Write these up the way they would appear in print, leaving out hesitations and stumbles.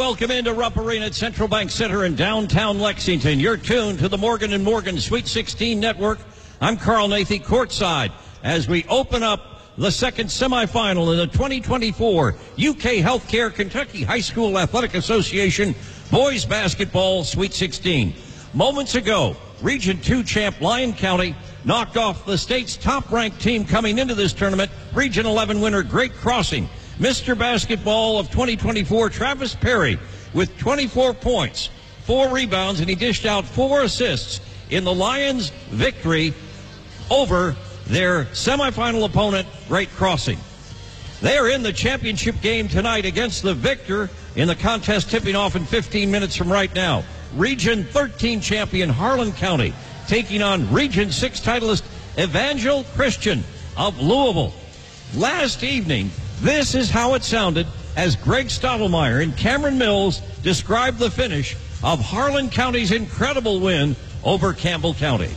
welcome into Rupp Arena at Central Bank Center in downtown Lexington. You're tuned to the Morgan & Morgan Sweet 16 Network. I'm Carl Nathy, courtside, as we open up the second semifinal in the 2024 UK Healthcare Kentucky High School Athletic Association Boys Basketball Sweet 16. Moments ago, Region 2 champ Lyon County knocked off the state's top-ranked team coming into this tournament, Region 11 winner Great Crossing. Mr. Basketball of 2024, Travis Perry, with 24 points, 4 rebounds, and he dished out 4 assists in the Lions' victory over their semifinal opponent, Great Crossing. They are in the championship game tonight against the victor in the contest tipping off in 15 minutes from right now. Region 13 champion Harlan County taking on Region 6 titleist Evangel Christian of Louisville. Last evening, this is how it sounded as Greg Stottlemyre and Cameron Mills described the finish of Harlan County's incredible win over Campbell County.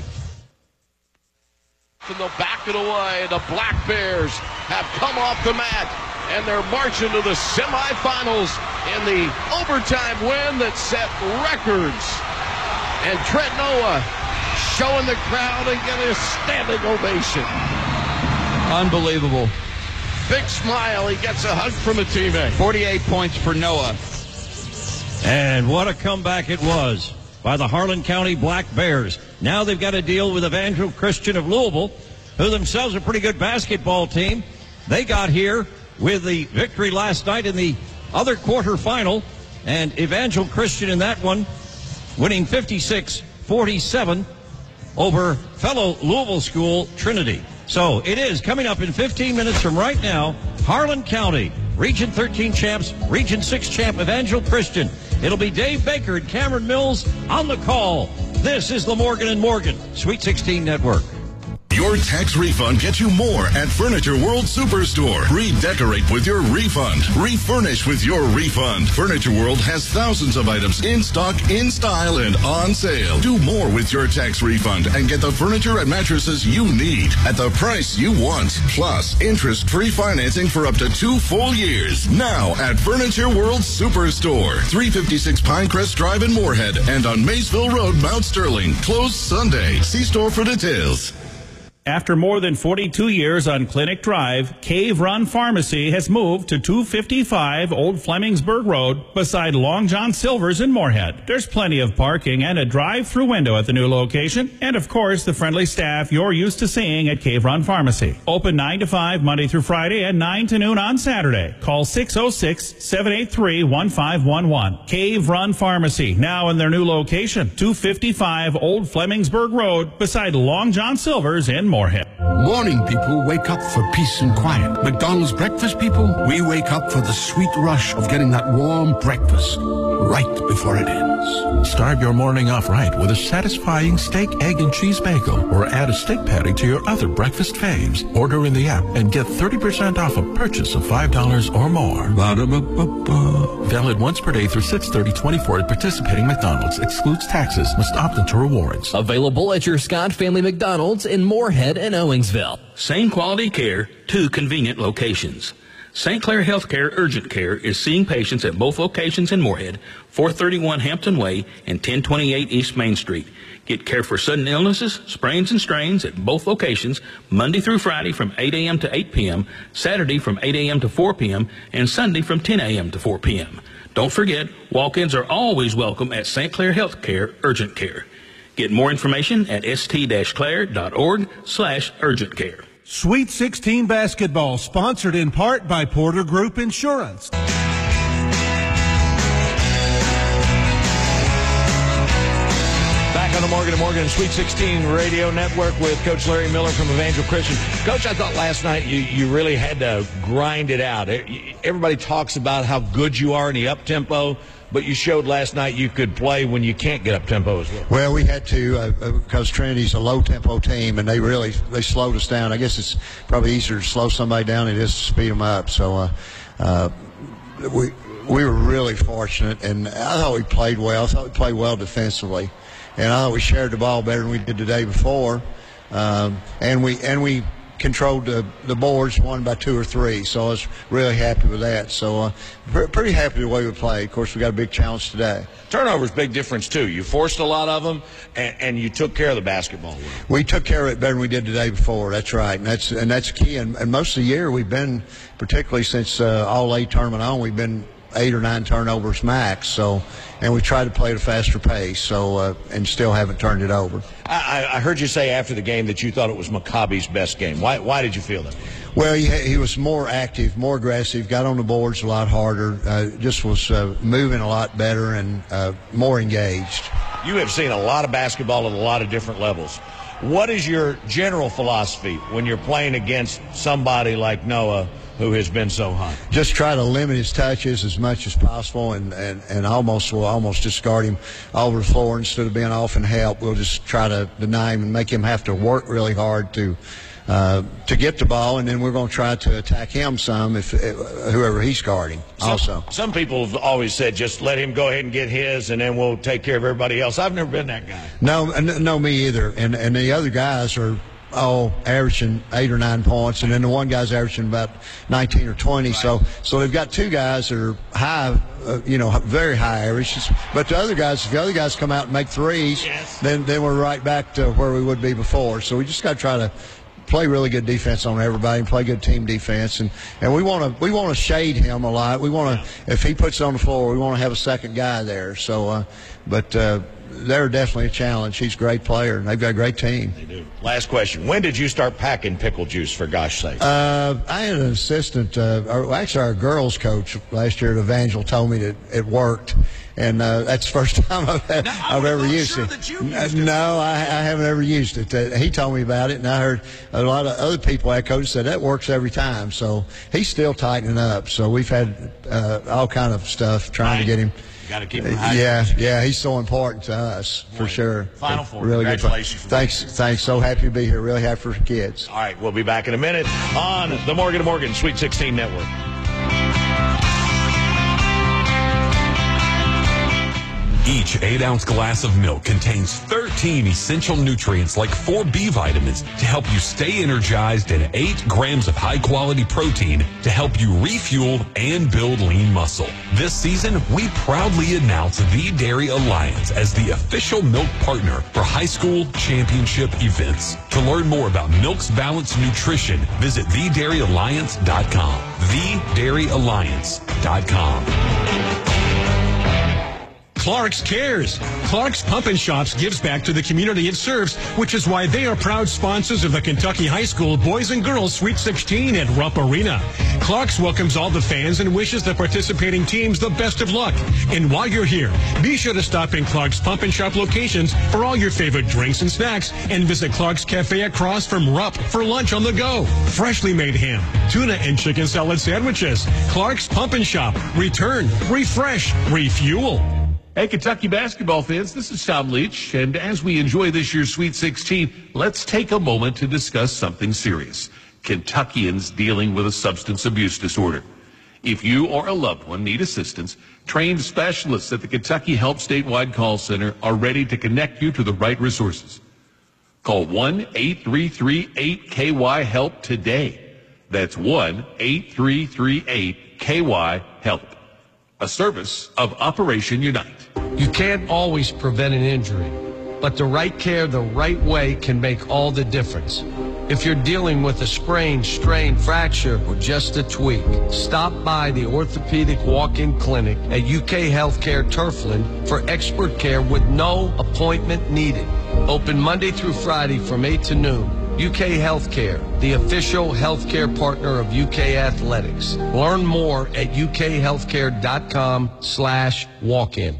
And they'll back it away. The Black Bears have come off the mat, and they're marching to the semifinals in the overtime win that set records. And Trent Noah showing the crowd and getting a standing ovation. Unbelievable. Big smile. He gets a hug from a teammate. 48 points for Noah. And what a comeback it was by the Harlan County Black Bears. Now they've got to deal with Evangel Christian of Louisville, who themselves are a pretty good basketball team. They got here with the victory last night in the other quarterfinal, and Evangel Christian in that one winning 56-47 over fellow Louisville school Trinity. So it is coming up in 15 minutes from right now, Harlan County, Region 13 champs, Region 6 champ Evangel Christian. It'll be Dave Baker and Cameron Mills on the call. This is the Morgan & Morgan Sweet 16 Network. Your tax refund gets you more at Furniture World Superstore. Redecorate with your refund. Refurnish with your refund. Furniture World has thousands of items in stock, in style, and on sale. Do more with your tax refund and get the furniture and mattresses you need at the price you want. Plus, interest-free financing for up to 2 full years. Now at Furniture World Superstore. 356 Pinecrest Drive in Moorhead and on Maysville Road, Mount Sterling. Closed Sunday. See store for details. After more than 42 years on Clinic Drive, Cave Run Pharmacy has moved to 255 Old Flemingsburg Road beside Long John Silver's in Moorhead. There's plenty of parking and a drive-through window at the new location. And, of course, the friendly staff you're used to seeing at Cave Run Pharmacy. Open 9 to 5 Monday through Friday and 9 to noon on Saturday. Call 606-783-1511. Cave Run Pharmacy, now in their new location, 255 Old Flemingsburg Road beside Long John Silver's in Moorhead. Morning people wake up for peace and quiet. McDonald's breakfast people, we wake up for the sweet rush of getting that warm breakfast right before it ends. Start your morning off right with a satisfying steak, egg, and cheese bagel, or add a steak patty to your other breakfast faves. Order in the app and get 30% off a purchase of $5 or more. Ba-da-ba-ba-ba. Valid once per day through 6/30/24 at participating McDonald's. Excludes taxes. Must opt into rewards. Available at your Scott Family McDonald's in Moorhead and Owensville. Same quality care, 2 convenient locations. St. Clair Healthcare Urgent Care is seeing patients at both locations in Moorhead, 431 Hampton Way and 1028 East Main Street. Get care for sudden illnesses, sprains and strains at both locations Monday through Friday from 8 a.m. to 8 p.m., Saturday from 8 a.m. to 4 p.m., and Sunday from 10 a.m. to 4 p.m. Don't forget, walk-ins are always welcome at St. Clair Healthcare Urgent Care. Get more information at st-clair.org/urgent care. Sweet 16 basketball, sponsored in part by Porter Group Insurance. Back on the Morgan & Morgan Sweet 16 radio network with Coach Larry Miller from Evangel Christian. Coach, I thought last night you really had to grind it out. Everybody talks about how good you are in the up-tempo, but you showed last night you could play when you can't get up-tempo as well. Well, we had to because Trinity's a low-tempo team, and they slowed us down. I guess it's probably easier to slow somebody down than it is to speed them up. So we were really fortunate, and I thought we played well. I thought we played well defensively, and I thought we shared the ball better than we did the day before. And we controlled the boards, won by 2 or 3. So I was really happy with that. So pretty happy with the way we played. Of course, we got a big challenge today. Turnovers, big difference too. You forced a lot of them, and you took care of the basketball. We took care of it better than we did the day before. That's right, and that's key. And most of the year we've been, particularly since All-A tournament on, we've been 8 or 9 turnovers max. So, and we tried to play at a faster pace. So, and still haven't turned it over. I heard you say after the game that you thought it was Maccabi's best game. Why did you feel that? Well, he was more active, more aggressive, got on the boards a lot harder, just was moving a lot better and more engaged. You have seen a lot of basketball at a lot of different levels. What is your general philosophy when you're playing against somebody like Noah, who has been so hot? Just try to limit his touches as much as possible, and almost just guard him all over the floor instead of being off and help. We'll just try to deny him and make him have to work really hard to get the ball, and then we're going to try to attack him some if whoever he's guarding. Some people have always said just let him go ahead and get his, and then we'll take care of everybody else. I've never been that guy. No, me either. And the other guys are all averaging 8 or 9 points, and then the one guy's averaging about 19 or 20. Right. So they've got 2 guys that are high, very high averages. But the other guys, if the other guys come out and make threes, then we're right back to where we would be before. So we just got to try to play really good defense on everybody and play good team defense, and we want to shade him a lot. We want to, if he puts it on the floor, we want to have a second guy there. So, but they're definitely a challenge. He's a great player, and they've got a great team. They do. Last question: when did you start packing pickle juice? For gosh sake! I had an assistant, actually our girls coach last year at Evangel told me that it worked. And that's the first time I've ever used it. No, I haven't ever used it. He told me about it, and I heard a lot of other people at coach said that works every time. So he's still tightening up. So we've had all kind of stuff trying to get him. Got to keep him hydrated. Yeah, he's so important to us for sure. Final Four. Really Congratulations. Good. Thanks. So happy to be here. Really happy for the kids. All right, we'll be back in a minute on the Morgan & Morgan Sweet 16 Network. Each 8-ounce glass of milk contains 13 essential nutrients like 4 B vitamins to help you stay energized and 8 grams of high-quality protein to help you refuel and build lean muscle. This season, we proudly announce The Dairy Alliance as the official milk partner for high school championship events. To learn more about milk's balanced nutrition, visit TheDairyAlliance.com. TheDairyAlliance.com. Clark's cares. Clark's Pump and Shops gives back to the community it serves, which is why they are proud sponsors of the Kentucky High School Boys and Girls Sweet 16 at Rupp Arena. Clark's welcomes all the fans and wishes the participating teams the best of luck. And while you're here, be sure to stop in Clark's Pump and Shop locations for all your favorite drinks and snacks, and visit Clark's Cafe across from Rupp for lunch on the go. Freshly made ham, tuna and chicken salad sandwiches. Clark's Pump and Shop. Return, refresh, refuel. Hey, Kentucky basketball fans, this is Tom Leach, and as we enjoy this year's Sweet 16, let's take a moment to discuss something serious. Kentuckians dealing with a substance abuse disorder. If you or a loved one need assistance, trained specialists at the Kentucky Help Statewide Call Center are ready to connect you to the right resources. Call 1-833-8KY-HELP today. That's 1-833-8KY-HELP. A service of Operation Unite. You can't always prevent an injury, but the right care the right way can make all the difference. If you're dealing with a sprain, strain, fracture, or just a tweak, stop by the Orthopedic Walk-In Clinic at UK Healthcare Turfland for expert care with no appointment needed. Open Monday through Friday from 8 to noon. UK Healthcare, the official healthcare partner of UK Athletics. Learn more at ukhealthcare.com/walk-in.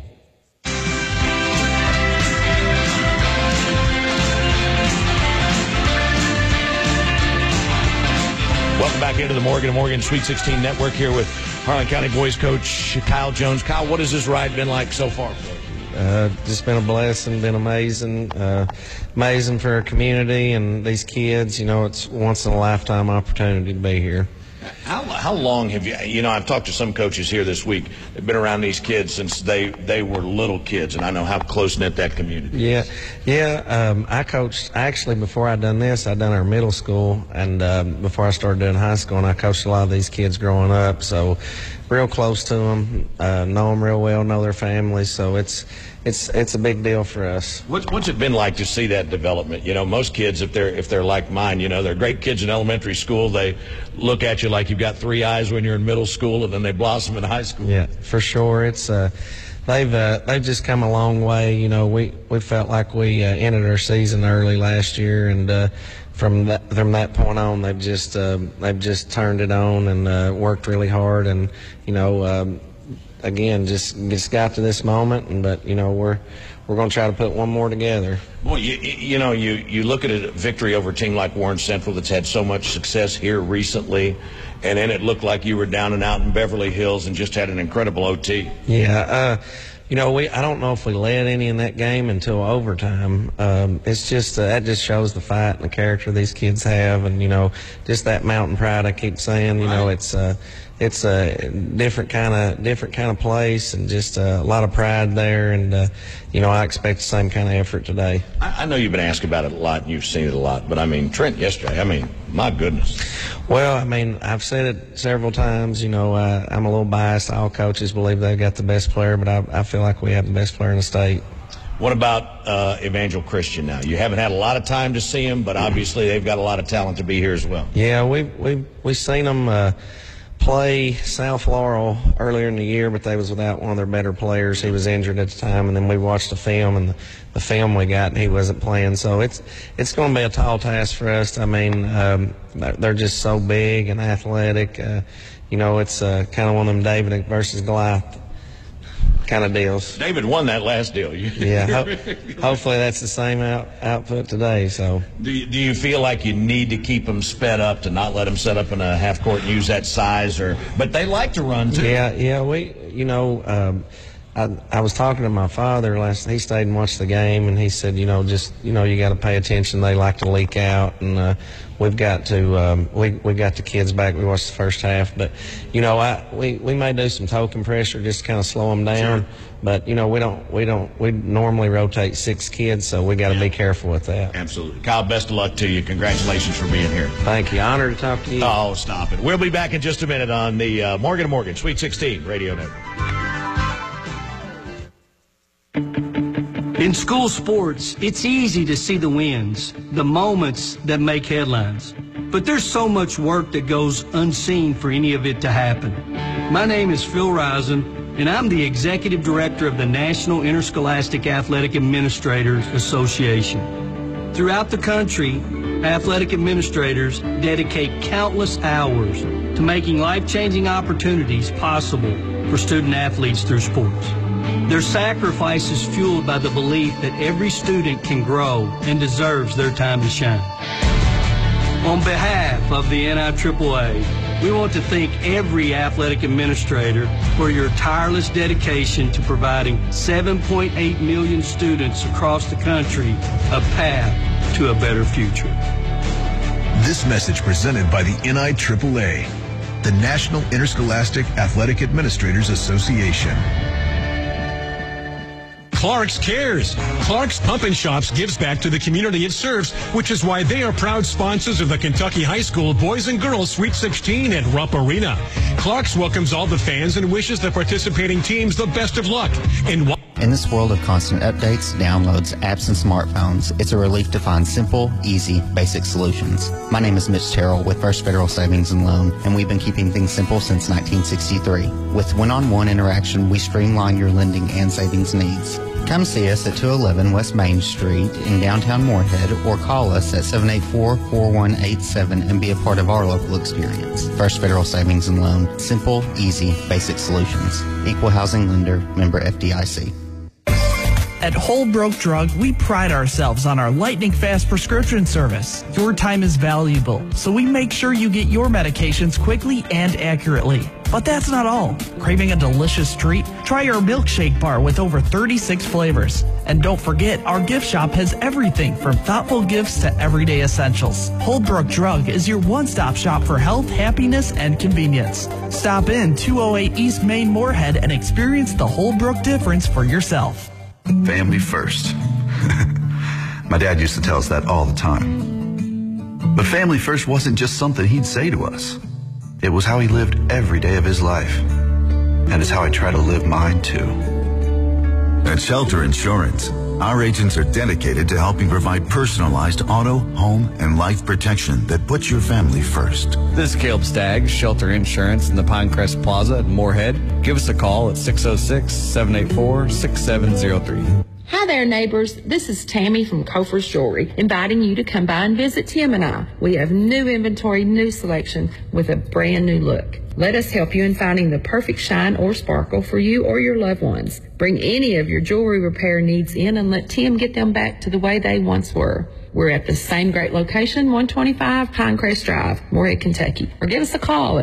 Welcome back into the Morgan & Morgan Sweet 16 Network here with Harlan County boys coach Kyle Jones. Kyle, what has this ride been like so far for you? Just been a blessing, been amazing, amazing for our community and these kids. You know, it's once in a lifetime opportunity to be here. How long have you know, I've talked to some coaches here this week. They've been around these kids since they were little kids, and I know how close-knit that community is. I coached, actually, before I'd done this, I'd done our middle school, and before I started doing high school, and I coached a lot of these kids growing up, so real close to them, know them real well, know their families, so it's a big deal for us. What's it been like to see that development? You know, most kids, if they're like mine, you know, they're great kids in elementary school. They look at you like you've got three eyes when you're in middle school, and then they blossom in high school. Yeah, for sure. It's they've just come a long way. You know, we felt like we ended our season early last year, and from that point on, they've just turned it on and worked really hard, and you know. Again, just got to this moment, but you know we're going to try to put one more together. Boy, you look at a victory over a team like Warren Central that's had so much success here recently, and then it looked like you were down and out in Beverly Hills and just had an incredible OT. Yeah, you know I don't know if we led any in that game until overtime. It's just that just shows the fight and the character these kids have, and you know just that mountain pride I keep saying. You know it's a different kind of place, and just a lot of pride there, and you know I expect the same kind of effort today. I know you've been asked about it a lot and you've seen it a lot, but I mean Trent yesterday, I mean my goodness. Well, I mean I've said it several times. You know I'm a little biased. All coaches believe they've got the best player, but I feel like we have the best player in the state. What about Evangel Christian now? You haven't had a lot of time to see him, but obviously they've got a lot of talent to be here as well. Yeah, we've seen them play South Laurel earlier in the year, but they was without one of their better players. He was injured at the time, and then we watched the film, and the film we got, and he wasn't playing. So it's going to be a tall task for us. I mean, they're just so big and athletic. You know, it's kind of one of them David versus Goliath kind of deals. David won that last deal. Yeah, hopefully that's the same output today. So, do you feel like you need to keep them sped up to not let them set up in a half court and use that size, but they like to run too? Yeah, I was talking to my father last night. He stayed and watched the game, and he said, you got to pay attention. They like to leak out, and we've got to we got the kids back. We watched the first half, but we may do some token pressure just to kind of slow them down. Sure. But we normally rotate 6 kids, so we got to be careful with that. Absolutely, Kyle. Best of luck to you. Congratulations for being here. Thank you. Honored to talk to you. Oh, stop it. We'll be back in just a minute on the Morgan & Morgan Sweet 16 Radio Network. In school sports, it's easy to see the wins, the moments that make headlines. But there's so much work that goes unseen for any of it to happen. My name is Phil Risen, and I'm the Executive Director of the National Interscholastic Athletic Administrators Association. Throughout the country, athletic administrators dedicate countless hours to making life-changing opportunities possible for student athletes through sports. Their sacrifice is fueled by the belief that every student can grow and deserves their time to shine. On behalf of the NIAAA, we want to thank every athletic administrator for your tireless dedication to providing 7.8 million students across the country a path to a better future. This message presented by the NIAAA, the National Interscholastic Athletic Administrators Association. Clark's cares. Clark's Pump and Shops gives back to the community it serves, which is why they are proud sponsors of the Kentucky High School Boys and Girls Sweet 16 at Rupp Arena. Clark's welcomes all the fans and wishes the participating teams the best of luck. In this world of constant updates, downloads, apps, and smartphones, it's a relief to find simple, easy, basic solutions. My name is Mitch Terrell with First Federal Savings and Loan, and we've been keeping things simple since 1963. With one-on-one interaction, we streamline your lending and savings needs. Come see us at 211 West Main Street in downtown Moorhead, or call us at 784-4187 and be a part of our local experience. First Federal Savings and Loan. Simple, easy, basic solutions. Equal housing lender. Member FDIC. At Holbrook Drug, we pride ourselves on our lightning-fast prescription service. Your time is valuable, so we make sure you get your medications quickly and accurately. But that's not all. Craving a delicious treat? Try our milkshake bar with over 36 flavors. And don't forget, our gift shop has everything from thoughtful gifts to everyday essentials. Holbrook Drug is your one-stop shop for health, happiness, and convenience. Stop in 208 East Main Moorhead and experience the Holbrook difference for yourself. Family first. My dad used to tell us that all the time. But family first wasn't just something he'd say to us. It was how he lived every day of his life. And it's how I try to live mine too. At Shelter Insurance, our agents are dedicated to helping provide personalized auto, home, and life protection that puts your family first. This is Caleb Staggs, Shelter Insurance in the Pinecrest Plaza at Moorhead. Give us a call at 606-784-6703. Hi there, neighbors. This is Tammy from Kofer's Jewelry, inviting you to come by and visit Tim and I. We have new inventory, new selection with a brand new look. Let us help you in finding the perfect shine or sparkle for you or your loved ones. Bring any of your jewelry repair needs in and let Tim get them back to the way they once were. We're at the same great location, 125 Pinecrest Drive, Moorhead, Kentucky. Or give us a call at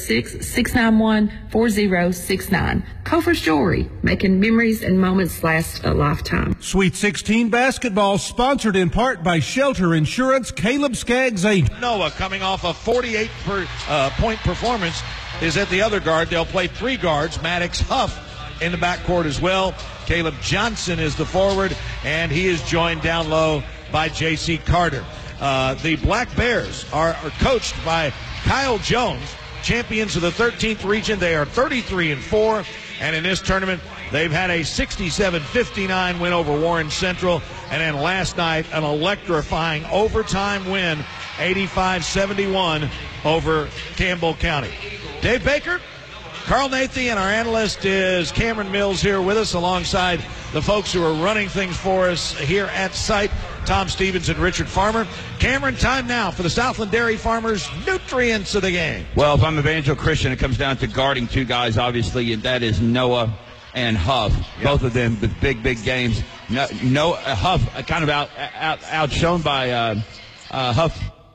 606-691-4069. Kofer's Jewelry, making memories and moments last a lifetime. Sweet 16 basketball sponsored in part by Shelter Insurance. Caleb Skaggs agent. Noah, coming off a 48-point performance, is at the other guard. They'll play three guards. Maddox Huff in the backcourt as well. Caleb Johnson is the forward, and he is joined down low by J.C. Carter. The Black Bears are coached by Kyle Jones, champions of the 13th region. They are 33-4, and in this tournament, they've had a 67-59 win over Warren Central, and then last night, an electrifying overtime win, 85-71 over Campbell County. Dave Baker, Carl Nathy, and our analyst is Cameron Mills here with us alongside the folks who are running things for us here at site, Tom Stevens and Richard Farmer. Cameron, time now for the Southland Dairy Farmers nutrients of the game. Well, if I'm Evangel Christian, it comes down to guarding two guys, obviously, and that is Noah and Huff. Yep. Both of them with big games. Huff kind of outshone by Huff.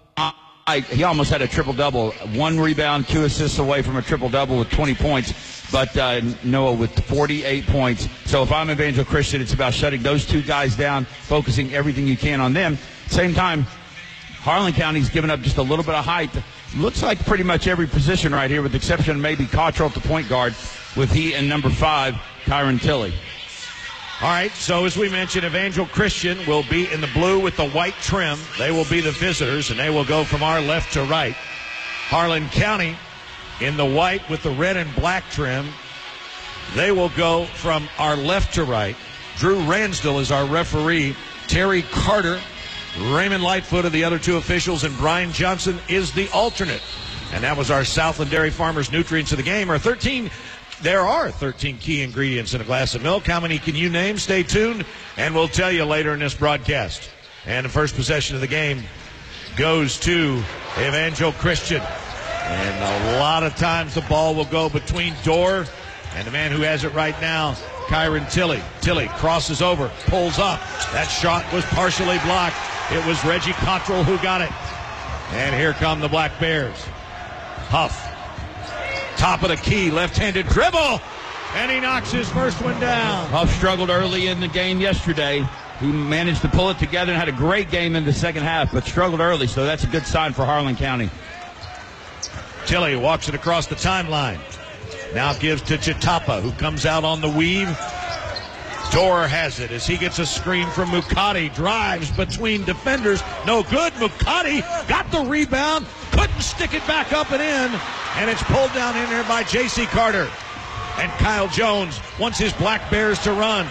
He almost had a triple-double. 1 rebound, 2 assists away from a triple-double with 20 points. But Noah with 48 points. So if I'm Evangel Christian, it's about shutting those two guys down, focusing everything you can on them. Same time, Harlan County's given up just a little bit of height. Looks like pretty much every position right here, with the exception of maybe Cottrell at the point guard, with he and number 5, Kyron Tilley. All right, so as we mentioned, Evangel Christian will be in the blue with the white trim. They will be the visitors, and they will go from our left to right. Harlan County in the white with the red and black trim. They will go from our left to right. Drew Ransdell is our referee. Terry Carter, Raymond Lightfoot are the other two officials, and Brian Johnson is the alternate. And that was our Southland Dairy Farmers nutrients of the game. There are 13 key ingredients in a glass of milk. How many can you name? Stay tuned, and we'll tell you later in this broadcast. And the first possession of the game goes to Evangel Christian. And a lot of times the ball will go between Dorr and the man who has it right now, Kyron Tilley. Tilley crosses over, pulls up. That shot was partially blocked. It was Reggie Cottrell who got it. And here come the Black Bears. Huff. Top of the key, left-handed dribble, and he knocks his first one down. Huff struggled early in the game yesterday. He managed to pull it together and had a great game in the second half, but struggled early, so that's a good sign for Harlan County. Tilley walks it across the timeline. Now gives to Chitapa, who comes out on the weave. Dorr has it as he gets a screen from Mukati. Drives between defenders. No good. Mukati got the rebound. Couldn't stick it back up and in. And it's pulled down in there by J.C. Carter. And Kyle Jones wants his Black Bears to run.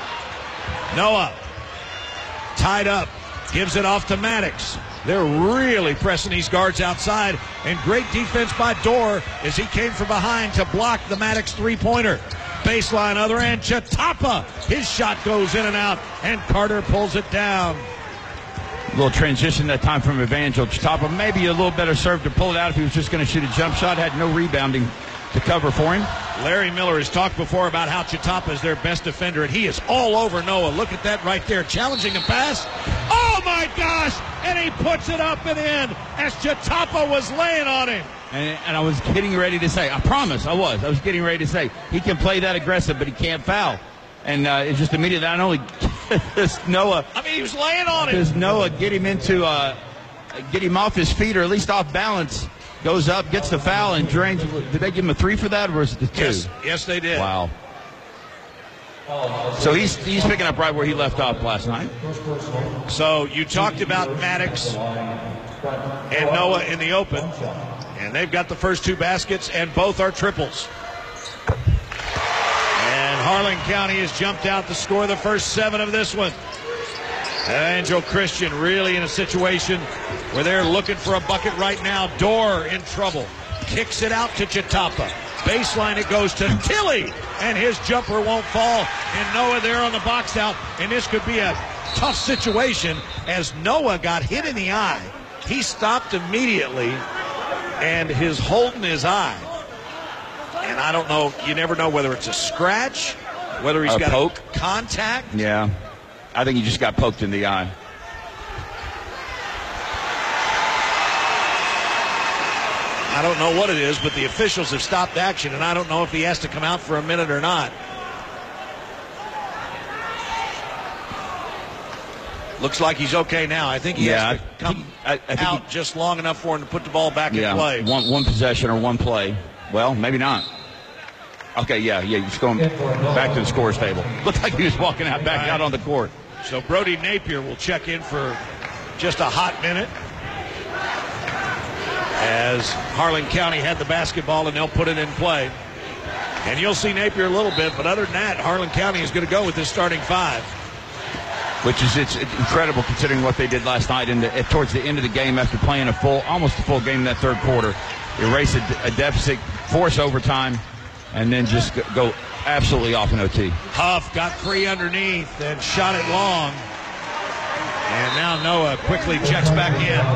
Noah tied up. Gives it off to Maddox. They're really pressing these guards outside. And great defense by Dorr as he came from behind to block the Maddox three-pointer. Baseline, other end, Chitapa. His shot goes in and out, and Carter pulls it down. A little transition that time from Evangel. Chitapa maybe a little better serve to pull it out if he was just going to shoot a jump shot. Had no rebounding to cover for him. Larry Miller has talked before about how Chatapa is their best defender, and he is all over Noah. Look at that right there, challenging the pass. Oh, my gosh! And he puts it up and in as Chatapa was laying on him. And I was getting ready to say, I promise I was getting ready to say, he can play that aggressive, but he can't foul. And it's just immediately, not only does Noah... I mean, he was laying on him. Does Noah get him get him off his feet, or at least off balance, goes up, gets the foul, and drains. Did they give him a 3 for that, or was it the 2? Yes, they did. Wow. So he's picking up right where he left off last night. So you talked about Maddox and Noah in the open, and they've got the first 2 baskets, and both are triples. And Harlan County has jumped out to score the first 7 of this one. Evangel Christian really in a situation where they're looking for a bucket right now. Dorr in trouble. Kicks it out to Chatapa. Baseline it goes to Tilley, and his jumper won't fall. And Noah there on the box out, and this could be a tough situation as Noah got hit in the eye. He stopped immediately, and is holding his eye. And I don't know, you never know whether it's a scratch, whether he's got poke. A contact. Yeah, I think he just got poked in the eye. I don't know what it is, but the officials have stopped action, and I don't know if he has to come out for a minute or not. Looks like he's okay now. I think he has to come out just long enough for him to put the ball back in play. One possession or one play. Well, maybe not. Okay, he's going back to the scores table. Looked like he was walking back out on the court. So Brody Napier will check in for just a hot minute as Harlan County had the basketball, and they'll put it in play. And you'll see Napier a little bit, but other than that, Harlan County is going to go with this starting 5. Which is it's incredible considering what they did last night towards the end of the game after playing almost a full game in that third quarter. Erase a deficit, force overtime, and then just go absolutely off in OT. Huff got free underneath and shot it long. And now Noah quickly checks back in.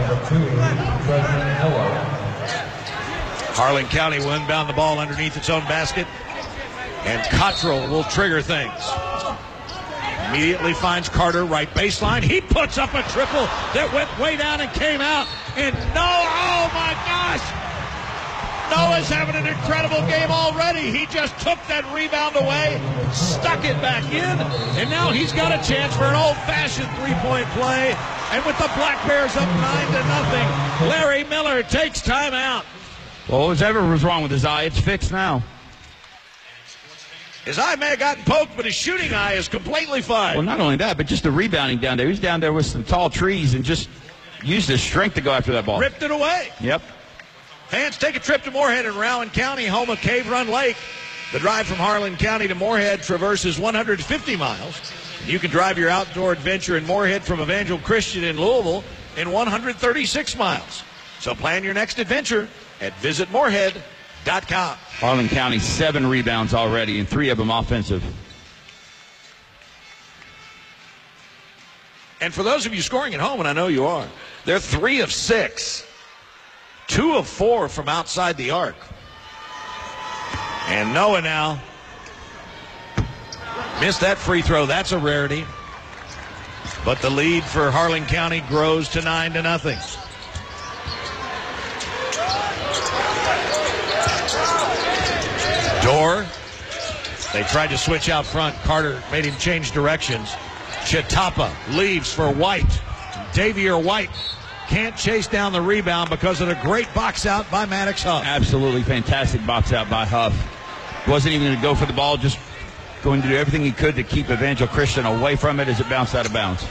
Harlan County will inbound the ball underneath its own basket. And Cottrell will trigger things. Immediately finds Carter, right baseline. He puts up a triple that went way down and came out. And oh my gosh! Noah's having an incredible game already. He just took that rebound away, stuck it back in, and now he's got a chance for an old-fashioned three-point play. And with the Black Bears up 9-0, Larry Miller takes timeout. Well, whatever was wrong with his eye, it's fixed now. His eye may have gotten poked, but his shooting eye is completely fine. Well, not only that, but just the rebounding down there. He was down there with some tall trees and just used his strength to go after that ball. Ripped it away. Yep. Fans, take a trip to Moorhead in Rowan County, home of Cave Run Lake. The drive from Harlan County to Moorhead traverses 150 miles. You can drive your outdoor adventure in Moorhead from Evangel Christian in Louisville in 136 miles. So plan your next adventure at visitmoorhead.com. Harlan County, 7 rebounds already, and 3 of them offensive. And for those of you scoring at home, and I know you are, they're 3 of 6. 2 of 4 from outside the arc. And Noah now missed that free throw. That's a rarity. But the lead for Harlan County grows to 9-0. Dorr. They tried to switch out front. Carter made him change directions. Chatapa leaves for White. Davier White can't chase down the rebound because of the great box out by Maddox Huff. Absolutely fantastic box out by Huff. Wasn't even going to go for the ball, just going to do everything he could to keep Evangel Christian away from it as it bounced out of bounds.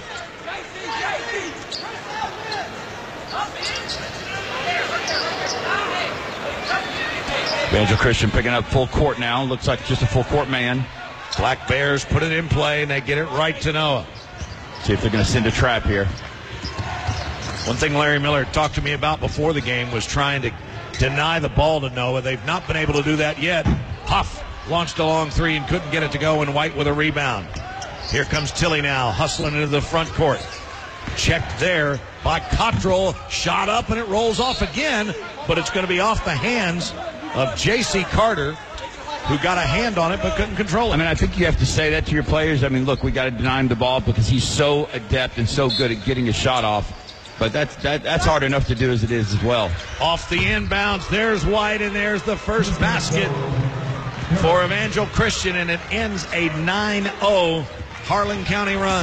Evangel Christian picking up full court now. Looks like just a full court man. Black Bears put it in play, and they get it right to Noah. See if they're going to send a trap here. One thing Larry Miller talked to me about before the game was trying to deny the ball to Noah. They've not been able to do that yet. Huff launched a long 3 and couldn't get it to go, and White with a rebound. Here comes Tilley now, hustling into the front court. Checked there by Cottrell. Shot up, and it rolls off again, but it's going to be off the hands of J.C. Carter, who got a hand on it but couldn't control it. I mean, I think you have to say that to your players. I mean, look, we got to deny him the ball because he's so adept and so good at getting a shot off. But that's hard enough to do as it is as well. Off the inbounds, there's White, and there's the first basket for Evangel Christian, and it ends a 9-0 Harlan County run.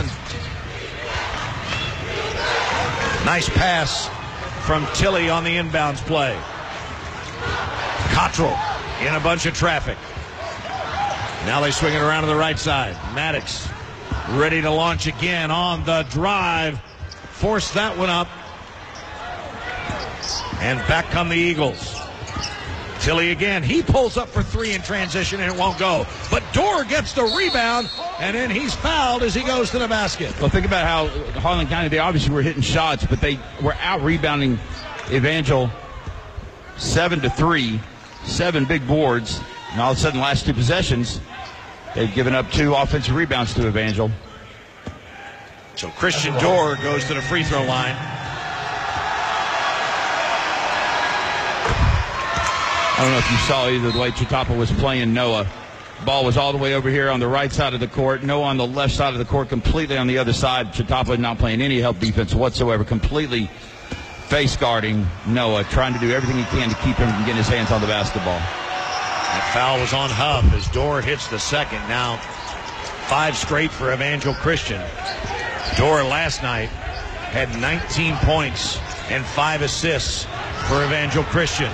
Nice pass from Tilley on the inbounds play. Cottrell in a bunch of traffic. Now they swing it around to the right side. Maddox ready to launch again on the drive. Forced that one up. And back come the Eagles. Tilley again. He pulls up for three in transition and it won't go. But Dorr gets the rebound, and then he's fouled as he goes to the basket. Well, think about how Harlan County, they obviously were hitting shots, but they were out-rebounding Evangel 7-3, 7 big boards. And all of a sudden, last two possessions, they've given up 2 offensive rebounds to Evangel. So Christian Dorr goes to the free throw line. I don't know if you saw either the way Chautauqua was playing Noah. Ball was all the way over here on the right side of the court. Noah on the left side of the court, completely on the other side. Chautauqua not playing any help defense whatsoever, completely face guarding Noah, trying to do everything he can to keep him from getting his hands on the basketball. That foul was on Huff as Dorr hits the second. Now 5 straight for Evangel Christian. Dorr last night had 19 points and 5 assists for Evangel Christian.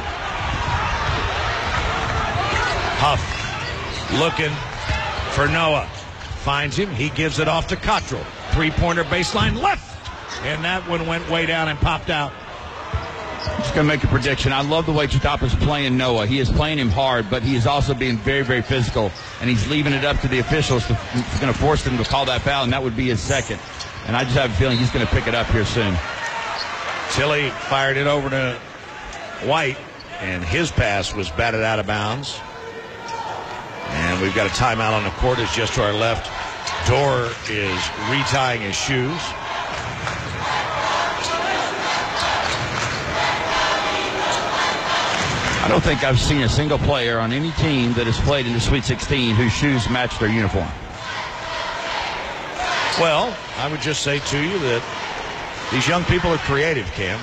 Huff looking for Noah. Finds him. He gives it off to Cottrell. 3-pointer baseline left. And that one went way down and popped out. Just going to make a prediction. I love the way Chautauqua's playing Noah. He is playing him hard, but he is also being very, very physical. And he's leaving it up to the officials to going to force them to call that foul, and that would be his second. And I just have a feeling he's going to pick it up here soon. Tilley fired it over to White, and his pass was batted out of bounds. And we've got a timeout on the court. It's just to our left. Dorr is retying his shoes. I don't think I've seen a single player on any team that has played in the Sweet 16 whose shoes match their uniform. Well, I would just say to you that these young people are creative, Cam.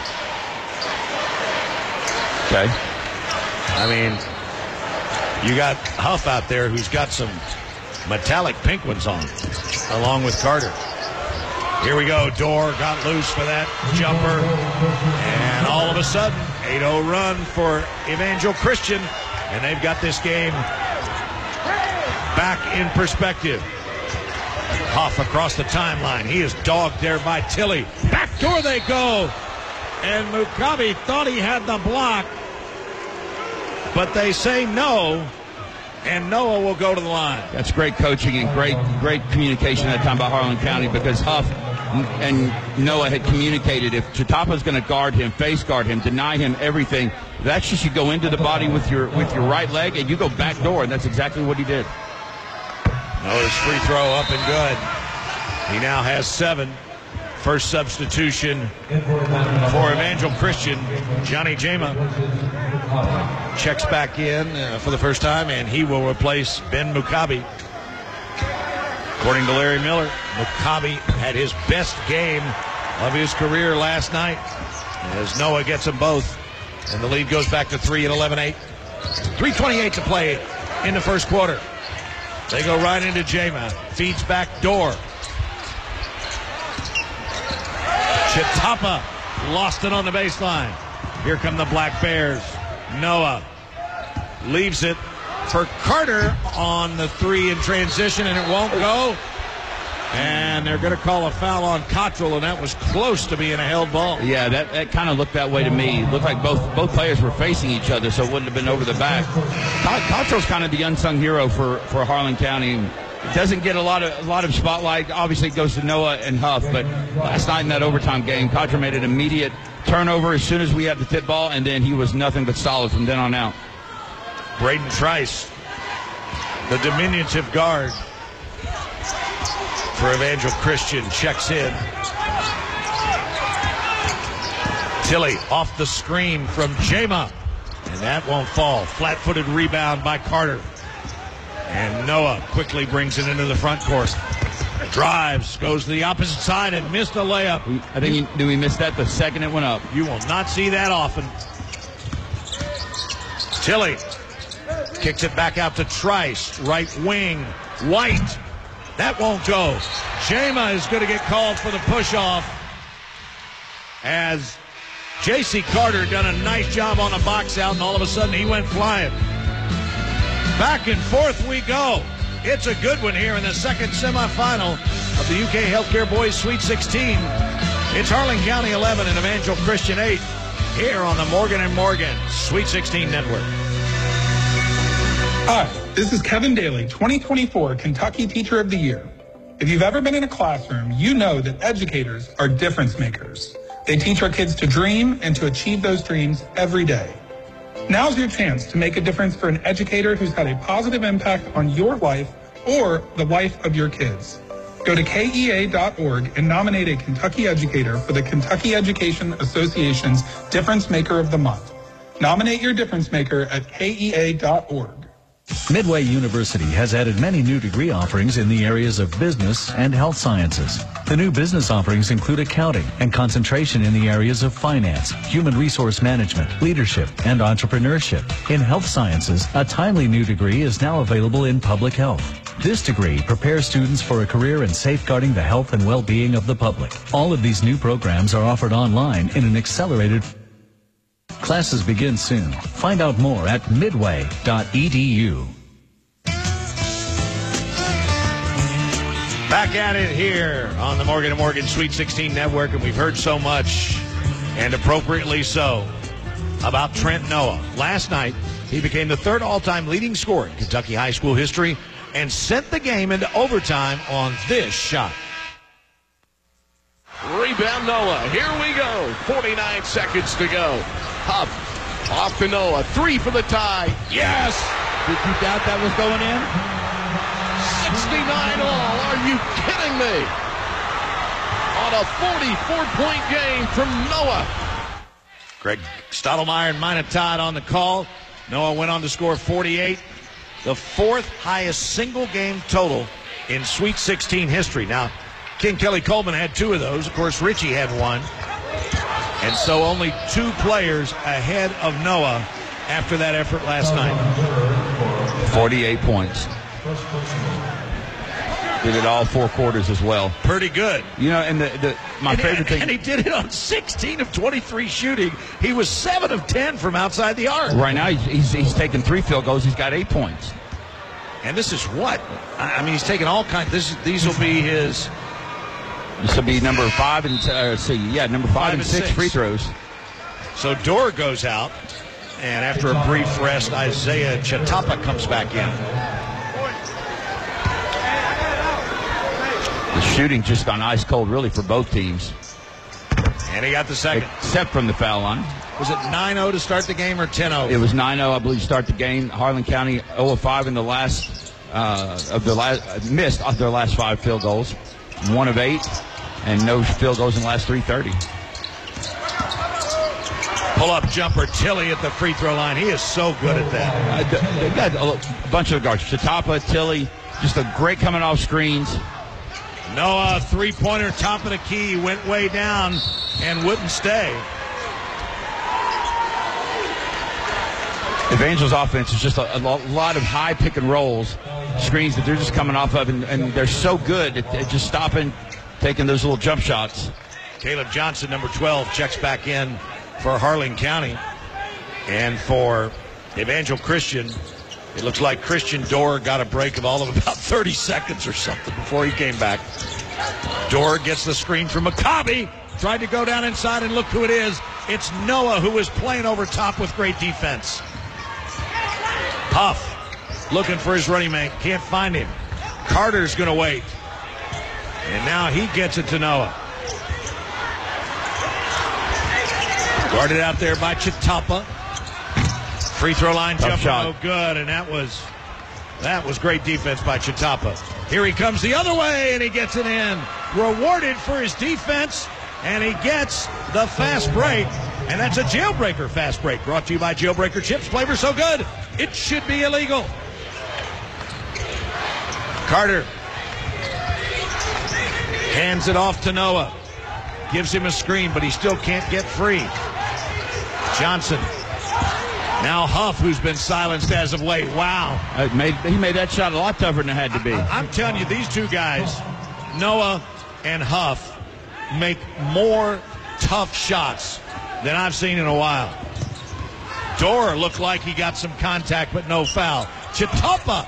Okay. I mean, you got Huff out there who's got some metallic pink ones on, along with Carter. Here we go. Dorr got loose for that jumper. And all of a sudden, 8-0 run for Evangel Christian. And they've got this game back in perspective. Huff across the timeline. He is dogged there by Tilley. Back door they go. And Mukabe thought he had the block. But they say no. And Noah will go to the line. That's great coaching and great communication that time by Harlan County, because Huff and Noah had communicated if Chautauqua's going to guard him, face guard him, deny him everything, that you should go into the body with your right leg and you go back door, and that's exactly what he did. Noah's free throw up and good. He now has 7. First substitution for Evangel Christian. Johnny Jama checks back in for the first time, and he will replace Ben Mukabe. According to Larry Miller, Mukabe had his best game of his career last night as Noah gets them both. And the lead goes back to 3 at 11-8. 3:28 to play in the first quarter. They go right into Jama. Feeds back door. Chautauqua lost it on the baseline. Here come the Black Bears. Noah leaves it for Carter on the 3 in transition, and it won't go. And they're going to call a foul on Cottrell, and that was close to being a held ball. Yeah, that kind of looked that way to me. It looked like both players were facing each other, so it wouldn't have been over the back. Cottrell's kind of the unsung hero for Harlan County. It doesn't get a lot of spotlight. Obviously, it goes to Noah and Huff, but last night in that overtime game, Cottrell made an immediate turnover as soon as we had the tip ball, and then he was nothing but solid from then on out. Braden Trice, the diminutive guard for Evangel Christian, checks in. Tilley off the screen from Jama. And that won't fall. Flat-footed rebound by Carter. And Noah quickly brings it into the front court. Drives, goes to the opposite side and missed a layup. I think we missed that the second it went up. You will not see that often. Tilly kicks it back out to Trice. Right wing. White. That won't go. Jama is going to get called for the push-off as J.C. Carter done a nice job on a box out, and all of a sudden he went flying. Back and forth we go. It's a good one here in the second semifinal of the UK Healthcare Boys Sweet 16. It's Harlan County 11 and Evangel Christian 8 here on the Morgan & Morgan Sweet 16 Network. Hi, this is Kevin Daly, 2024 Kentucky Teacher of the Year. If you've ever been in a classroom, you know that educators are difference makers. They teach our kids to dream and to achieve those dreams every day. Now's your chance to make a difference for an educator who's had a positive impact on your life or the life of your kids. Go to KEA.org and nominate a Kentucky educator for the Kentucky Education Association's Difference Maker of the Month. Nominate your difference maker at KEA.org. Midway University has added many new degree offerings in the areas of business and health sciences. The new business offerings include accounting and concentration in the areas of finance, human resource management, leadership, and entrepreneurship. In health sciences, a timely new degree is now available in public health. This degree prepares students for a career in safeguarding the health and well-being of the public. All of these new programs are offered online in an accelerated. Classes begin soon. Find out more at midway.edu. Back at it here on the Morgan & Morgan Sweet 16 Network, and we've heard so much, and appropriately so, about Trent Noah. Last night, he became the third all-time leading scorer in Kentucky high school history and sent the game into overtime on this shot. Rebound Noah. Here we go. 49 seconds to go. Huff off to Noah. 3 for the tie. Yes! Did you doubt that was going in? 69 all. Are you kidding me? On a 44-point game from Noah. Greg Stottlemyre and Minot Todd on the call. Noah went on to score 48. The fourth highest single game total in Sweet 16 history. Now, King Kelly Coleman had 2 of those. Of course, Richie had 1. And so only 2 players ahead of Noah after that effort last night. 48 points. Did it all 4 quarters as well. Pretty good. You know, and my favorite thing. And he did it on 16 of 23 shooting. He was 7 of 10 from outside the arc. Right now, he's taken 3 field goals. He's got 8 points. And this is what? I mean, he's taken all kinds. These will be his. This will be number 5 and number 5 and 6 free throws. So Dorr goes out, and after a brief rest, Isaiah Chatapa comes back in. The shooting just gone ice cold, really, for both teams. And he got the second. Except from the foul line. Was it 9-0 to start the game or 10-0? It was 9-0, I believe, to start the game. Harlan County 0-5 in the last missed their last 5 field goals. 1 of 8, and no field goals in the last 3:30. Pull-up jumper, Tilly at the free throw line. He is so good at that. They got a bunch of guards. Chatapa, Tilly, just a great coming off screens. Noah, three-pointer, top of the key, went way down and wouldn't stay. Evangel's offense is just a lot of high pick and rolls, screens that they're just coming off of, and they're so good at just stopping, taking those little jump shots. Caleb Johnson, number 12, checks back in for Harlan County. And for Evangel Christian, it looks like Christian Dorr got a break of all of about 30 seconds or something before he came back. Dorr gets the screen from Maccabi. Tried to go down inside, and look who it is. It's Noah, who is playing over top with great defense. Huff looking for his running mate. Can't find him. Carter's going to wait. And now he gets it to Noah. Guarded out there by Chatapa. Free throw line jumper, no good. And that was great defense by Chatapa. Here he comes the other way, and he gets it in. Rewarded for his defense, and he gets the fast break. And that's a Jailbreaker fast break brought to you by Jailbreaker Chips. Flavor so good, it should be illegal. Carter hands it off to Noah. Gives him a screen, but he still can't get free. Johnson. Now Huff, who's been silenced as of late. Wow. He made that shot a lot tougher than it had to be. I'm telling you, these two guys, Noah and Huff, make more tough shots than I've seen in a while. Dorr looked like he got some contact, but no foul. Chitapa.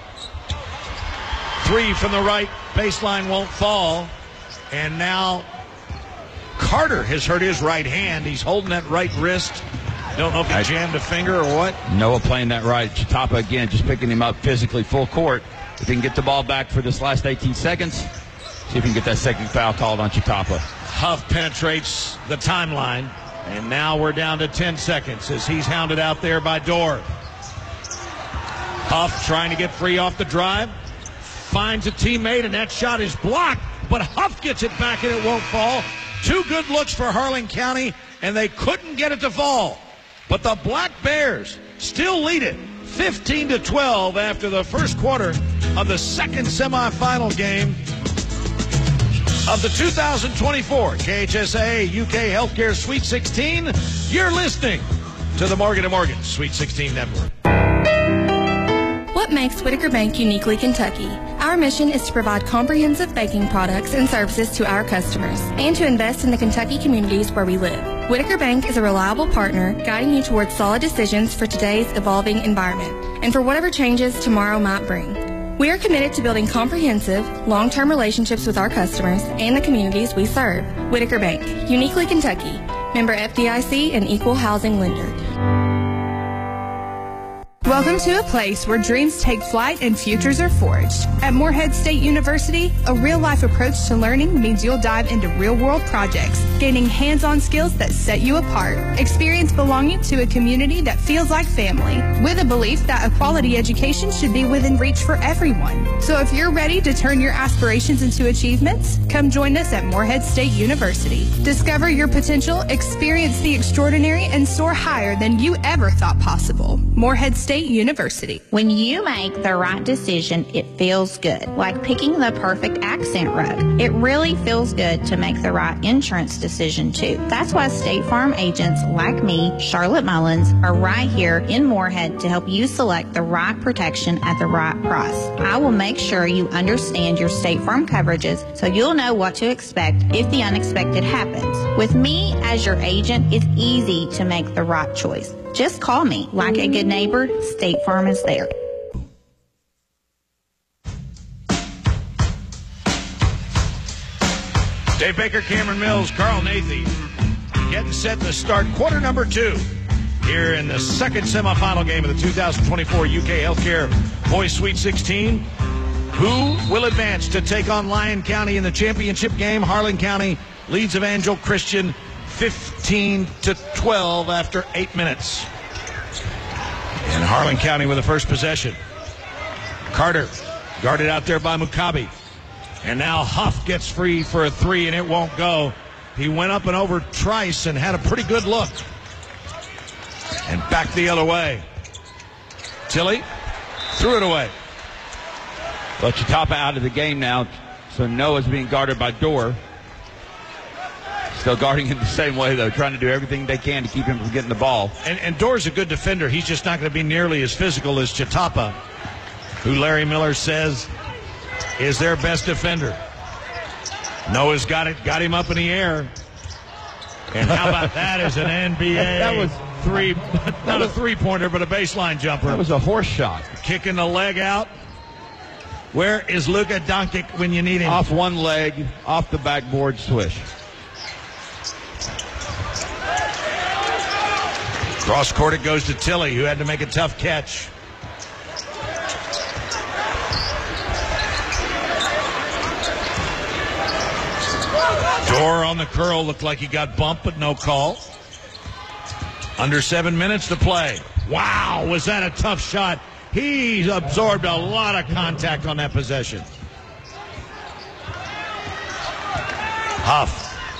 3 from the right. Baseline won't fall. And now Carter has hurt his right hand. He's holding that right wrist. Don't know if he jammed a finger or what. Noah playing that right. Chitapa again, just picking him up physically full court. If he can get the ball back for this last 18 seconds, see if he can get that second foul called on Chitapa. Huff penetrates the timeline, and now we're down to 10 seconds as he's hounded out there by Dorr. Huff trying to get free off the drive, finds a teammate, and that shot is blocked, but Huff gets it back and it won't fall. 2 good looks for Harlan County, and they couldn't get it to fall. But the Black Bears still lead it 15-12 after the first quarter of the second semifinal game of the 2024 KHSA UK Healthcare Sweet 16. You're listening to the Morgan & Morgan Sweet 16 Network. What makes Whitaker Bank uniquely Kentucky? Our mission is to provide comprehensive banking products and services to our customers and to invest in the Kentucky communities where we live. Whitaker Bank is a reliable partner guiding you towards solid decisions for today's evolving environment and for whatever changes tomorrow might bring. We are committed to building comprehensive, long-term relationships with our customers and the communities we serve. Whitaker Bank, uniquely Kentucky. Member FDIC and equal housing lender. Welcome to a place where dreams take flight and futures are forged. At Morehead State University, a real-life approach to learning means you'll dive into real-world projects, gaining hands-on skills that set you apart. Experience belonging to a community that feels like family, with a belief that a quality education should be within reach for everyone. So if you're ready to turn your aspirations into achievements, come join us at Morehead State University. Discover your potential, experience the extraordinary, and soar higher than you ever thought possible. Morehead State University. When you make the right decision, it feels good. Like picking the perfect accent rug. It really feels good to make the right insurance decision too. That's why State Farm agents like me, Charlotte Mullins, are right here in Morehead to help you select the right protection at the right price. I will make sure you understand your State Farm coverages so you'll know what to expect if the unexpected happens. With me as your agent, it's easy to make the right choice. Just call me. Like a good neighbor, State Farm is there. Dave Baker, Cameron Mills, Carl Nathy getting set to start quarter number 2 here in the second semifinal game of the 2024 UK Healthcare Boys Sweet 16. Who will advance to take on Lyon County in the championship game? Harlan County leads Evangel Christian 15-12 after 8 minutes. And Harlan County with the first possession. Carter guarded out there by Mukabi. And now Huff gets free for a 3, and it won't go. He went up and over Trice and had a pretty good look. And back the other way. Tilly threw it away. Well, Chitapa out of the game now, so Noah's being guarded by Dorr. Still guarding him the same way, though, trying to do everything they can to keep him from getting the ball. And Dorr's a good defender. He's just not going to be nearly as physical as Chitapa, who Larry Miller says is their best defender. Noah's got him up in the air. And how about that as an NBA that was not a three-pointer, but a baseline jumper. That was a horse shot. Kicking the leg out. Where is Luka Doncic when you need him? Off one leg, off the backboard, swish. Cross court it goes to Tilly, who had to make a tough catch. Dorr on the curl, looked like he got bumped, but no call. Under 7 minutes to play. Wow, was that a tough shot? He absorbed a lot of contact on that possession. Huff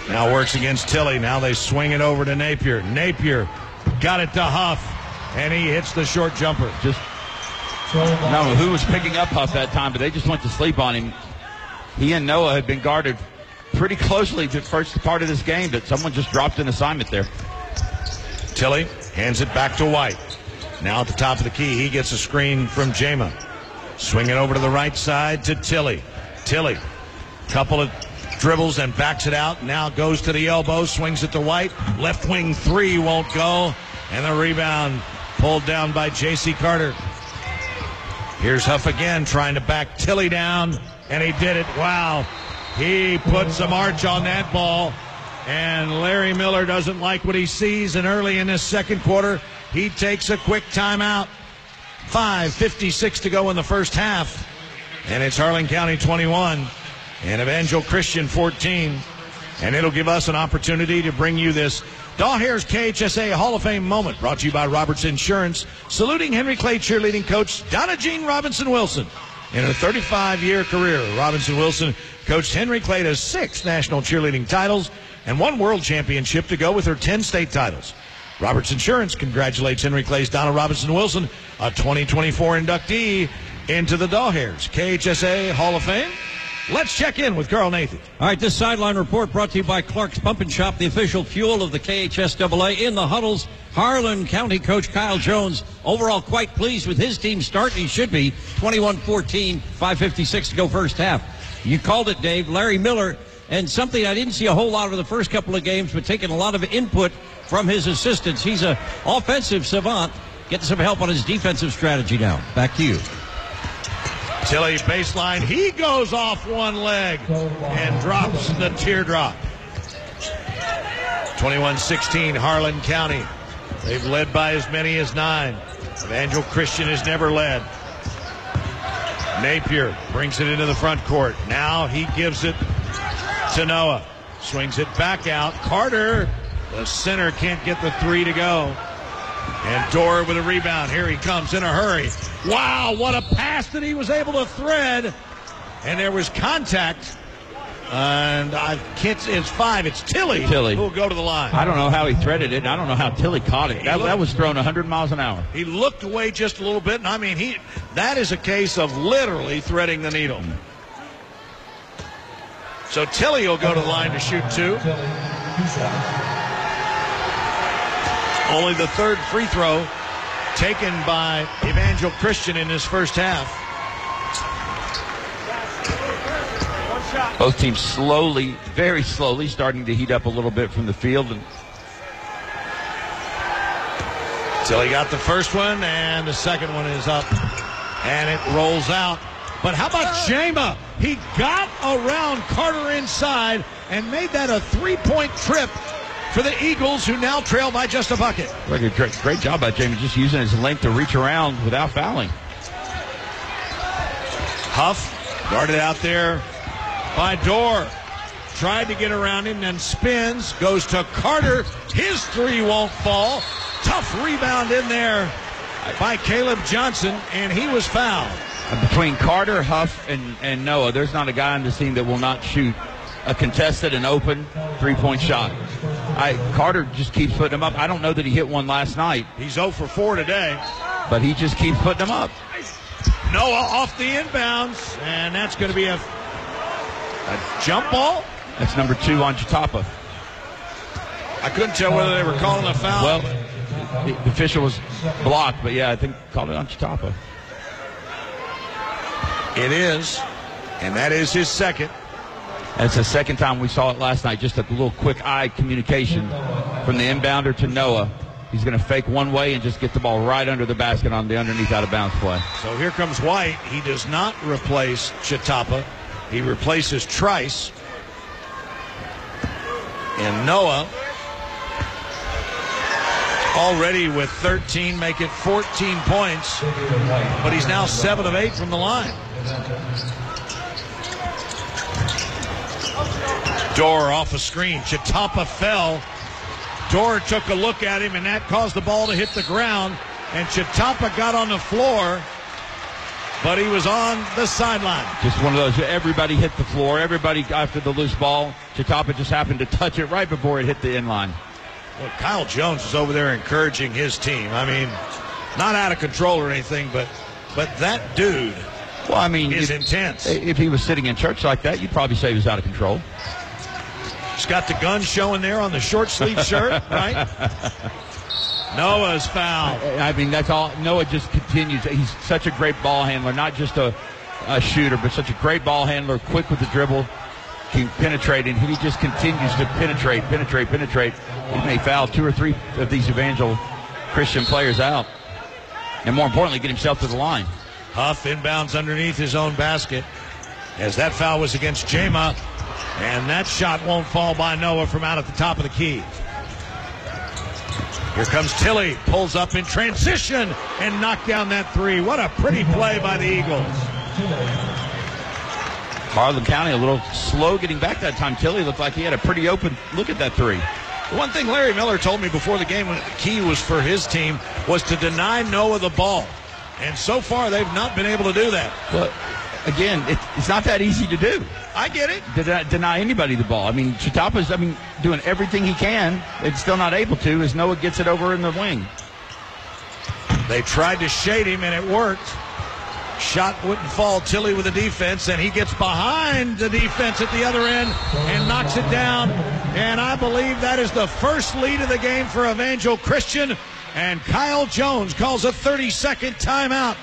Now works against Tilley. Now they swing it over to Napier. Napier got it to Huff, and he hits the short jumper. I don't know who was picking up Huff that time, but they just went to sleep on him. He and Noah had been guarded pretty closely the first part of this game, but someone just dropped an assignment there. Tilley hands it back to White. Now at the top of the key, he gets a screen from Jama. Swing it over to the right side to Tilley. Tilley, couple of dribbles and backs it out. Now goes to the elbow, swings it to White. Left wing three won't go. And the rebound pulled down by J.C. Carter. Here's Huff again trying to back Tilley down, and he did it. Wow. He put some arch on that ball, and Larry Miller doesn't like what he sees, and early in this second quarter, he takes a quick timeout. 5:56 to go in the first half, and it's Harlan County 21 and Evangel Christian 14, and it'll give us an opportunity to bring you this Dawhares KHSA Hall of Fame moment, brought to you by Roberts Insurance, saluting Henry Clay cheerleading coach Donna Jean Robinson Wilson. In her 35-year career, Robinson Wilson coached Henry Clay to 6 national cheerleading titles and 1 world championship to go with her 10 state titles. Roberts Insurance congratulates Henry Clay's Donna Robinson Wilson, a 2024 inductee into the Dawhares KHSA Hall of Fame. Let's check in with Carl Nathan. All right, this sideline report brought to you by Clark's Pump and Shop, the official fuel of the KHSAA. In the huddles, Harlan County coach Kyle Jones, overall quite pleased with his team's start. He should be 21-14, 5:56 to go first half. You called it, Dave. Larry Miller, and something I didn't see a whole lot of the first couple of games, but taking a lot of input from his assistants. He's an offensive savant, getting some help on his defensive strategy now. Back to you. Tilley baseline, he goes off one leg and drops the teardrop. 21-16 Harlan County. They've led by as many as 9. Evangel Christian has never led. Napier brings it into the front court. Now he gives it to Noah. Swings it back out. Carter, the center, can't get the 3 to go. And Dorr with a rebound. Here he comes in a hurry. Wow, what a pass that he was able to thread. And there was contact. And it's 5. It's Tilley who will go to the line. I don't know how he threaded it. I don't know how Tilley caught it. That was thrown 100 miles an hour. He looked away just a little bit. And I mean, that is a case of literally threading the needle. So Tilley will go to the line to shoot 2. Only the 3rd free throw taken by Evangel Christian in his first half. Both teams slowly, very slowly, starting to heat up a little bit from the field. Tilley got the first one, and the second one is up, and it rolls out. But how about Jama? He got around Carter inside and made that a 3-point trip for the Eagles, who now trail by just a bucket. Great job by Jamie, just using his length to reach around without fouling. Huff guarded out there by Dorr. Tried to get around him, then spins, goes to Carter. His 3 won't fall. Tough rebound in there by Caleb Johnson, and he was fouled. Between Carter, Huff, and Noah, there's not a guy on this team that will not shoot a contested and open 3-point shot. Carter just keeps putting them up. I don't know that he hit one last night. He's 0 for 4 today. But he just keeps putting them up. Noah off the inbounds, and that's going to be a jump ball? That's number 2 on Chatapa. I couldn't tell whether they were calling a foul. Well, the official was blocked, but yeah, I think called it on Chatapa. It is, and that is his second. That's the second time we saw it last night. Just a little quick eye communication from the inbounder to Noah. He's going to fake one way and just get the ball right under the basket on the underneath out of bounds play. So here comes White. He does not replace Chatapa. He replaces Trice. And Noah, already with 13, make it 14 points. But he's now 7 of 8 from the line. Dorr off a screen. Chatapa fell. Dorr took a look at him, and that caused the ball to hit the ground. And Chatapa got on the floor, but he was on the sideline. Just one of those, everybody hit the floor. Everybody after the loose ball Chautauqua just happened to touch it right before it hit the end line. Well, Kyle Jones is over there encouraging his team. I mean, not out of control or anything, but that dude is intense. If he was sitting in church like that, you'd probably say he was out of control. He's got the gun showing there on the short sleeve shirt, right? Noah's foul. I mean, that's all. Noah just continues. He's such a great ball handler, not just a shooter, but such a great ball handler, quick with the dribble, can penetrate, and he just continues to penetrate. He may foul 2 or 3 of these Evangel Christian players out, and more importantly, get himself to the line. Huff inbounds underneath his own basket, as that foul was against Jama, and that shot won't fall by Noah from out at the top of the key. Here comes Tilley, pulls up in transition and knocked down that 3. What a pretty play by the Eagles. Harlan County a little slow getting back that time. Tilley looked like he had a pretty open look at that 3. One thing Larry Miller told me before the game, when the key was for his team, was to deny Noah the ball. And so far, they've not been able to do that. But again, it's not that easy to do. I get it. Deny anybody the ball. I mean, Chautauqua's, doing everything he can. It's still not able to as Noah gets it over in the wing. They tried to shade him, and it worked. Shot wouldn't fall. Tilley with the defense, and he gets behind the defense at the other end and knocks it down. And I believe that is the first lead of the game for Evangel Christian. And Kyle Jones calls a 30-second timeout.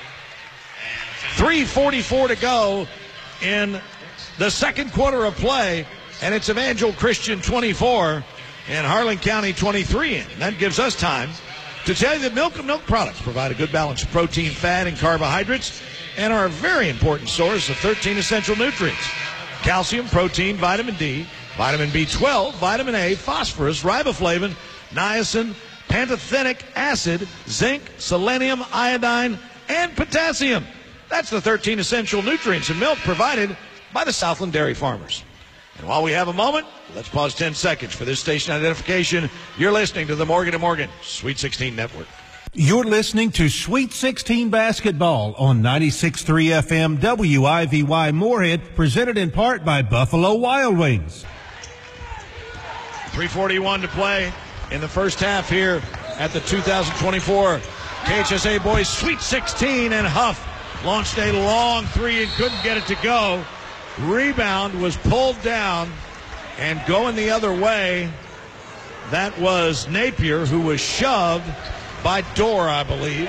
3:44 to go in the second quarter of play, and it's Evangel Christian 24 and Harlan County 23. And that gives us time to tell you that Milk and Milk products provide a good balance of protein, fat, and carbohydrates, and are a very important source of 13 essential nutrients: calcium, protein, vitamin D, vitamin B12, vitamin A, phosphorus, riboflavin, niacin, pantothenic acid, zinc, selenium, iodine, and potassium. That's the 13 essential nutrients in milk provided by the Southland Dairy Farmers. And while we have a moment, let's pause 10 seconds for this station identification. You're listening to the Morgan & Morgan Sweet 16 Network. You're listening to Sweet 16 Basketball on 96.3 FM WIVY Moorhead, presented in part by Buffalo Wild Wings. 3:41 to play in the first half here at the 2024 KHSA Boys Sweet 16, and Huff launched a long 3 and couldn't get it to go. Rebound was pulled down and going the other way. That was Napier, who was shoved by Dorr, I believe.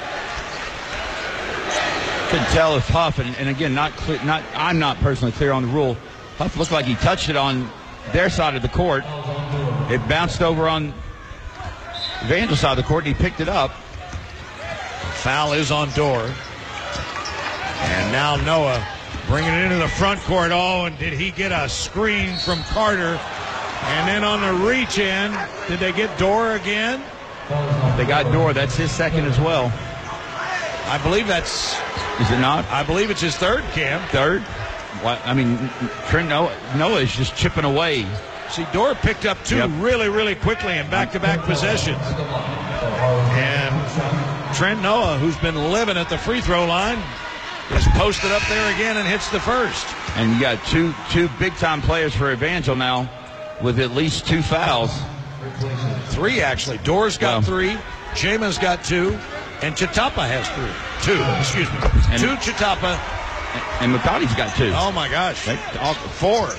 Couldn't tell if Huff, and again, I'm not personally clear on the rule. Huff looked like he touched it on their side of the court. It bounced over on Evangel's side of the court, and he picked it up. Foul is on Dorr. And now Noah bringing it into the front court. Oh, and did he get a screen from Carter? And then on the reach in, did they get Dorr again? They got Dorr. That's his second as well. I believe that's... Is it not? I believe it's his third, Cam. Third? Trent Noah is just chipping away. See, Dorr picked up 2 really, really quickly in back-to-back possessions. And Trent Noah, who's been living at the free throw line, is posted up there again and hits the first. And you got two big-time players for Evangel now with at least 2 fouls. 3, actually. Dorr's got 3. Jama's got 2. And Chautauqua has 2, excuse me. And 2 Chautauqua. And McCarty's got 2. Oh, my gosh. 4.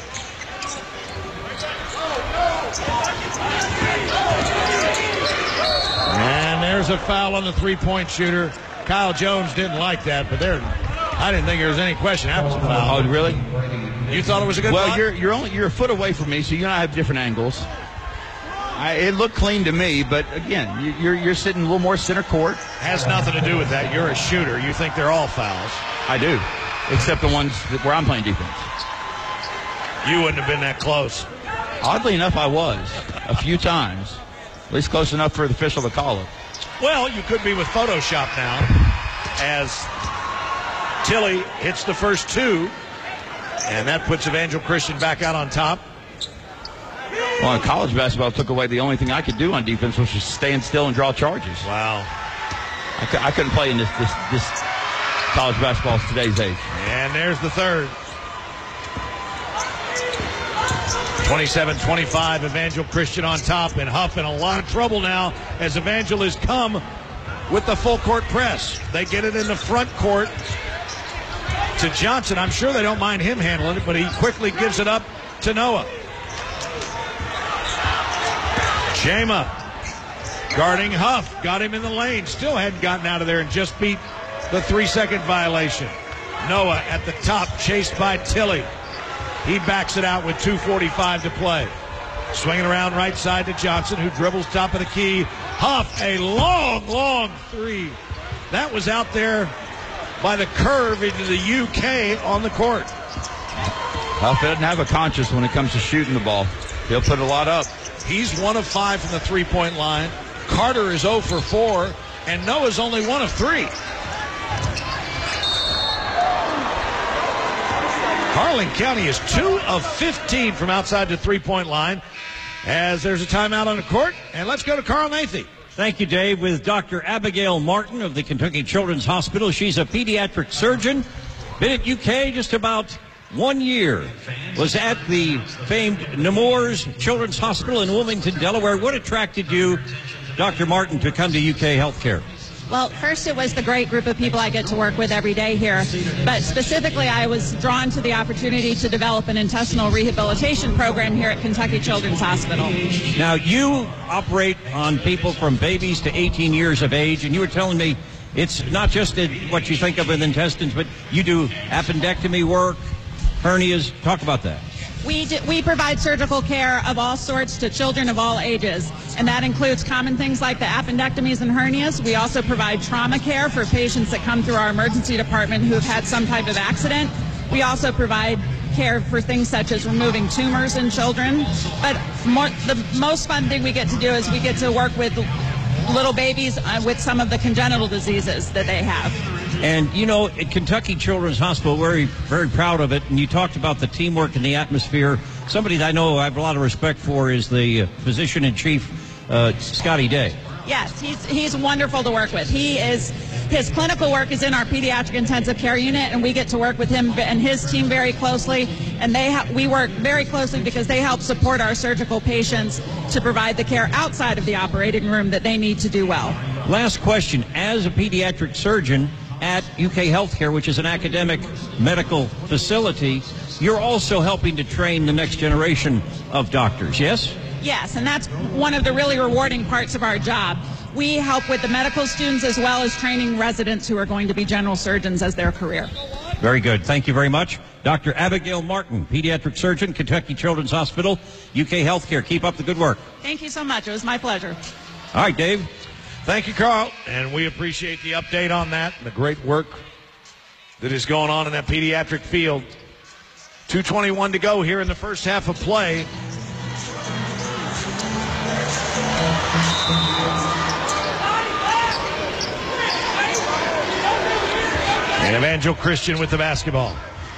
And there's a foul on the three-point shooter. Kyle Jones didn't like that, but I didn't think there was any question that was a foul. Oh, really? You thought it was a good foul? Well, you're a foot away from me, so you and I have different angles. It looked clean to me, but again, you're sitting a little more center court. Has nothing to do with that. You're a shooter. You think they're all fouls. I do, except the ones where I'm playing defense. You wouldn't have been that close. Oddly enough, I was a few times, at least close enough for the official to call it. Well, you could be with Photoshop now, as Tilley hits the first 2, and that puts Evangel Christian back out on top. Well, in college basketball, took away the only thing I could do on defense, which was stand still and draw charges. Wow. I couldn't play in this college basketball today's age. And there's the third. 27-25, Evangel Christian on top, and Huff in a lot of trouble now as Evangel has come with the full court press. They get it in the front court to Johnson. I'm sure they don't mind him handling it, but he quickly gives it up to Noah. Jama guarding Huff, got him in the lane, still hadn't gotten out of there and just beat the 3-second violation. Noah at the top, chased by Tilly. He backs it out with 2:45 to play. Swinging around right side to Johnson, who dribbles top of the key. Huff, a long, long three. That was out there by the curve into the UK on the court. Huff doesn't have a conscience when it comes to shooting the ball. He'll put a lot up. He's 1 of 5 from the three-point line. Carter is 0 for 4, and Noah's only 1 of 3. Harlan County is 2 of 15 from outside the three-point line as there's a timeout on the court. And let's go to Carl Nathy. Thank you, Dave. With Dr. Abigail Martin of the Kentucky Children's Hospital. She's a pediatric surgeon. Been at UK just about 1 year. Was at the famed Nemours Children's Hospital in Wilmington, Delaware. What attracted you, Dr. Martin, to come to UK Healthcare? Well, first it was the great group of people I get to work with every day here, but specifically I was drawn to the opportunity to develop an intestinal rehabilitation program here at Kentucky Children's Hospital. Now, you operate on people from babies to 18 years of age, and you were telling me it's not just what you think of with intestines, but you do appendectomy work, hernias. Talk about that. We provide surgical care of all sorts to children of all ages, and that includes common things like the appendectomies and hernias. We also provide trauma care for patients that come through our emergency department who have had some type of accident. We also provide care for things such as removing tumors in children. But the most fun thing we get to do is we get to work with little babies with some of the congenital diseases that they have. And, you know, at Kentucky Children's Hospital, we're very proud of it. And you talked about the teamwork and the atmosphere. Somebody that I know I have a lot of respect for is the physician-in-chief, Scotty Day. Yes, he's wonderful to work with. His clinical work is in our pediatric intensive care unit, and we get to work with him and his team very closely. And we work very closely because they help support our surgical patients to provide the care outside of the operating room that they need to do well. Last question. As a pediatric surgeon at UK Healthcare, which is an academic medical facility, you're also helping to train the next generation of doctors, yes? Yes, and that's one of the really rewarding parts of our job. We help with the medical students as well as training residents who are going to be general surgeons as their career. Very good. Thank you very much. Dr. Abigail Martin, pediatric surgeon, Kentucky Children's Hospital, UK Healthcare. Keep up the good work. Thank you so much. It was my pleasure. All right, Dave. Thank you, Carl. And we appreciate the update on that and the great work that is going on in that pediatric field. 2:21 to go here in the first half of play. And Evangel Christian with the basketball.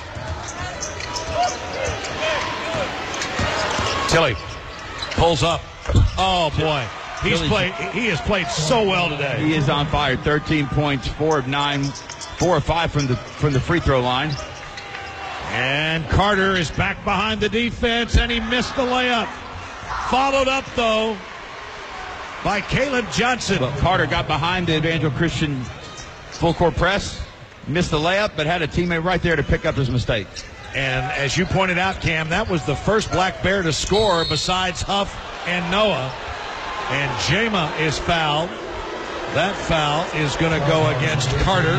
Tilly pulls up. Oh, boy. He has played so well today. He is on fire. 13 points, 4 of 9, 4 of 5 from the free throw line. And Carter is back behind the defense, and he missed the layup. Followed up, though, by Caleb Johnson. But Carter got behind the Evangel Christian full court press, missed the layup, but had a teammate right there to pick up his mistake. And as you pointed out, Cam, that was the first Black Bear to score besides Huff and Noah. And Jama is fouled. That foul is going to go against Carter.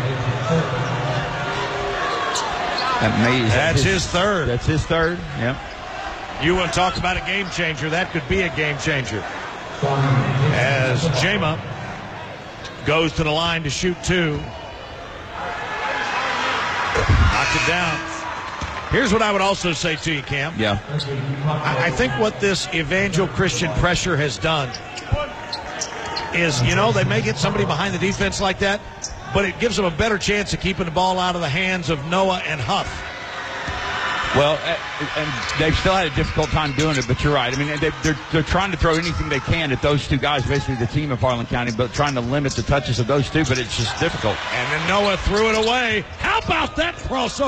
That's his third. That's his third, yep. You want to talk about a game changer. That could be a game changer. As Jama goes to the line to shoot 2. Knocked it down. Here's what I would also say to you, Cam. Yeah. I think what this Evangel Christian pressure has done is, they may get somebody behind the defense like that, but it gives them a better chance of keeping the ball out of the hands of Noah and Huff. Well, and they've still had a difficult time doing it, but you're right. I mean, they're trying to throw anything they can at those two guys, basically the team of Harlan County, but trying to limit the touches of those two, but it's just difficult. And then Noah threw it away. How about that crossover?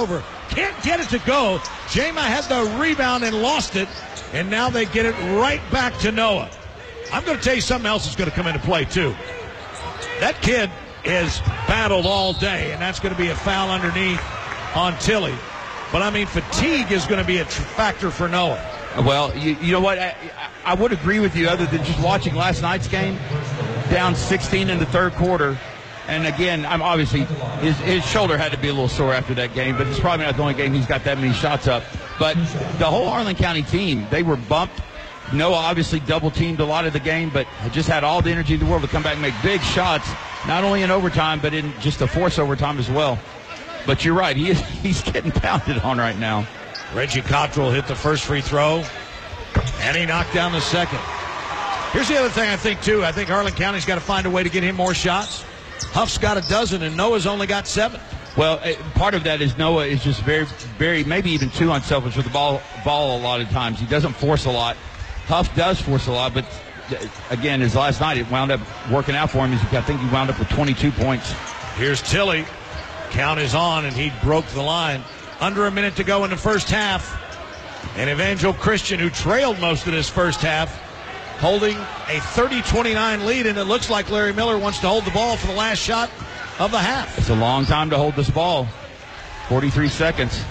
can't get it to go. Jama had the rebound and lost it, and now they get it right back to Noah. I'm going to tell you something else is going to come into play, too. That kid has battled all day, and that's going to be a foul underneath on Tilly. But, I mean, fatigue is going to be a factor for Noah. Well, you know what? I would agree with you other than just watching last night's game. Down 16 in the third quarter. And, again, I'm obviously his shoulder had to be a little sore after that game, but it's probably not the only game he's got that many shots up. But the whole Harlan County team, they were bumped. Noah obviously double-teamed a lot of the game, but just had all the energy in the world to come back and make big shots, not only in overtime, but in just a forced overtime as well. But you're right, he's getting pounded on right now. Reggie Cottrell hit the first free throw, and he knocked down the second. Here's the other thing I think, too. I think Harlan County's got to find a way to get him more shots. Huff's got a dozen, and Noah's only got 7. Well, part of that is Noah is just very, very, maybe even too unselfish with the ball a lot of times. He doesn't force a lot. Huff does force a lot, but again, his last night, it wound up working out for him. I think he wound up with 22 points. Here's Tilly. Count is on, and he broke the line. Under a minute to go in the first half. And Evangel Christian, who trailed most of this first half, holding a 30-29 lead, and it looks like Larry Miller wants to hold the ball for the last shot of the half. It's a long time to hold this ball. 43 seconds.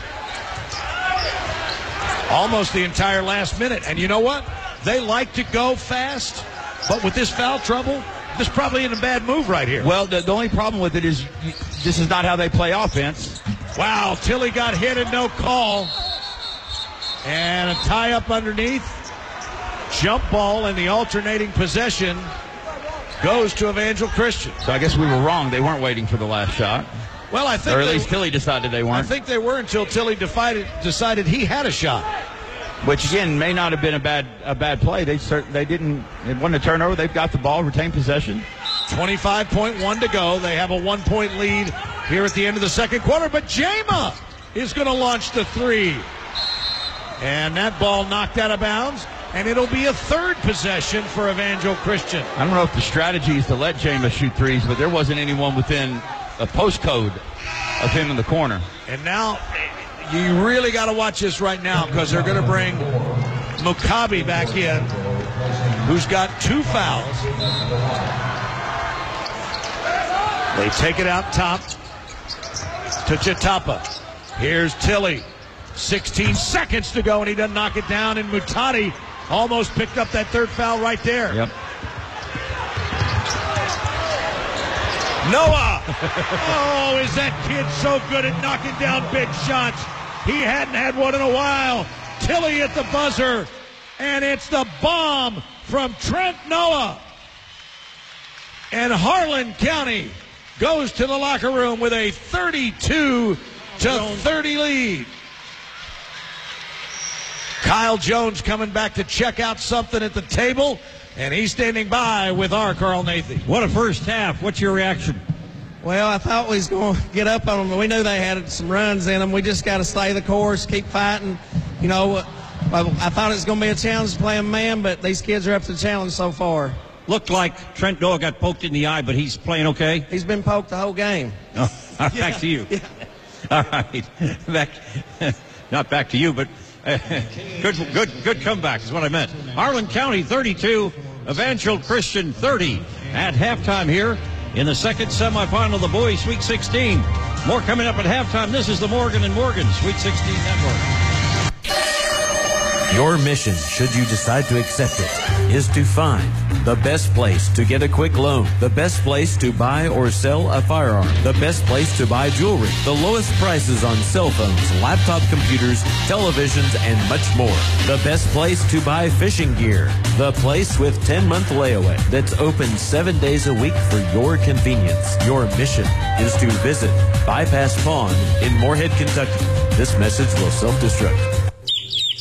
Almost the entire last minute. And you know what? They like to go fast, but with this foul trouble, this probably isn't a bad move right here. Well, the only problem with it is this is not how they play offense. Wow, Tilly got hit and no call. And a tie-up underneath. Jump ball and the alternating possession goes to Evangel Christian. So I guess we were wrong. They weren't waiting for the last shot. Well, I think, or at least Tilly decided they weren't. I think they were until Tilly decided he had a shot. Which again may not have been a bad play. They didn't. It wasn't a turnover. They've got the ball, retained possession. 25.1 to go. They have a 1-point lead here at the end of the second quarter. But Jama is going to launch the three, and that ball knocked out of bounds. And it'll be a third possession for Evangel Christian. I don't know if the strategy is to let Jama shoot threes, but there wasn't anyone within a postcode of him in the corner. And now you really got to watch this right now because they're going to bring Mukabi back in, who's got 2 fouls. They take it out top to Chitapa. Here's Tilly. 16 seconds to go, and he doesn't knock it down, and Mutati almost picked up that third foul right there. Yep. Noah! Oh, is that kid so good at knocking down big shots? He hadn't had one in a while. Tilly at the buzzer, and it's the bomb from Trent Noah. And Harlan County goes to the locker room with a 32-30 lead. Kyle Jones coming back to check out something at the table, and he's standing by with our Carl Nathan. What a first half. What's your reaction? Well, I thought we was going to get up on them. We knew they had some runs in them. We just got to stay the course, keep fighting. You know, I thought it was going to be a challenge playing man, but these kids are up to the challenge so far. Looked like Trent Noah got poked in the eye, but he's playing okay? He's been poked the whole game. Oh, back to you. Yeah. All right. Not back to you, but good comeback is what I meant. Harlan County 32, Evangel Christian 30 at halftime here in the second semifinal of the boys Sweet 16. More coming up at halftime. This is the Morgan & Morgan Sweet 16 Network. Your mission, should you decide to accept it, is to find the best place to get a quick loan, the best place to buy or sell a firearm, the best place to buy jewelry, the lowest prices on cell phones, laptop computers, televisions, and much more. The best place to buy fishing gear, the place with 10-month layaway that's open 7 days a week for your convenience. Your mission is to visit Bypass Pawn in Moorhead, Kentucky. This message will self-destruct.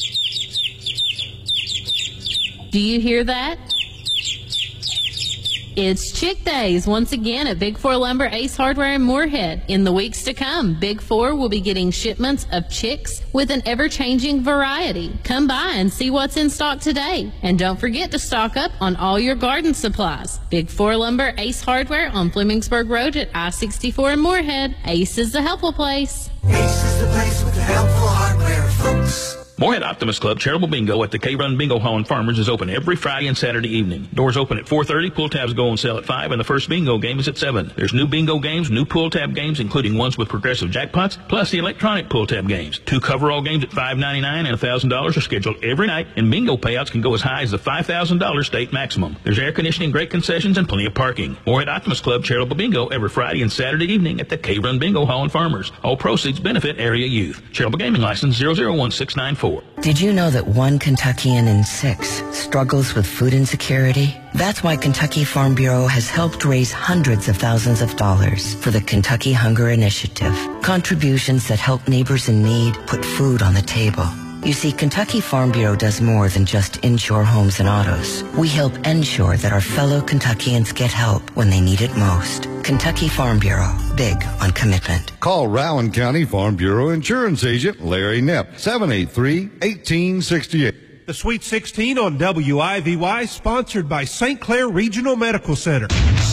Do you hear that? It's Chick Days once again at Big 4 Lumber, Ace Hardware, and Moorhead. In the weeks to come, Big 4 will be getting shipments of chicks with an ever-changing variety. Come by and see what's in stock today. And don't forget to stock up on all your garden supplies. Big 4 Lumber, Ace Hardware on Flemingsburg Road at I-64 in Moorhead. Ace is the helpful place. Ace is the place with the helpful hardware, folks. Moorhead Optimist Club Charitable Bingo at the K-Run Bingo Hall in Farmers is open every Friday and Saturday evening. Doors open at 4:30, pull tabs go on sale at 5, and the first bingo game is at 7. There's new bingo games, new pull tab games, including ones with progressive jackpots, plus the electronic pull tab games. 2 coverall games at $5.99 and $1,000 are scheduled every night, and bingo payouts can go as high as the $5,000 state maximum. There's air conditioning, great concessions, and plenty of parking. Moorhead Optimist Club Charitable Bingo every Friday and Saturday evening at the K-Run Bingo Hall in Farmers. All proceeds benefit area youth. Charitable Gaming License 001694. Did you know that 1 Kentuckian in 6 struggles with food insecurity? That's why Kentucky Farm Bureau has helped raise hundreds of thousands of dollars for the Kentucky Hunger Initiative. Contributions that help neighbors in need put food on the table. You see, Kentucky Farm Bureau does more than just insure homes and autos. We help ensure that our fellow Kentuckians get help when they need it most. Kentucky Farm Bureau, big on commitment. Call Rowan County Farm Bureau Insurance Agent Larry Knepp, 783-1868. The Sweet 16 on WIVY, sponsored by St. Clair Regional Medical Center.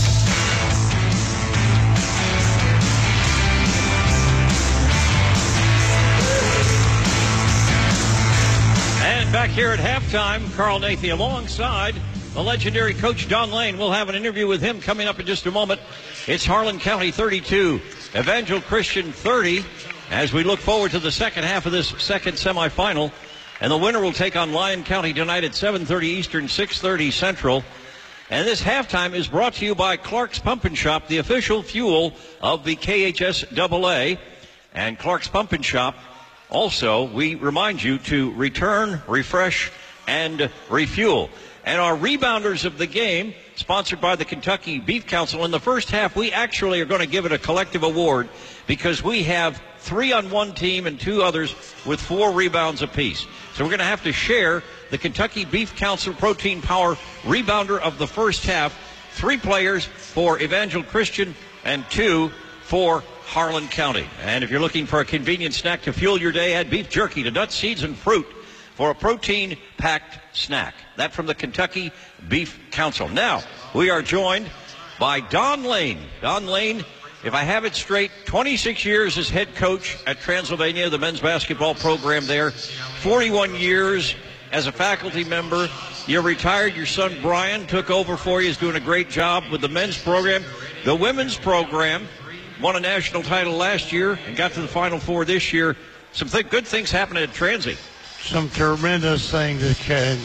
Back here at halftime, Carl Nathy alongside the legendary Coach Don Lane. We'll have an interview with him coming up in just a moment. It's Harlan County 32, Evangel Christian 30, as we look forward to the second half of this second semifinal. And the winner will take on Lyon County tonight at 7:30 Eastern, 6:30 Central. And this halftime is brought to you by Clark's Pump & Shop, the official fuel of the KHSAA. And Clark's Pump & Shop, also, we remind you to return, refresh, and refuel. And our rebounders of the game, sponsored by the Kentucky Beef Council. In the first half, we actually are going to give it a collective award because we have 3 on one team and 2 others with 4 rebounds apiece. So we're going to have to share the Kentucky Beef Council Protein Power rebounder of the first half. 3 players for Evangel Christian and 2 for Harlan County. And if you're looking for a convenient snack to fuel your day, add beef jerky to nuts, seeds, and fruit for a protein-packed snack. That from the Kentucky Beef Council. Now, we are joined by Don Lane. Don Lane, if I have it straight, 26 years as head coach at Transylvania, the men's basketball program there. 41 years as a faculty member. You're retired. Your son, Brian, took over for you. He's doing a great job with the men's program. The women's program won a national title last year and got to the Final Four this year. Some good things happening at Transy. Some tremendous things at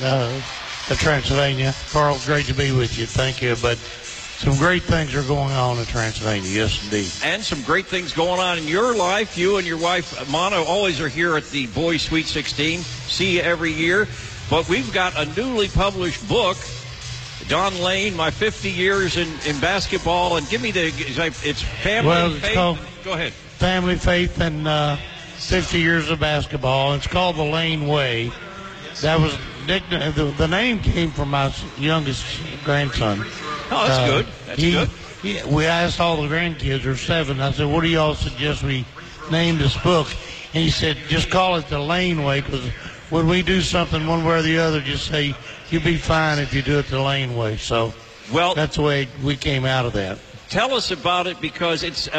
Transylvania. Carl, great to be with you. Thank you. But some great things are going on at Transylvania. Yes, indeed. And some great things going on in your life. You and your wife, Mono, always are here at the Boys Sweet 16. See you every year. But we've got a newly published book, Don Lane, My 50 Years in Basketball. And give me it's Family, Faith. Go ahead. Family, Faith, and 50 Years of Basketball. It's called The Lane Way. That was the name came from my youngest grandson. Oh, that's good. That's good. We asked all the grandkids, there's 7. I said, what do y'all suggest we name this book? And he said, just call it The Lane Way, because when we do something one way or the other, just say, you'll be fine if you do it the Lane Way. So that's the way we came out of that. Tell us about it, because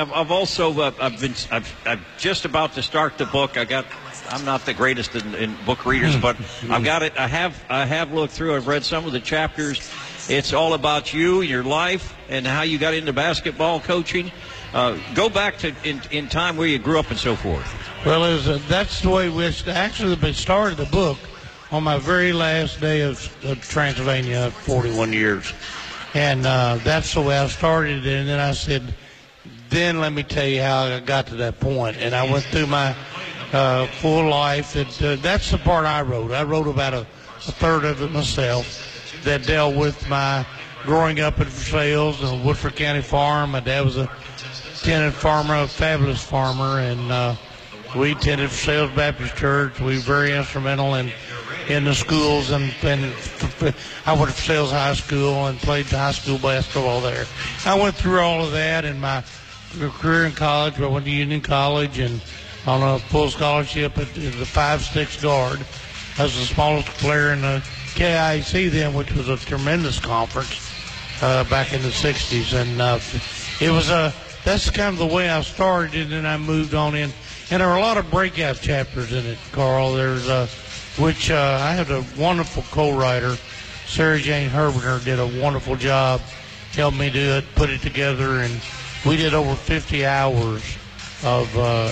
I'm just about to start the book. I'm not the greatest in book readers, but I've got it. I have looked through. I've read some of the chapters. It's all about you, your life, and how you got into basketball coaching. Go back to in time where you grew up and so forth. Well, that's the way we actually started the book on my very last day of Transylvania, 41 years. And that's the way I started it. And then I said, then let me tell you how I got to that point. And I went through my full life. That's the part I wrote. I wrote about a third of it myself that dealt with my growing up at Versailles, the Woodford County Farm. My dad was a tenant farmer, a fabulous farmer, and we attended Versailles Baptist Church. We were very instrumental in in the schools, and I went to Sales High School and played high school basketball there. I went through all of that in my career in college. I went to Union College and on a full scholarship at the 5'6" guard. I was the smallest player in the KIAC then, which was a tremendous conference back in the 60s. And it was that's kind of the way I started, and then I moved on in. And there are a lot of breakout chapters in it, Carl. There's which I had a wonderful co-writer, Sarah Jane Herberner, did a wonderful job, helped me do it, put it together, and we did over 50 hours of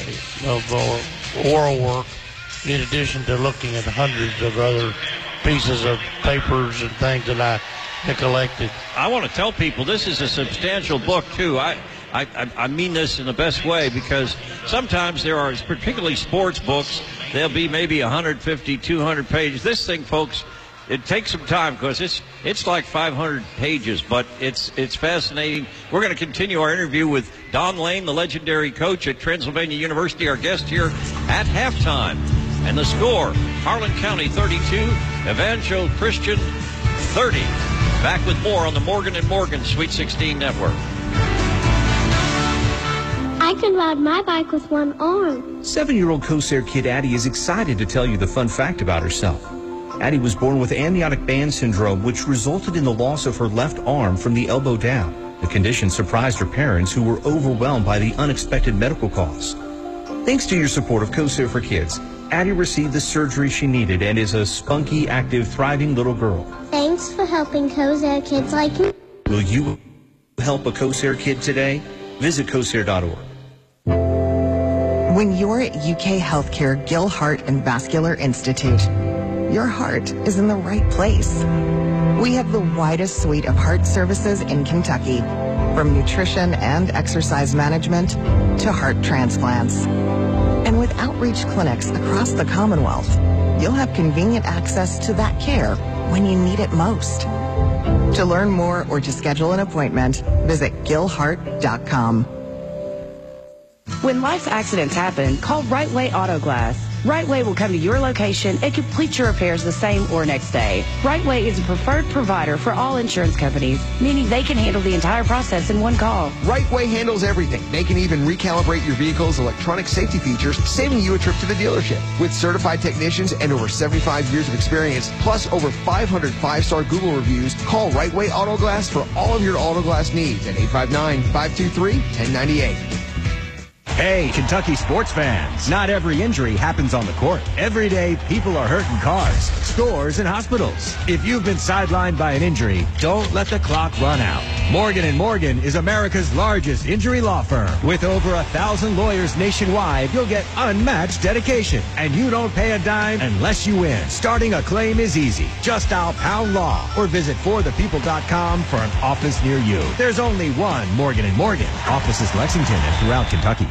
oral work, in addition to looking at hundreds of other pieces of papers and things that I had collected. I want to tell people this is a substantial book, too. I mean this in the best way, because sometimes there are, particularly sports books, there'll be maybe 150, 200 pages. This thing, folks, it takes some time because it's like 500 pages, but it's fascinating. We're going to continue our interview with Don Lane, the legendary coach at Transylvania University, our guest here at halftime. And the score, Harlan County 32, Evangel Christian 30. Back with more on the Morgan & Morgan Sweet 16 Network. I can ride my bike with one arm. 7-year-old Kosair kid Addie is excited to tell you the fun fact about herself. Addie was born with amniotic band syndrome, which resulted in the loss of her left arm from the elbow down. The condition surprised her parents, who were overwhelmed by the unexpected medical costs. Thanks to your support of Kosair for Kids, Addie received the surgery she needed and is a spunky, active, thriving little girl. Thanks for helping Kosair kids like me. Will you help a Kosair kid today? Visit Kosair.org. When you're at UK Healthcare Gill Heart and Vascular Institute, your heart is in the right place. We have the widest suite of heart services in Kentucky, from nutrition and exercise management to heart transplants. And with outreach clinics across the Commonwealth, you'll have convenient access to that care when you need it most. To learn more or to schedule an appointment, visit gillheart.com. When life's accidents happen, call Right Way Auto Glass. Right Way will come to your location and complete your repairs the same or next day. Right Way is a preferred provider for all insurance companies, meaning they can handle the entire process in one call. Right Way handles everything. They can even recalibrate your vehicle's electronic safety features, saving you a trip to the dealership. With certified technicians and over 75 years of experience, plus over 500 5-star Google reviews, call Right Way Auto Glass for all of your auto glass needs at 859-523-1098. Hey, Kentucky sports fans. Not every injury happens on the court. Every day, people are hurt in cars, stores, and hospitals. If you've been sidelined by an injury, don't let the clock run out. Morgan & Morgan is America's largest injury law firm. With over 1,000 lawyers nationwide, you'll get unmatched dedication. And you don't pay a dime unless you win. Starting a claim is easy. Just dial Pound Law or visit forthepeople.com for an office near you. There's only one Morgan & Morgan. Offices Lexington and throughout Kentucky.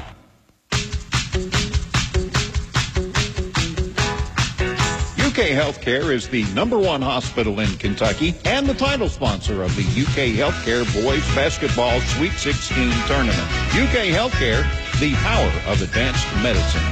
UK Healthcare is the #1 hospital in Kentucky and the title sponsor of the UK Healthcare Boys Basketball Sweet 16 Tournament. UK Healthcare, the power of advanced medicine.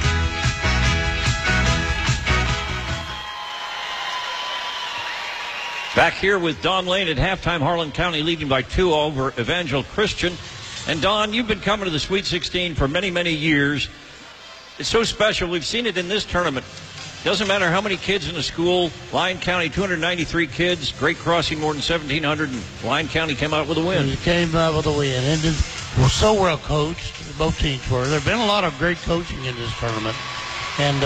Back here with Don Lane at halftime. Harlan County leading by 2 over Evangel Christian. And Don, you've been coming to the Sweet 16 for many, many years. It's so special. We've seen it in this tournament. Doesn't matter how many kids in the school. Lyon County, 293 kids. Great Crossing, more than 1,700. And Lyon County came out with a win. It came out with a win. And we're so well coached. Both teams were. There have been a lot of great coaching in this tournament. And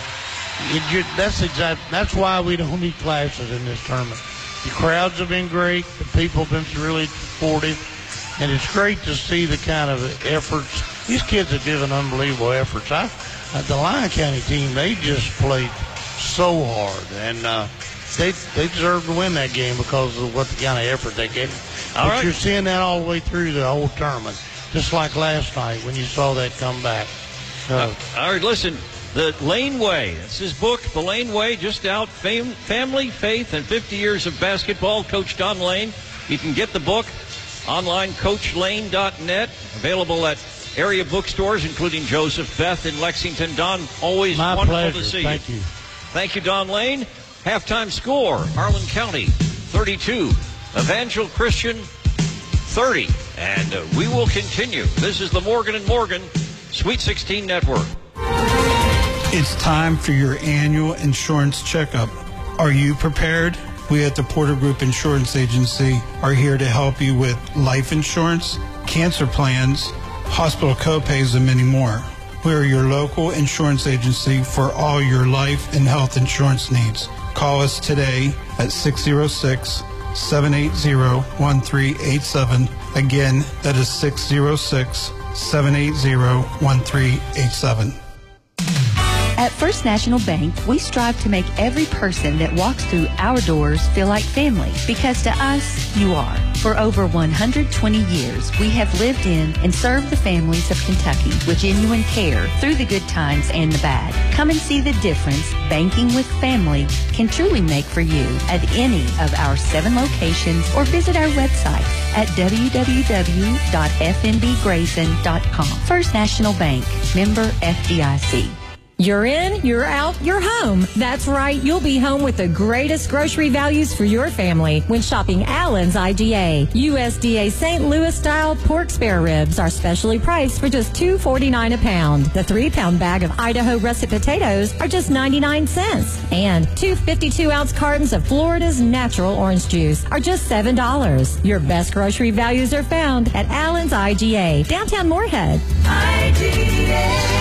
that's why we don't need classes in this tournament. The crowds have been great. The people have been really supportive. And it's great to see the kind of efforts. These kids have given unbelievable efforts. The Lyon County team, they just played so hard, and they deserve to win that game because of what the kind of effort they gave. All right. You're seeing that all the way through the whole tournament, just like last night when you saw that come back. All right, listen, The Lane Way. It's his book, The Lane Way, just out. Family, Faith, and 50 Years of Basketball. Coach Don Lane. You can get the book online, coachlane.net, available at area bookstores, including Joseph Beth in Lexington. Don, always wonderful to see you. Thank you. Thank you, Don Lane. Halftime score, Harlan County 32, Evangel Christian 30. And we will continue. This is the Morgan & Morgan Sweet 16 Network. It's time for your annual insurance checkup. Are you prepared? We at the Porter Group Insurance Agency are here to help you with life insurance, cancer plans, hospital copays, and many more. We are your local insurance agency for all your life and health insurance needs. Call us today at 606-780-1387. Again, that is 606-780-1387. At First National Bank, we strive to make every person that walks through our doors feel like family, because to us, you are. For over 120 years, we have lived in and served the families of Kentucky with genuine care through the good times and the bad. Come and see the difference banking with family can truly make for you at any of our 7 locations, or visit our website at www.fnbgrayson.com. First National Bank, member FDIC. You're in, you're out, you're home. That's right, you'll be home with the greatest grocery values for your family when shopping Allen's IGA. USDA St. Louis-style pork spare ribs are specially priced for just $2.49 a pound. The 3-pound bag of Idaho russet potatoes are just 99 cents. And 2 52-ounce cartons of Florida's natural orange juice are just $7. Your best grocery values are found at Allen's IGA, downtown Moorhead. IGA.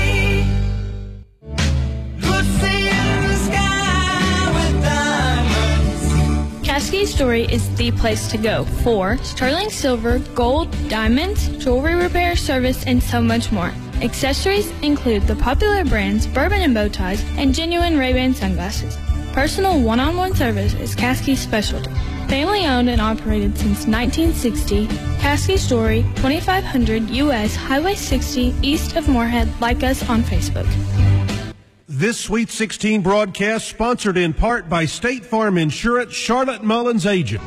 Caskey Story is the place to go for sterling silver, gold, diamonds, jewelry repair, service, and so much more. Accessories include the popular brands Bourbon and Bow Ties and genuine Ray-Ban sunglasses. Personal one-on-one service is Caskey's specialty. Family owned and operated since 1960, Caskey Story, 2500 U.S. Highway 60 east of Moorhead. Like us on Facebook. This Sweet 16 broadcast sponsored in part by State Farm Insurance, Charlotte Mullins agent.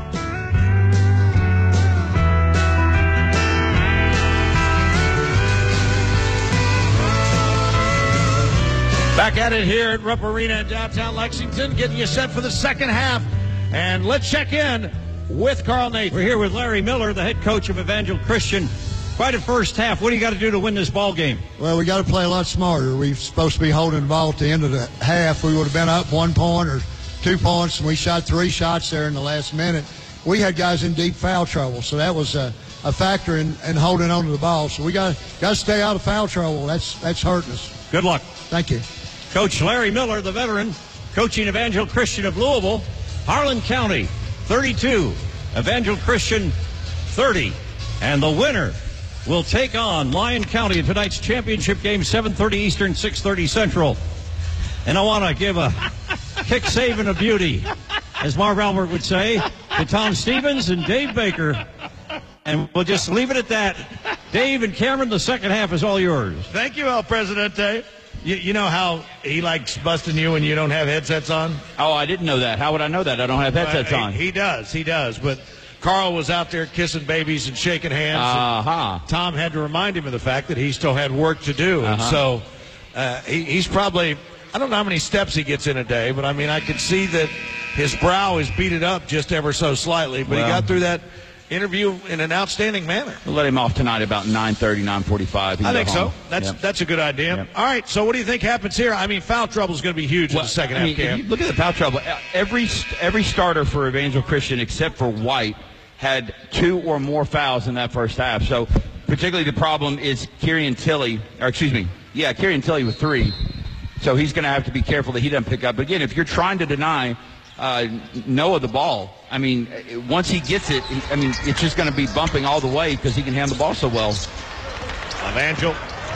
Back at it here at Rupp Arena in downtown Lexington, getting you set for the second half. And let's check in with Carl Nathan. We're here with Larry Miller, the head coach of Evangel Christian. Quite a first half. What do you got to do to win this ball game? Well, we got to play a lot smarter. We're supposed to be holding the ball at the end of the half. We would have been up 1 point or 2 points, and we shot 3 shots there in the last minute. We had guys in deep foul trouble, so that was a factor in holding on to the ball. So we got to stay out of foul trouble. That's hurting us. Good luck. Thank you. Coach Larry Miller, the veteran, coaching Evangel Christian of Louisville. Harlan County, 32. Evangel Christian, 30. And the winner will take on Lyon County in tonight's championship game, 7:30 Eastern, 6:30 Central. And I want to give a kick saving of beauty, as Marv Albert would say, to Tom Stevens and Dave Baker. And we'll just leave it at that. Dave and Cameron, the second half is all yours. Thank you, El Presidente. You know how he likes busting you when you don't have headsets on? Oh, I didn't know that. How would I know that? I don't have headsets on. He does. But Carl was out there kissing babies and shaking hands. And Tom had to remind him of the fact that he still had work to do. And so he's probably, I don't know how many steps he gets in a day, but I mean, I could see that his brow is beaded up just ever so slightly. But he got through that interview in an outstanding manner. We'll let him off tonight about 9:30, 9:45. I think so. That's a good idea. Yep. All right, so what do you think happens here? I mean, foul trouble is going to be huge in the second half, Cam. If you look at the foul trouble. Every starter for Evangel Christian, except for White, had 2 or more fouls in that first half. So particularly the problem is Kieran Tilley with 3. So he's going to have to be careful that he doesn't pick up. But again, if you're trying to deny Noah the ball, I mean, once he gets it, it's just going to be bumping all the way because he can handle the ball so well. Evangel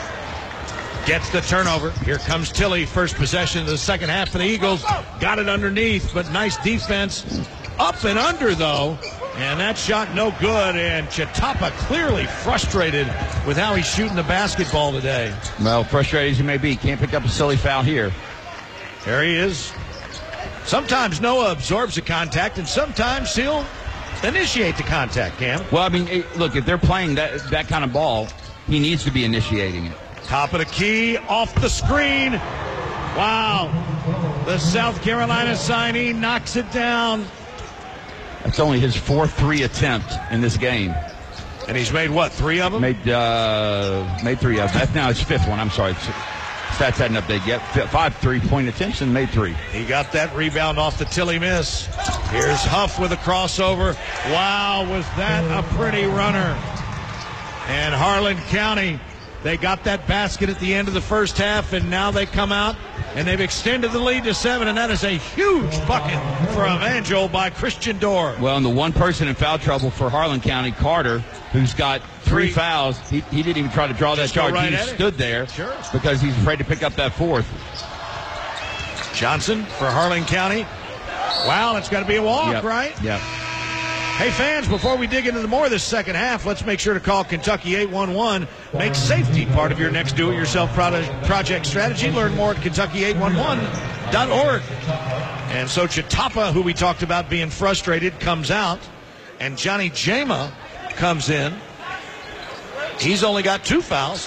gets the turnover. Here comes Tilley, first possession of the second half for the Eagles. Got it underneath, but nice defense. Up and under, though. And that shot no good, and Chatapa clearly frustrated with how he's shooting the basketball today. Well, frustrated as he may be, can't pick up a silly foul here. There he is. Sometimes Noah absorbs the contact, and sometimes he'll initiate the contact, Cam. Well, I mean, look, if they're playing that kind of ball, he needs to be initiating it. Top of the key, off the screen. Wow. the South Carolina signee, knocks it down. That's only his 4th 3 attempt in this game. And he's made what, 3 of them? Made 3 of them. That's now his 5th one. I'm sorry. Stats hadn't updated yet. 5 3-point attempts and made 3. He got that rebound off the Tilly miss. Here's Huff with a crossover. Wow, was that a pretty runner. And Harlan County, they got that basket at the end of the first half, and now they come out, and they've extended the lead to 7, and that is a huge bucket for Evangel by Christian Dorr. Well, and the one person in foul trouble for Harlan County, Carter, who's got 3 fouls, he didn't even try to draw that charge. He stood there because he's afraid to pick up that 4th. Johnson for Harlan County. Wow, it's got to be a walk, right? Yeah. Hey, fans, before we dig into more of this second half, let's make sure to call Kentucky 811. Make safety part of your next do-it-yourself project strategy. Learn more at kentucky811.org. And so Chatapa, who we talked about being frustrated, comes out. And Johnny Jama comes in. He's only got 2 fouls.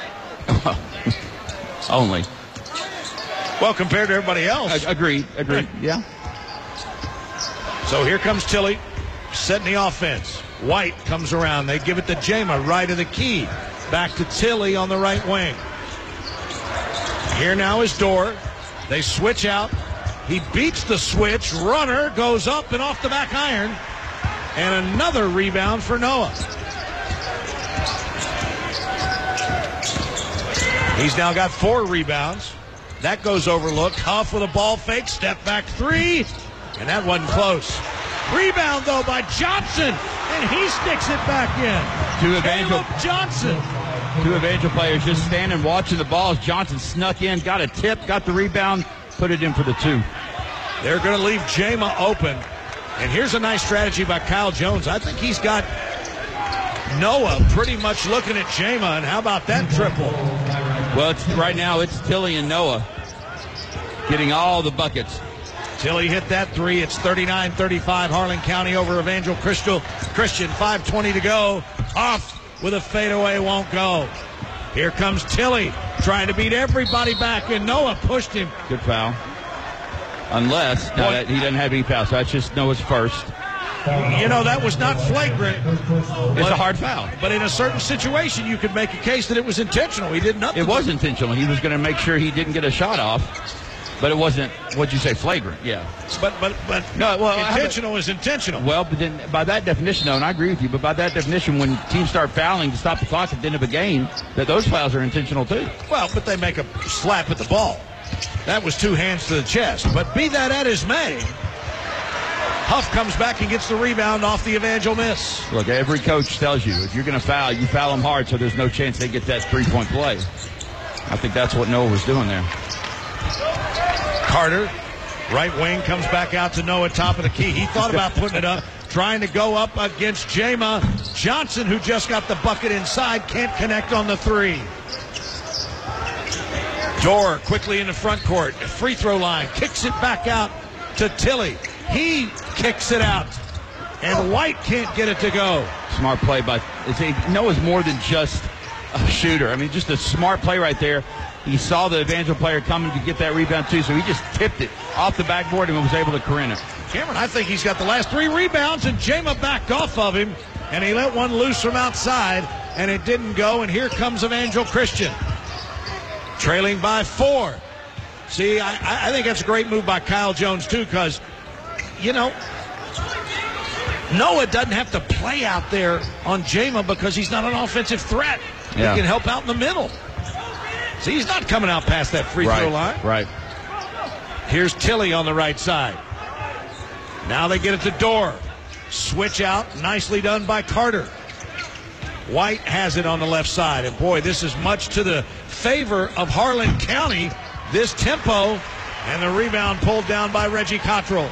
Only. Well, compared to everybody else. Agreed. Yeah. So here comes Tilly. Setting the offense. White comes around. They give it to Jama, right of the key. Back to Tilly on the right wing. Here now is Dorr. They switch out. He beats the switch. Runner goes up and off the back iron. And another rebound for Noah. He's now got 4 rebounds. That goes overlooked. Huff with a ball fake. Step back 3. And that wasn't close. Rebound, though, by Johnson, and he sticks it back in. Caleb Johnson. 2 Evangel players just standing watching the balls. Johnson snuck in, got a tip, got the rebound, put it in for the 2. They're going to leave Jama open. And here's a nice strategy by Kyle Jones. I think he's got Noah pretty much looking at Jama, and how about that triple? Well, right now it's Tilly and Noah getting all the buckets. Tilly hit that 3. It's 39-35. Harlan County over Evangel Christian. 5:20 to go. Off with a fadeaway, won't go. Here comes Tilly trying to beat everybody back, and Noah pushed him. Good foul. Unless he doesn't have any fouls. So that's just Noah's first. You know, that was not flagrant. It's a hard foul. But in a certain situation, you could make a case that it was intentional. He did nothing. It was intentional. He was going to make sure he didn't get a shot off. But it wasn't, what'd you say, flagrant? Yeah. But no, well, intentional is intentional. Well, but then by that definition, though, and I agree with you, but by that definition, when teams start fouling to stop the clock at the end of a game, that those fouls are intentional too. Well, but they make a slap at the ball. That was 2 hands to the chest. But be that as may, Huff comes back and gets the rebound off the Evangel miss. Look, every coach tells you, if you're going to foul, you foul them hard so there's no chance they get that 3-point play. I think that's what Noah was doing there. Carter, right wing, comes back out to Noah, top of the key. He thought about putting it up, trying to go up against Jama. Johnson, who just got the bucket inside, can't connect on the 3. Dorr quickly in the front court, free throw line, kicks it back out to Tilly. He kicks it out, and White can't get it to go. Smart play by Noah's more than just a shooter. I mean, just a smart play right there. He saw the Evangel player coming to get that rebound too, so he just tipped it off the backboard and was able to careen it. Cameron, I think he's got the last 3 rebounds, and Jama backed off of him, and he let one loose from outside, and it didn't go, and here comes Evangel Christian. Trailing by 4. See, I think that's a great move by Kyle Jones too, because, you know, Noah doesn't have to play out there on Jama because he's not an offensive threat. Yeah. He can help out in the middle. See, he's not coming out past that free throw line. Right. Here's Tilly on the right side. Now they get it to Dorr. Switch out. Nicely done by Carter. White has it on the left side. And, boy, this is much to the favor of Harlan County, this tempo. And the rebound pulled down by Reggie Cottrell.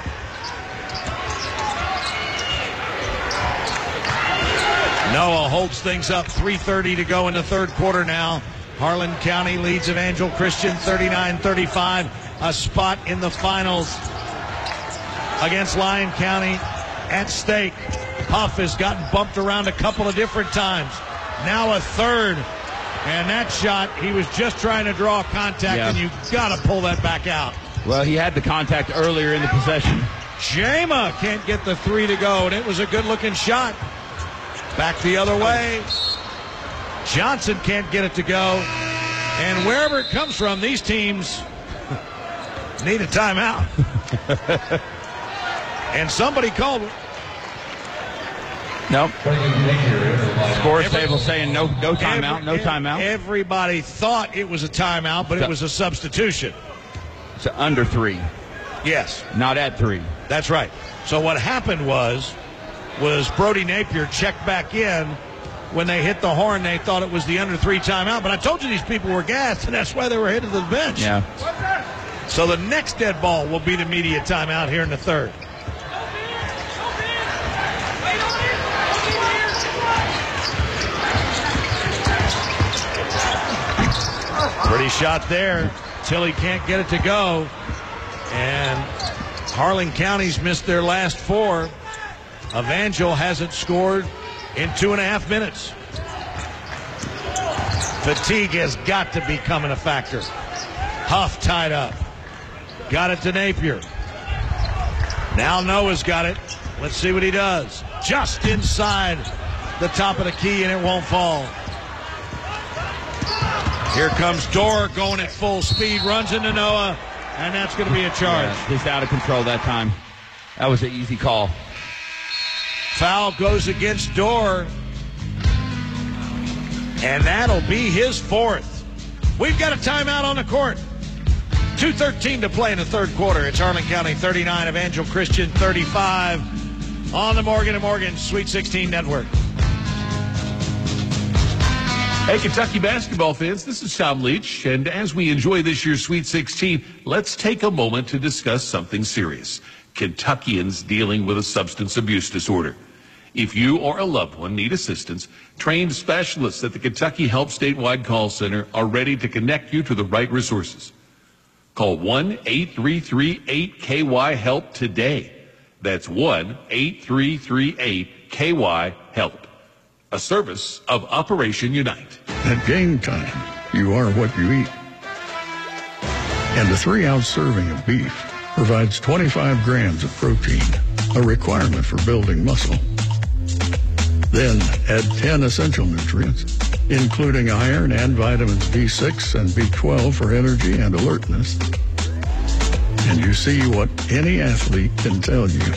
Noah holds things up. 3:30 to go in the third quarter now. Harlan County leads Evangel Christian 39-35. A spot in the finals against Lyon County at stake. Huff has gotten bumped around a couple of different times. Now a third. And that shot, he was just trying to draw contact, and you got to pull that back out. Well, he had the contact earlier in the possession. Jama can't get the three to go, and it was a good-looking shot. Back the other way. Johnson can't get it to go. And wherever it comes from, these teams need a timeout. And somebody called it. Nope. Scores table saying no timeout, no timeout. Everybody thought it was a timeout, but it was a substitution. It's under 3. Yes. Not at 3. That's right. So what happened was Brody Napier checked back in. When they hit the horn, they thought it was the under 3 timeout. But I told you these people were gassed, and that's why they were headed to the bench. Yeah. So the next dead ball will be the immediate timeout here in the third. Pretty shot there. Tilly can't get it to go. And Harlan County's missed their last 4. Evangel hasn't scored in 2.5 minutes. Fatigue has got to be coming a factor. Huff tied up. Got it to Napier. Now Noah's got it. Let's see what he does. Just inside the top of the key, and it won't fall. Here comes Dorr going at full speed, runs into Noah, and that's going to be a charge. Yeah, just out of control that time. That was an easy call. Foul goes against Dorr, and that'll be his 4th. We've got a timeout on the court. 2:13 to play in the third quarter. It's Harlan County 39, Evangel Christian 35 on the Morgan & Morgan Sweet 16 Network. Hey, Kentucky basketball fans, this is Tom Leach, and as we enjoy this year's Sweet 16, let's take a moment to discuss something serious. Kentuckians dealing with a substance abuse disorder. If you or a loved one need assistance, trained specialists at the Kentucky Help Statewide Call Center are ready to connect you to the right resources. Call 1-833-8KY-HELP today. That's 1-833-8KY-HELP. A service of Operation Unite. At game time, you are what you eat. And a 3-ounce serving of beef provides 25 grams of protein, a requirement for building muscle. Then add 10 essential nutrients, including iron and vitamins B6 and B12 for energy and alertness. And you see what any athlete can tell you.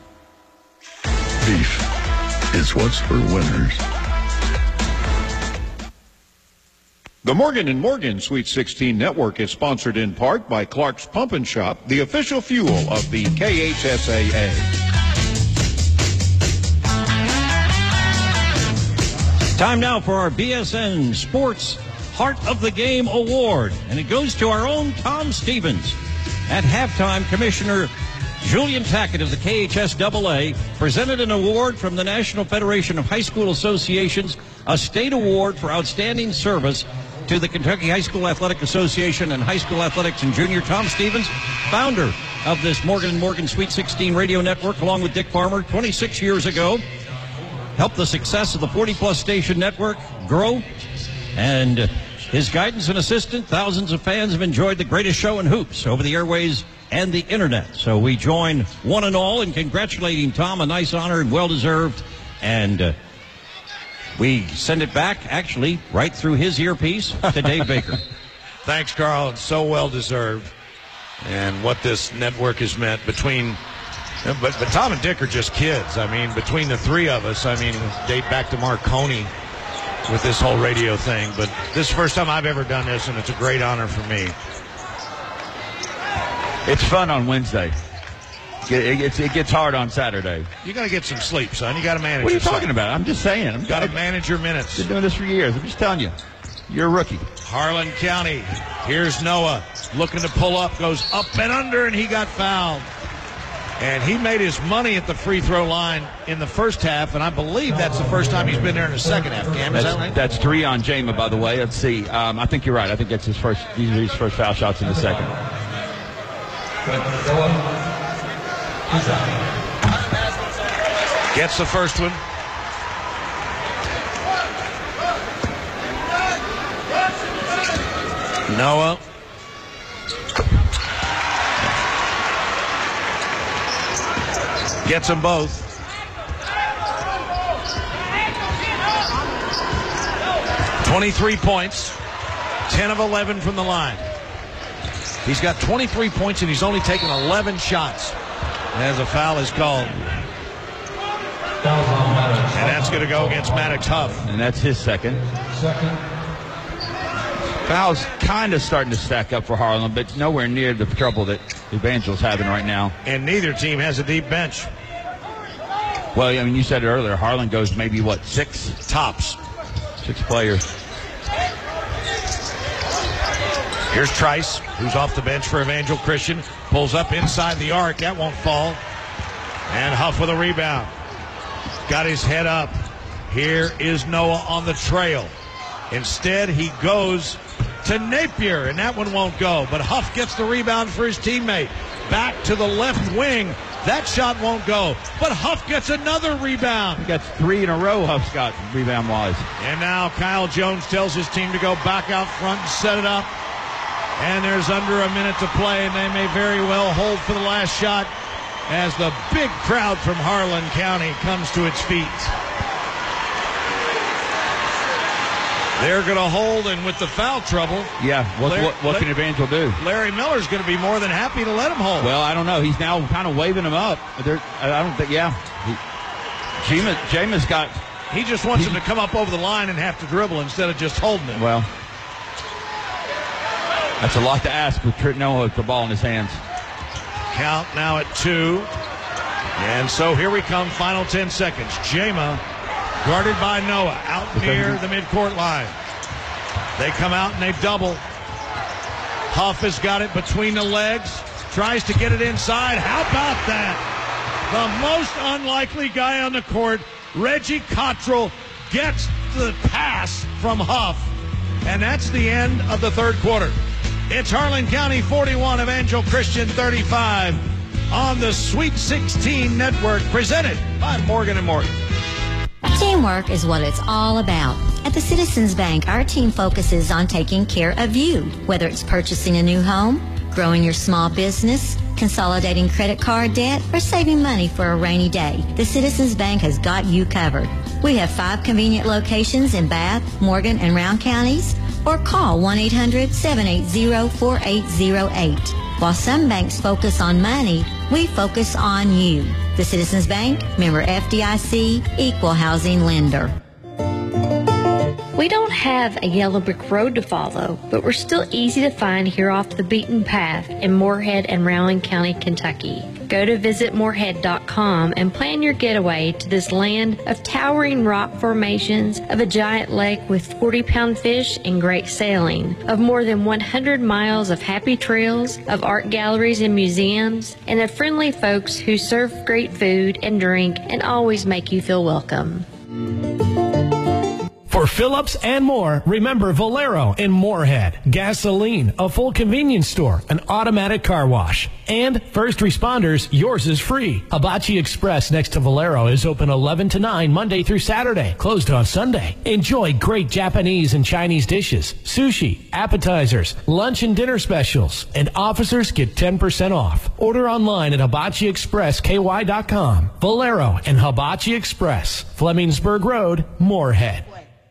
Beef is what's for winners. The Morgan & Morgan Sweet 16 Network is sponsored in part by Clark's Pump and Shop, the official fuel of the KHSAA. Time now for our BSN Sports Heart of the Game Award, and it goes to our own Tom Stevens. At halftime, Commissioner Julian Tackett of the KHSAA presented an award from the National Federation of High School Associations, a state award for outstanding service to the Kentucky High School Athletic Association and High School Athletics and Junior. Tom Stevens, founder of this Morgan & Morgan Sweet 16 radio network, along with Dick Farmer, 26 years ago, helped the success of the 40-plus station network grow, and his guidance and assistance, thousands of fans have enjoyed the greatest show in hoops over the airways and the internet. So we join one and all in congratulating Tom, a nice honor and well-deserved, and we send it back, actually, right through his earpiece to Dave Baker. Thanks, Carl. It's so well-deserved. And what this network has meant between... But Tom and Dick are just kids. I mean, between the three of us, I mean, date back to Marconi with this whole radio thing. But this is the first time I've ever done this, and it's a great honor for me. It's fun on Wednesday. It gets hard on Saturday. You got to get some sleep, son. You got to manage. What are you yourself. talking about? I'm just saying. You got to manage your minutes. Been doing this for years. I'm just telling you. You're a rookie. Harlan County. Here's Noah looking to pull up. Goes up and under, and he got fouled. And he made his money at the free throw line in the first half, and I believe that's the first time he's been there in the second half. Cam, is that right? That's 3 on Jama, by the way. Let's see. I think you're right. I think that's his first. These are his first foul shots in the second. Gets the first one. Noah. Gets them both. "23 points, 10 of 11 from the line. He's got 23 points, and he's only taken 11 shots as a foul is called. And that's going to go against Maddox Huff. And that's his second. Foul's kind of starting to stack up for Harlan, but nowhere near the trouble that Evangel's having right now. And neither team has a deep bench. Well, I mean, you said it earlier. Harlan goes maybe, 6? Tops. 6 players. Here's Trice, who's off the bench for Evangel Christian. Pulls up inside the arc. That won't fall. And Huff with a rebound. Got his head up. Here is Noah on the trail. Instead, he goes to Napier, and that one won't go. But Huff gets the rebound for his teammate. Back to the left wing. That shot won't go. But Huff gets another rebound. He got 3 in a row, Huff's got rebound-wise. And now Kyle Jones tells his team to go back out front and set it up. And there's under a minute to play, and they may very well hold for the last shot as the big crowd from Harlan County comes to its feet. They're going to hold, and with the foul trouble... Yeah, what can Evangel do? Larry Miller's going to be more than happy to let him hold. Well, I don't know. He's now kind of waving him up. I don't think, Jameis got... He just wants him to come up over the line and have to dribble instead of just holding him. Well, that's a lot to ask with Noah with the ball in his hands. Count now at 2. And so here we come, final 10 seconds. Jama guarded by Noah out near the midcourt line. They come out and they double. Huff has got it between the legs. Tries to get it inside. How about that? The most unlikely guy on the court, Reggie Cottrell, gets the pass from Huff. And that's the end of the third quarter. It's Harlan County 41, Evangel Christian 35 on the Sweet 16 Network, presented by Morgan & Morgan. Teamwork is what it's all about. At the Citizens Bank, our team focuses on taking care of you, whether it's purchasing a new home, growing your small business, consolidating credit card debt, or saving money for a rainy day. The Citizens Bank has got you covered. We have 5 convenient locations in Bath, Morgan, and Round counties, or call 1-800-780-4808. While some banks focus on money, we focus on you. The Citizens Bank, member FDIC, equal housing lender. We don't have a yellow brick road to follow, but we're still easy to find here off the beaten path in Moorhead and Rowland County, Kentucky. Go to visitmoorhead.com and plan your getaway to this land of towering rock formations, of a giant lake with 40-pound fish and great sailing, of more than 100 miles of happy trails, of art galleries and museums, and of friendly folks who serve great food and drink and always make you feel welcome. For Phillips and more, remember Valero in Moorhead, gasoline, a full convenience store, an automatic car wash, and first responders, yours is free. Hibachi Express next to Valero is open 11 to 9 Monday through Saturday, closed on Sunday. Enjoy great Japanese and Chinese dishes, sushi, appetizers, lunch and dinner specials, and officers get 10% off. Order online at hibachiexpressky.com. Valero and Hibachi Express, Flemingsburg Road, Moorhead.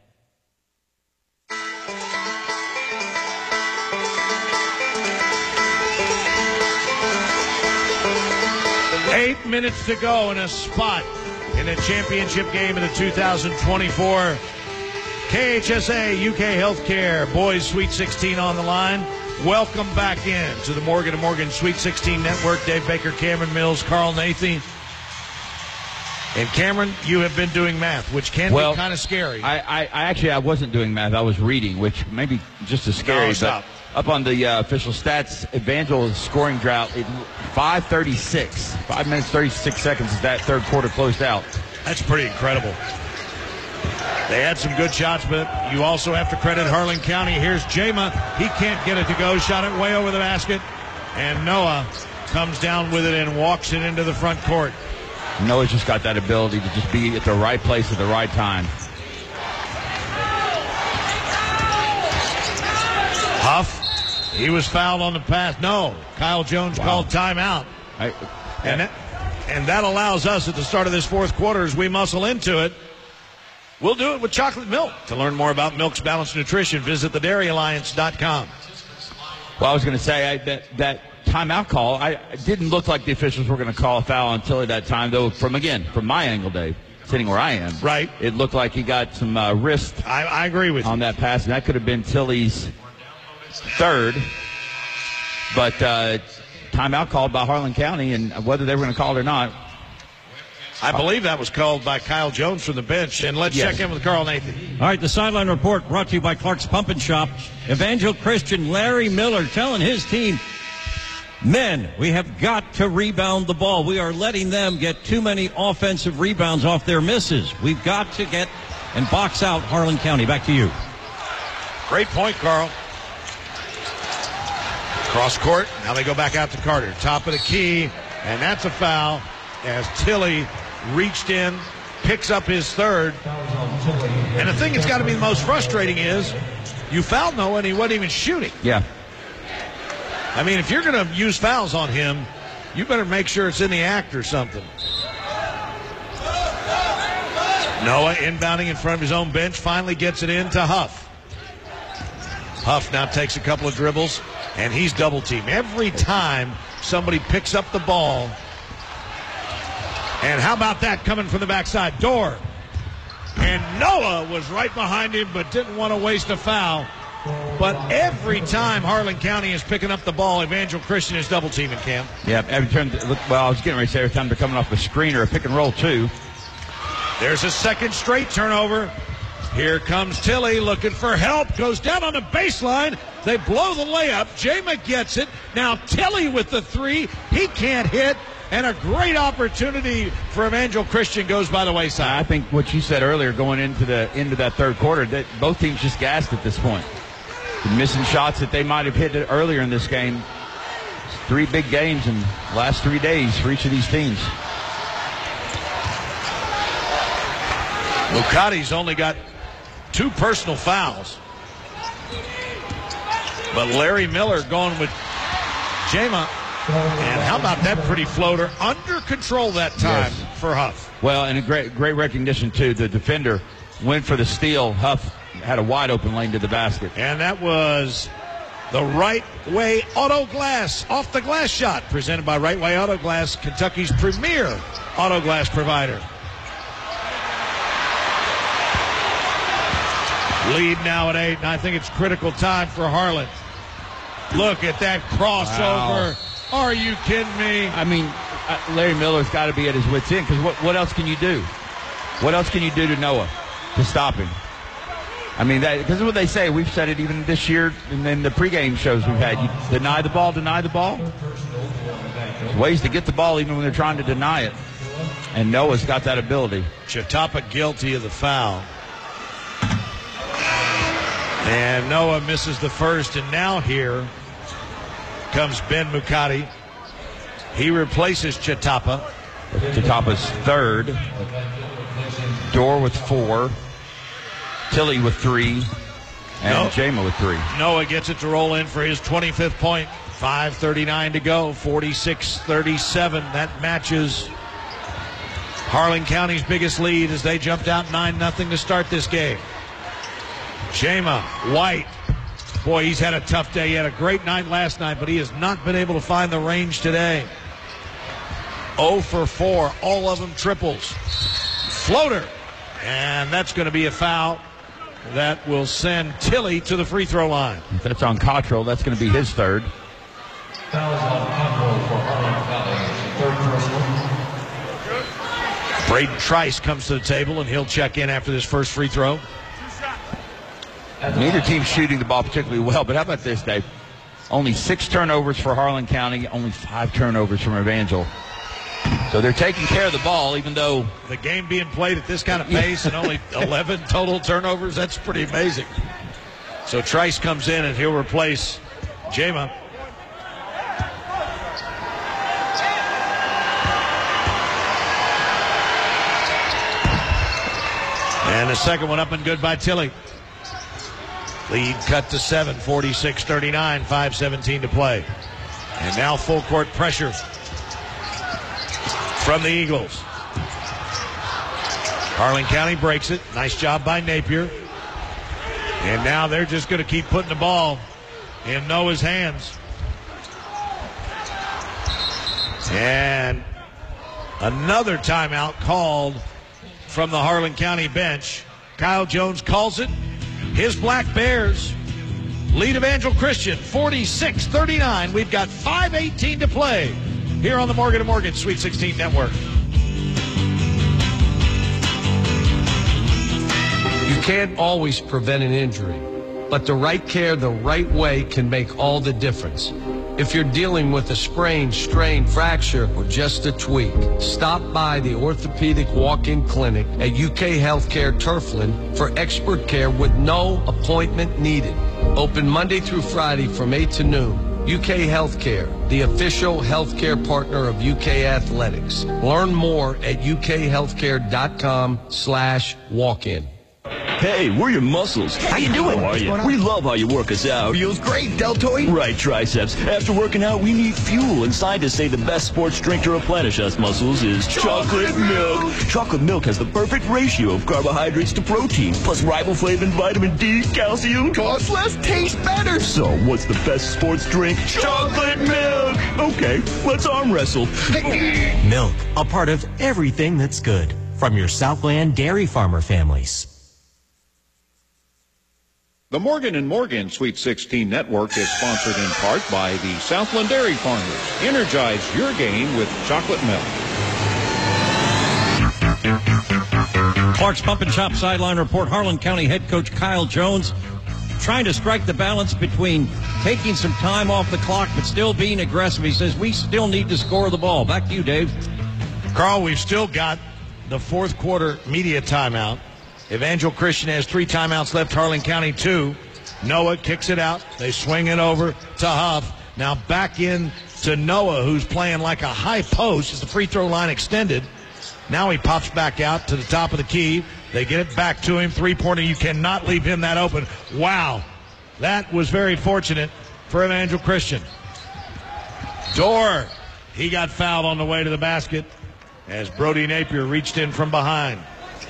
Eight minutes to go in a spot in the championship game of the 2024 KHSA UK Healthcare Boys Sweet 16 on the line. Welcome back in to the Morgan & Morgan Sweet 16 Network. Dave Baker, Cameron Mills, Carl Nathan. And Cameron, you have been doing math, which can be kind of scary. I wasn't doing math. I was reading, which may be just as scary. No, stop. Up on the official stats, Evangel's scoring drought, 5:36. 5 minutes, 36 seconds as that third quarter closed out. That's pretty incredible. They had some good shots, but you also have to credit Harlan County. Here's Jama. He can't get it to go. Shot it way over the basket. And Noah comes down with it and walks it into the front court. Noah's just got that ability to just be at the right place at the right time. Huff. He was fouled on the pass. No. Kyle Jones called timeout. And that allows us at the start of this fourth quarter, as we muscle into it, we'll do it with chocolate milk. To learn more about Milk's balanced nutrition, visit thedairyalliance.com. Well, I was going to say that timeout call, it didn't look like the officials were going to call a foul until at that time, though, from my angle, Dave, sitting where I am. Right. It looked like he got some wrist. I agree with you. On that pass, and that could have been Tilley's third. But timeout called by Harlan County, and whether they were going to call it or not. I believe that was called by Kyle Jones from the bench. And let's check in with Carl Nathan. All right, the sideline report brought to you by Clark's Pump and Shop. Evangel Christian Larry Miller telling his team, men, we have got to rebound the ball. We are letting them get too many offensive rebounds off their misses. We've got to get and box out Harlan County. Back to you. Great point, Carl. Cross court. Now they go back out to Carter. Top of the key. And that's a foul as Tilley reached in, picks up his third. And the thing that's got to be the most frustrating is you fouled Noah and he wasn't even shooting. Yeah. I mean, if you're going to use fouls on him, you better make sure it's in the act or something. Noah inbounding in front of his own bench, finally gets it in to Huff. Huff now takes a couple of dribbles, and he's double-teamed. Every time somebody picks up the ball. And how about that coming from the backside? Dorr. And Noah was right behind him, but didn't want to waste a foul. But every time Harlan County is picking up the ball, Evangel Christian is double-teaming, Cam. Yeah, every time. Well, I was getting ready to say every time they're coming off a screen or a pick and roll, too. There's a second straight turnover. Here comes Tilley looking for help. Goes down on the baseline. They blow the layup. Jama gets it. Now Tilley with the three. He can't hit. And a great opportunity for Evangel Christian goes by the wayside. I think what you said earlier going into that third quarter, that both teams just gassed at this point. The missing shots that they might have hit earlier in this game. It's 3 big games in the last 3 days for each of these teams. Lucati's only got 2 personal fouls. But Larry Miller going with Jama. And how about that pretty floater? Under control that time for Huff. Well, and a great recognition, too. The defender went for the steal. Huff had a wide open lane to the basket. And that was the Right Way Auto Glass off the glass shot, presented by Right Way Auto Glass, Kentucky's premier auto glass provider. Lead now at 8, and I think it's critical time for Harlan. Look at that crossover. Wow. Are you kidding me? I mean, Larry Miller's got to be at his wits' end, because what else can you do? What else can you do to Noah to stop him? I mean, because what they say, we've said it even this year in the pregame shows we've had. You deny the ball. There's ways to get the ball even when they're trying to deny it. And Noah's got that ability. Chatapa guilty of the foul. And Noah misses the first, and now here comes Ben Mukati. He replaces Chatapa. Chatapa's third. Dorr with 4. Tilley with 3. And Jama with 3. Noah gets it to roll in for his 25th point. 5:39 to go. 46-37. That matches Harlan County's biggest lead as they jumped out 9-0 to start this game. Jama White. Boy, he's had a tough day. He had a great night last night, but he has not been able to find the range today. 0 for 4, all of them triples. Floater. And that's going to be a foul. That will send Tilley to the free throw line. If that's on Cottrell, that's going to be his third. Foul is on Cottrell for Harlan County. Third personal. Braden Trice comes to the table, and he'll check in after this first free throw. Neither team's shooting the ball particularly well, but how about this, Dave? Only 6 turnovers for Harlan County, only 5 turnovers from Evangel. So they're taking care of the ball, even though the game being played at this kind of pace and only 11 total turnovers, that's pretty amazing. So Trice comes in, and he'll replace Jama. And the second one up and good by Tilley. Lead cut to 7, 46-39, 5:17 to play. And now full court pressure. from the Eagles. Harlan County breaks it. Nice job by Napier. And now they're just going to keep putting the ball in Noah's hands. And another timeout called from the Harlan County bench. Kyle Jones calls it. His Black Bears lead Evangel Christian 46-39. We've got 5:18 to play here on the Morgan & Morgan Sweet 16 Network. You can't always prevent an injury, but the right care the right way can make all the difference. If you're dealing with a sprain, strain, fracture, or just a tweak, stop by the Orthopedic Walk-In Clinic at UK Healthcare Turfland for expert care with no appointment needed. Open Monday through Friday from 8 to noon. UK Healthcare, the official healthcare partner of UK Athletics. Learn more at ukhealthcare.com/walk-in. Hey, we're your muscles. How you doing? How are you? We love how you work us out. Feels great, deltoid. Right, triceps. After working out, we need fuel, and scientists say the best sports drink to replenish us muscles is chocolate milk. Chocolate milk has the perfect ratio of carbohydrates to protein, plus riboflavin, vitamin D, calcium. Costs less, tastes better. So, what's the best sports drink? Chocolate milk. Okay, let's arm wrestle. Milk, a part of everything that's good. From your Southland dairy farmer families. The Morgan & Morgan Sweet 16 Network is sponsored in part by the Southland Dairy Farmers. Energize your game with chocolate milk. Clark's Pump and Chop Sideline Report. Harlan County head coach Kyle Jones trying to strike the balance between taking some time off the clock but still being aggressive. He says we still need to score the ball. Back to you, Dave. Carl, we've still got the fourth quarter media timeout. Evangel Christian has 3 timeouts left, Harlan County 2. Noah kicks it out. They swing it over to Huff. Now back in to Noah, who's playing like a high post as the free throw line extended. Now he pops back out to the top of the key. They get it back to him. Three-pointer, you cannot leave him that open. Wow. That was very fortunate for Evangel Christian. Dorr, he got fouled on the way to the basket as Brody Napier reached in from behind.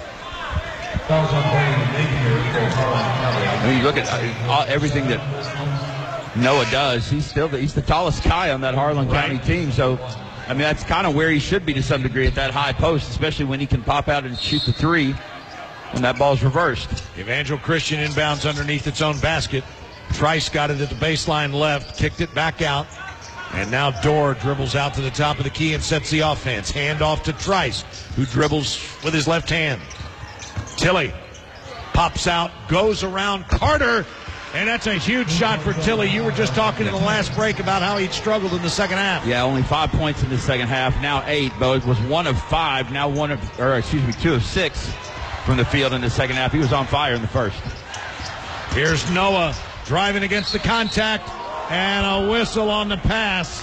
I mean, you look at everything that Noah does. He's the tallest guy on that Harlan County team. So, I mean, that's kind of where he should be to some degree at that high post, especially when he can pop out and shoot the three when that ball's reversed. Evangel Christian inbounds underneath its own basket. Trice got it at the baseline left, kicked it back out. And now Dorr dribbles out to the top of the key and sets the offense. Hand off to Trice, who dribbles with his left hand. Tilley pops out, goes around Carter, and that's a huge shot for Tilley. You were just talking in the last break about how he'd struggled in the second half. Yeah, only 5 points in the second half, now 8, but it was 1 of 5, now 2 of 6 from the field in the second half. He was on fire in the first. Here's Noah driving against the contact, and a whistle on the pass.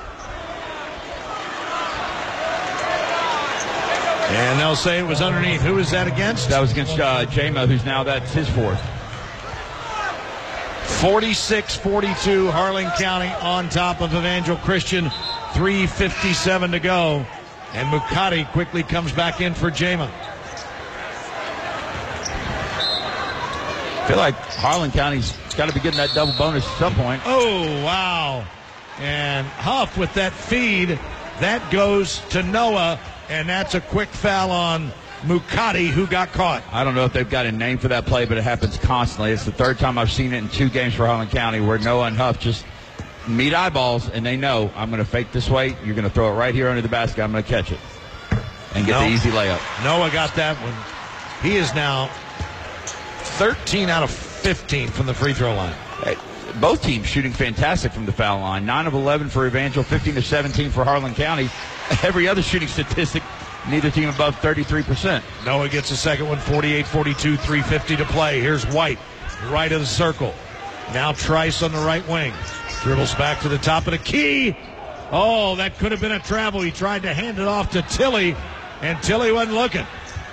And they'll say it was underneath. Who is that against? That was against Jama, who's now that's his fourth. 46-42, Harlan County on top of Evangel Christian. 3:57 to go. And Mukati quickly comes back in for Jama. I feel like Harlan County's got to be getting that double bonus at some point. Oh, wow. And Huff with that feed. That goes to Noah. And that's a quick foul on Mukati, who got caught. I don't know if they've got a name for that play, but it happens constantly. It's the third time I've seen it in 2 games for Harlan County where Noah and Huff just meet eyeballs, and they know I'm going to fake this way. You're going to throw it right here under the basket. I'm going to catch it and get the easy layup. Noah got that one. He is now 13 out of 15 from the free throw line. Hey, both teams shooting fantastic from the foul line. 9 of 11 for Evangel, 15 of 17 for Harlan County. Every other shooting statistic, neither team above 33%. Noah gets a second one, 48-42, 3:50 to play. Here's White, right of the circle. Now Trice on the right wing. Dribbles back to the top of the key. Oh, that could have been a travel. He tried to hand it off to Tilley, and Tilley wasn't looking.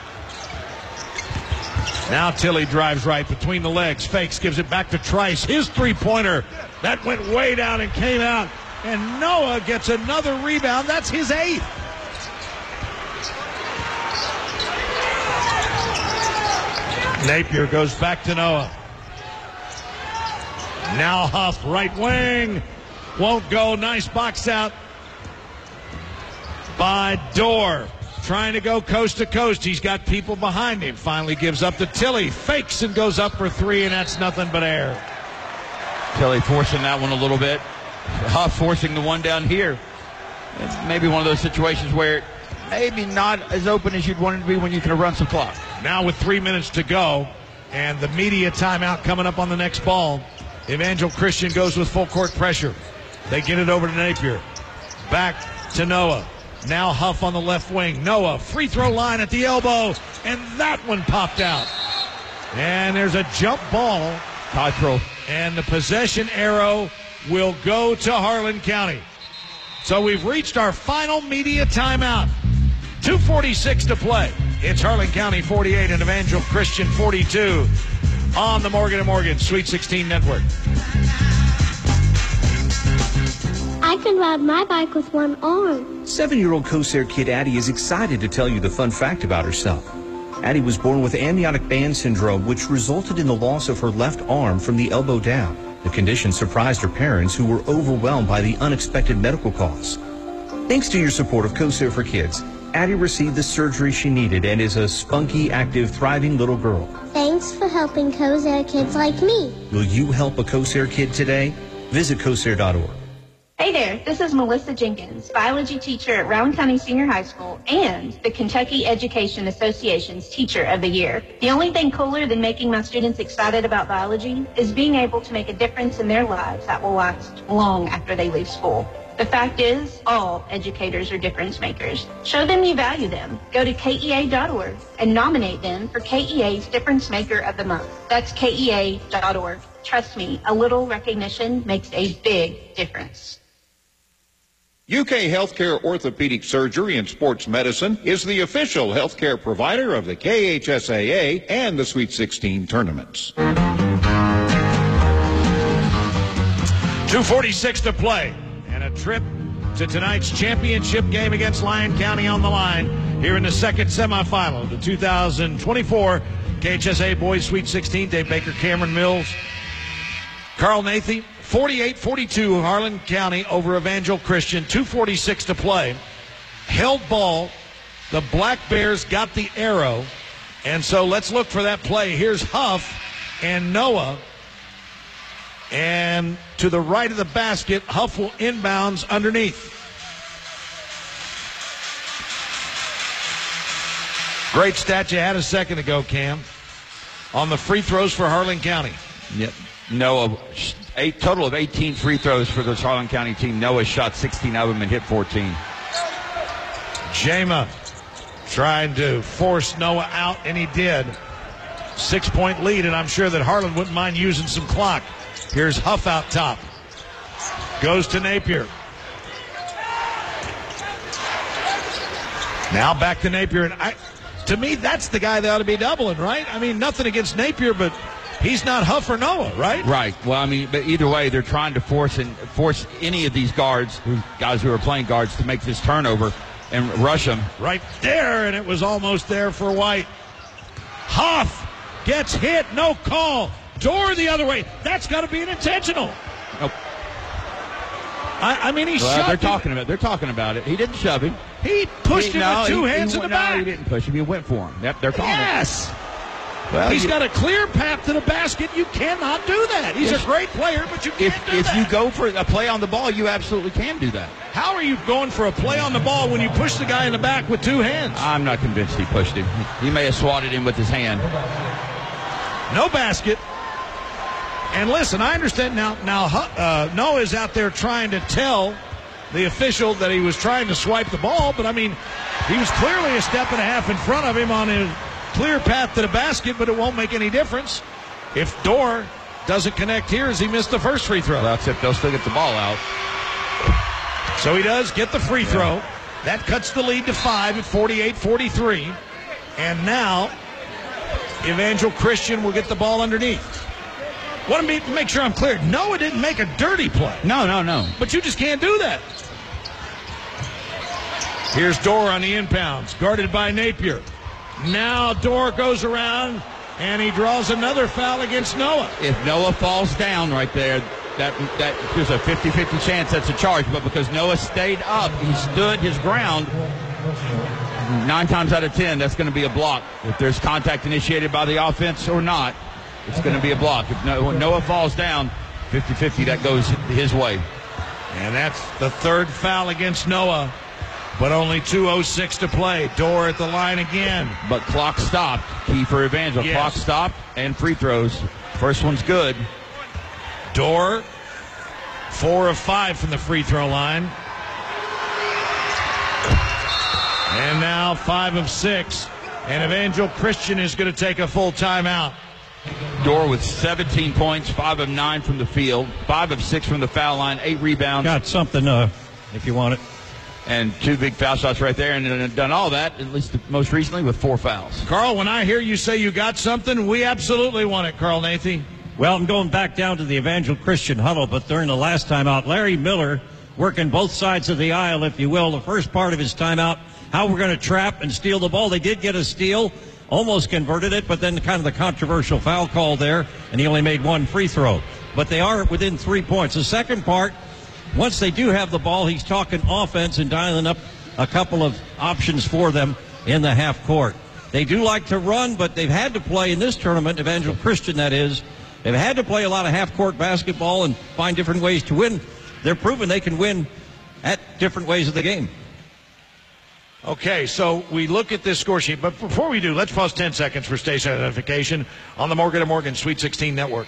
Now Tilley drives right between the legs, fakes, gives it back to Trice. His three-pointer, that went way down and came out. And Noah gets another rebound. That's his 8th. Napier goes back to Noah. Now Huff, right wing. Won't go. Nice box out by Dorr. Trying to go coast to coast. He's got people behind him. Finally gives up to Tilley. Fakes and goes up for three, and that's nothing but air. Tilley forcing that one a little bit. Huff forcing the one down here. It's maybe one of those situations where maybe not as open as you'd want it to be when you can run some clock. Now with 3 minutes to go, and the media timeout coming up on the next ball, Evangel Christian goes with full court pressure. They get it over to Napier. Back to Noah. Now Huff on the left wing. Noah, free throw line at the elbow, and that one popped out. And there's a jump ball. Cottrell. And the possession arrow will go to Harlan County. So we've reached our final media timeout. 2:46 to play. It's Harlan County 48 and Evangel Christian 42 on the Morgan & Morgan Sweet 16 Network. I can ride my bike with one arm. 7-year-old Corsair kid Addie is excited to tell you the fun fact about herself. Addie was born with amniotic band syndrome, which resulted in the loss of her left arm from the elbow down. The condition surprised her parents, who were overwhelmed by the unexpected medical costs. Thanks to your support of Corsair for Kids, Addie received the surgery she needed and is a spunky, active, thriving little girl. Thanks for helping Corsair kids like me. Will you help a Corsair kid today? Visit Corsair.org. Hey there, this is Melissa Jenkins, biology teacher at Rowan County Senior High School and the Kentucky Education Association's Teacher of the Year. The only thing cooler than making my students excited about biology is being able to make a difference in their lives that will last long after they leave school. The fact is, all educators are difference makers. Show them you value them. Go to KEA.org and nominate them for KEA's Difference Maker of the Month. That's KEA.org. Trust me, a little recognition makes a big difference. UK Healthcare Orthopedic Surgery and Sports Medicine is the official healthcare provider of the KHSAA and the Sweet 16 tournaments. 2:46 to play, and a trip to tonight's championship game against Lyon County on the line here in the second semifinal of the 2024 KHSAA Boys Sweet 16. Dave Baker, Cameron Mills, Carl Nathy. 48-42 Harlan County over Evangel Christian. 2:46 to play. Held ball. The Black Bears got the arrow. And so let's look for that play. Here's Huff and Noah. And to the right of the basket, Huff will inbounds underneath. Great stat you had a second ago, Cam, on the free throws for Harlan County. Yep. Noah, a total of 18 free throws for the Harlan County team. Noah shot 16 of them and hit 14. Jama trying to force Noah out, and he did. 6-point lead, and I'm sure that Harlan wouldn't mind using some clock. Here's Huff out top. Goes to Napier. Now back to Napier. And to me, that's the guy that ought to be doubling, right? I mean, nothing against Napier, but he's not Huff or Noah, right? Right. Well, I mean, but either way, they're trying to force any of these guys who are playing guards to make this turnover and rush them. Right there, and it was almost there for White. Huff gets hit, no call. Dorr the other way. That's got to be an intentional. Nope. I mean, he shoved They're him. talking about it. He didn't shove him. He pushed him with two hands in the back. No, he didn't push him. He went for him. Yep, they're calling it. Yes. Well, he's got a clear path to the basket. You cannot do that. He's a great player, but you can't do that. If you go for a play on the ball, you absolutely can do that. How are you going for a play on the ball when you push the guy in the back with two hands? I'm not convinced he pushed him. He may have swatted him with his hand. No basket. And listen, I understand now Noah's out there trying to tell the official that he was trying to swipe the ball, but I mean, he was clearly a step and a half in front of him on his clear path to the basket, but it won't make any difference if Dorr doesn't connect here as he missed the first free throw. Well, except they'll still get the ball out. So he does get the free throw. That cuts the lead to 5 at 48-43. And now Evangel Christian will get the ball underneath. Want to make sure I'm clear. Noah didn't make a dirty play. No. But you just can't do that. Here's Dorr on the inbounds, guarded by Napier. Now Dorr goes around, And he draws another foul against Noah. If Noah falls down right there, that there's a 50-50 chance that's a charge. But because Noah stayed up, he stood his ground, 9 times out of 10, that's going to be a block. If there's contact initiated by the offense or not, it's going to be a block. If Noah falls down, 50-50, that goes his way. And that's the third foul against Noah. But only 2:06 to play. Dorr at the line again. But clock stopped. Key for Evangel. Yes. Clock stopped and free throws. First one's good. Dorr, 4 of 5 from the free throw line. And now 5 of 6. And Evangel Christian is going to take a full timeout. Dorr with 17 points, 5 of 9 from the field, 5 of 6 from the foul line, 8 rebounds. Got something if you want it. And 2 big foul shots right there, and done all that, at least most recently, with 4 fouls. Carl, when I hear you say you got something, we absolutely want it, Carl Nathy. Well, I'm going back down to the Evangel Christian huddle, but during the last timeout, Larry Miller working both sides of the aisle, if you will. The first part of his timeout, how we're going to trap and steal the ball. They did get a steal, almost converted it, but then kind of the controversial foul call there, and he only made 1 free throw. But they are within 3 points. The second part, once they do have the ball, he's talking offense and dialing up a couple of options for them in the half court. They do like to run, but they've had to play in this tournament, Evangel Christian that is, they've had to play a lot of half court basketball and find different ways to win. They're proving they can win at different ways of the game. Okay, so we look at this score sheet, but before we do, let's pause 10 seconds for station identification on the Morgan & Morgan Sweet 16 Network.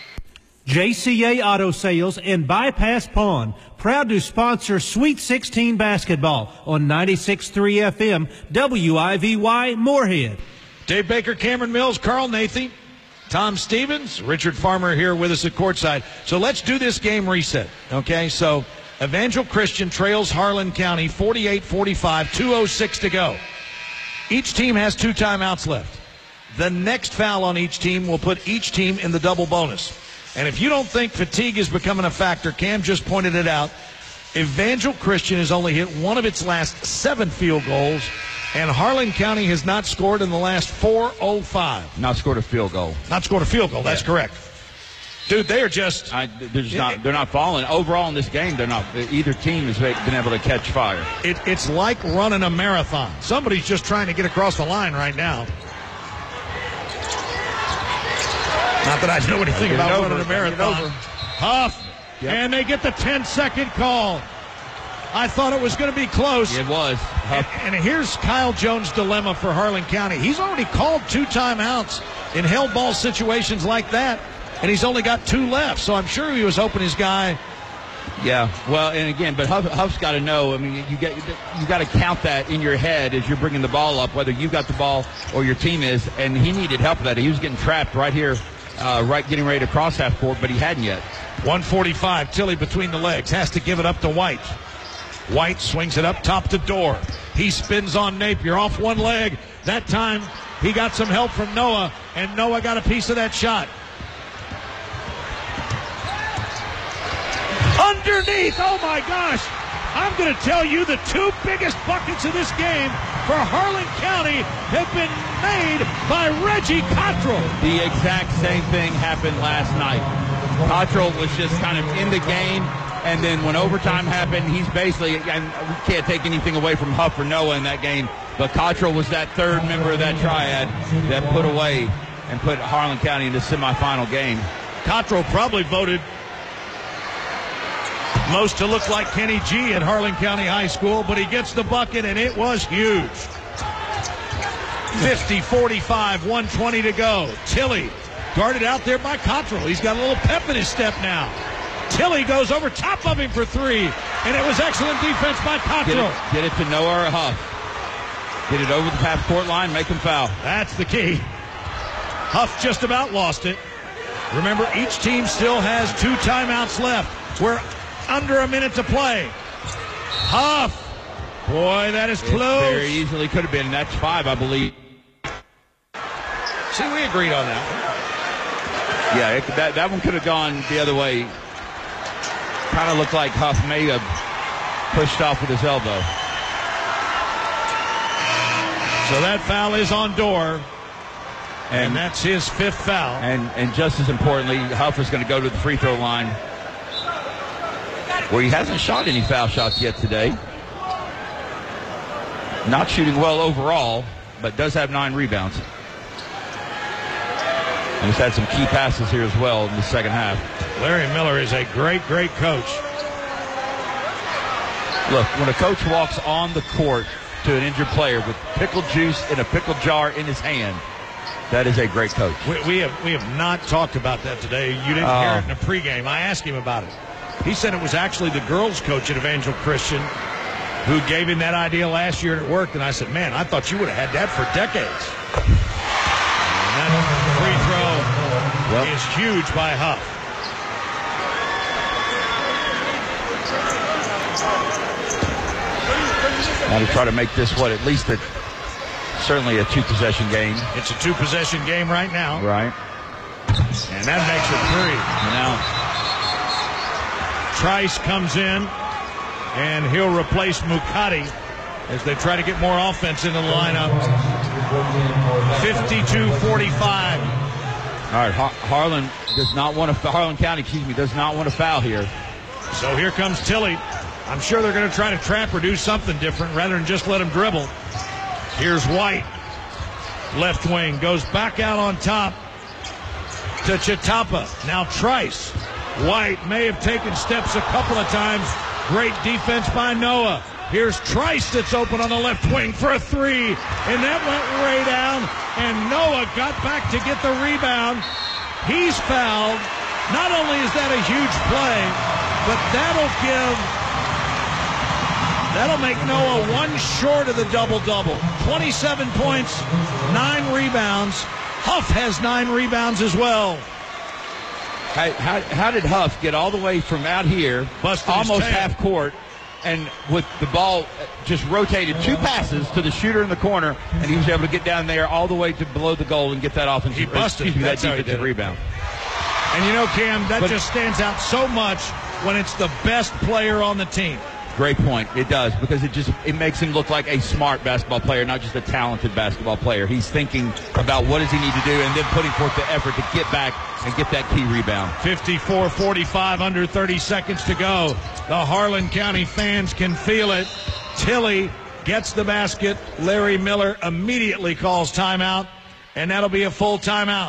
JCA Auto Sales and Bypass Pawn, proud to sponsor Sweet 16 basketball on 96.3 FM, WIVY Moorhead. Dave Baker, Cameron Mills, Carl Nathy, Tom Stevens, Richard Farmer here with us at courtside. So let's do this game reset, okay? So Evangel Christian trails Harlan County 48-45, 2:06 to go. Each team has 2 timeouts left. The next foul on each team will put each team in the double bonus. And if you don't think fatigue is becoming a factor, Cam just pointed it out, Evangel Christian has only hit 1 of its last 7 field goals, and Harlan County has not scored in the last 4:05. Not scored a field goal. Not scored a field goal, that's correct. Dude, they are just... They're not falling. Overall in this game, they're not. Either team has been able to catch fire. It's like running a marathon. Somebody's just trying to get across the line right now. Not that I know anything about running a marathon. Huff, and they get the 10-second call. I thought it was going to be close. It was. And here's Kyle Jones' dilemma for Harlan County. He's already called 2 timeouts in held ball situations like that, and he's only got 2 left. So I'm sure he was hoping his guy. Yeah, well, and again, but Huff's got to know. I mean, you got to count that in your head as you're bringing the ball up, whether you got the ball or your team is. And he needed help with that. He was getting trapped right here. Getting ready to cross half court, but he hadn't yet. 1:45, Tilley between the legs, has to give it up to White. White swings it up top to Dorr. He spins on Napier off 1 leg. That time he got some help from Noah, and Noah got a piece of that shot. Underneath, oh my gosh. I'm going to tell you the 2 biggest buckets of this game for Harlan County have been made by Reggie Cottrell. The exact same thing happened last night. Cottrell was just kind of in the game, and then when overtime happened, he's basically, and we can't take anything away from Huff or Noah in that game, but Cottrell was that 3rd member of that triad that put away and put Harlan County in the semifinal game. Cottrell probably voted most to look like Kenny G at Harlan County High School, but he gets the bucket, and it was huge. 50-45, 1:20 to go. Tilley guarded out there by Cottrell. He's got a little pep in his step now. Tilley goes over top of him for 3, and it was excellent defense by Cottrell. Get it to Noah or Huff. Get it over the half court line, make him foul. That's the key. Huff just about lost it. Remember, each team still has 2 timeouts left. We're under a minute to play. Huff. Boy, that is close. It very easily could have been. That's 5, I believe. See, we agreed on that one. Yeah, that one could have gone the other way. Kind of looked like Huff may have pushed off with his elbow. So that foul is on Dorr. And that's his 5th foul. And just as importantly, Huff is going to go to the free throw line, where he hasn't shot any foul shots yet today. Not shooting well overall, but does have 9 rebounds. And he's had some key passes here as well in the second half. Larry Miller is a great, great coach. Look, when a coach walks on the court to an injured player with pickle juice in a pickle jar in his hand, that is a great coach. We have not talked about that today. You didn't hear it in the pregame. I asked him about it. He said it was actually the girls' coach at Evangel Christian who gave him that idea last year, and it worked. And I said, man, I thought you would have had that for decades. And that free throw is huge by Huff. Now to try to make this, at least certainly a 2-possession game. It's a 2-possession game right now. Right. And that makes it 3. Now, Trice comes in, and he'll replace Mukati as they try to get more offense into the lineup. 52-45. All right, Harlan County, does not want to foul here. So here comes Tilley. I'm sure they're going to try to trap or do something different rather than just let him dribble. Here's White. Left wing goes back out on top to Chitapa. Now Trice. White may have taken steps a couple of times. Great defense by Noah. Here's Trice that's open on the left wing for a 3. And that went way down. And Noah got back to get the rebound. He's fouled. Not only is that a huge play, but that'll make Noah 1 short of the double-double. 27 points, 9 rebounds. Huff has 9 rebounds as well. How did Huff get all the way from out here, almost half court, and with the ball just rotated 2 passes to the shooter in the corner, and he was able to get down there all the way to below the goal and get that offensive that defensive rebound. And you know, Cam, that just stands out so much when it's the best player on the team. Great point. It does, because it makes him look like a smart basketball player, not just a talented basketball player. He's thinking about what does he need to do and then putting forth the effort to get back and get that key rebound. 54-45, under 30 seconds to go. The Harlan County fans can feel it. Tilley gets the basket. Larry Miller immediately calls timeout, and that'll be a full timeout.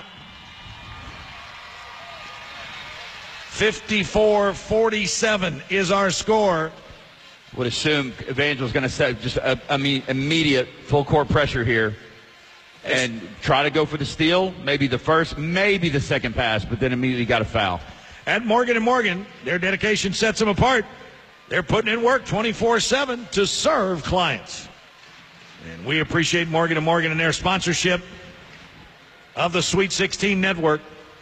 54-47 is our score. Would assume Evangel's going to set just immediate full court pressure here and try to go for the steal, maybe the first, maybe the second pass, but then immediately got a foul. At Morgan & Morgan, their dedication sets them apart. They're putting in work 24/7 to serve clients. And we appreciate Morgan & Morgan and their sponsorship of the Sweet 16 Network.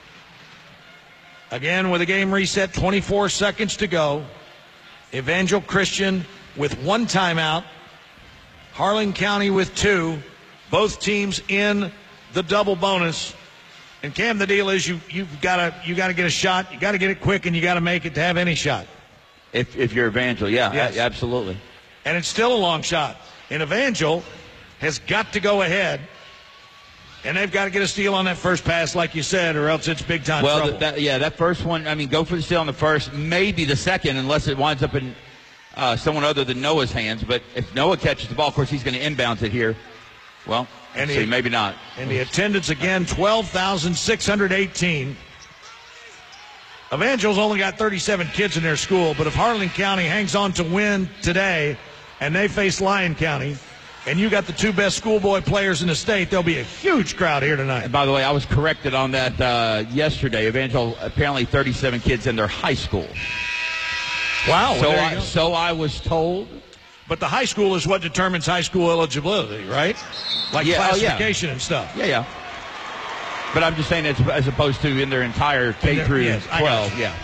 Again, with a game reset, 24 seconds to go. Evangel Christian with 1 timeout. Harlan County with 2. Both teams in the double bonus. And Cam, the deal is you've got to get a shot. You got to get it quick, and you got to make it to have any shot. If you're Evangel, yes. Absolutely. And it's still a long shot. And Evangel has got to go ahead. And they've got to get a steal on that first pass, like you said, or else it's big-time trouble. That first one, go for the steal on the first, maybe the second, unless it winds up in someone other than Noah's hands. But if Noah catches the ball, of course, he's going to inbounds it here. Well, maybe not. And the attendance, again, 12,618. Evangel's only got 37 kids in their school, but if Harlan County hangs on to win today and they face Lyon County, and you got the 2 best schoolboy players in the state, there'll be a huge crowd here tonight. And by the way, I was corrected on that yesterday. Evangel, apparently 37 kids in their high school. Wow. So I was told. But the high school is what determines high school eligibility, right? Like classification and stuff. Yeah. But I'm just saying as opposed to in their entire K through 12. Yeah.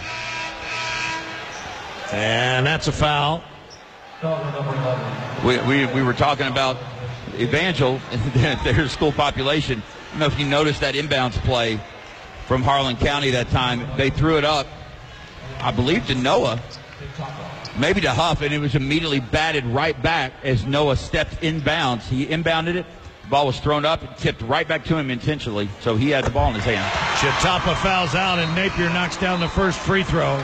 And that's a foul. We were talking about Evangel and their school population. I don't know if you noticed that inbounds play from Harlan County that time. They threw it up, I believe, to Noah, maybe to Huff, and it was immediately batted right back as Noah stepped inbounds. He inbounded it, Ball was thrown up and tipped right back to him intentionally, so he had the ball in his hand. Chatapa fouls out, and Napier knocks down the first free throw.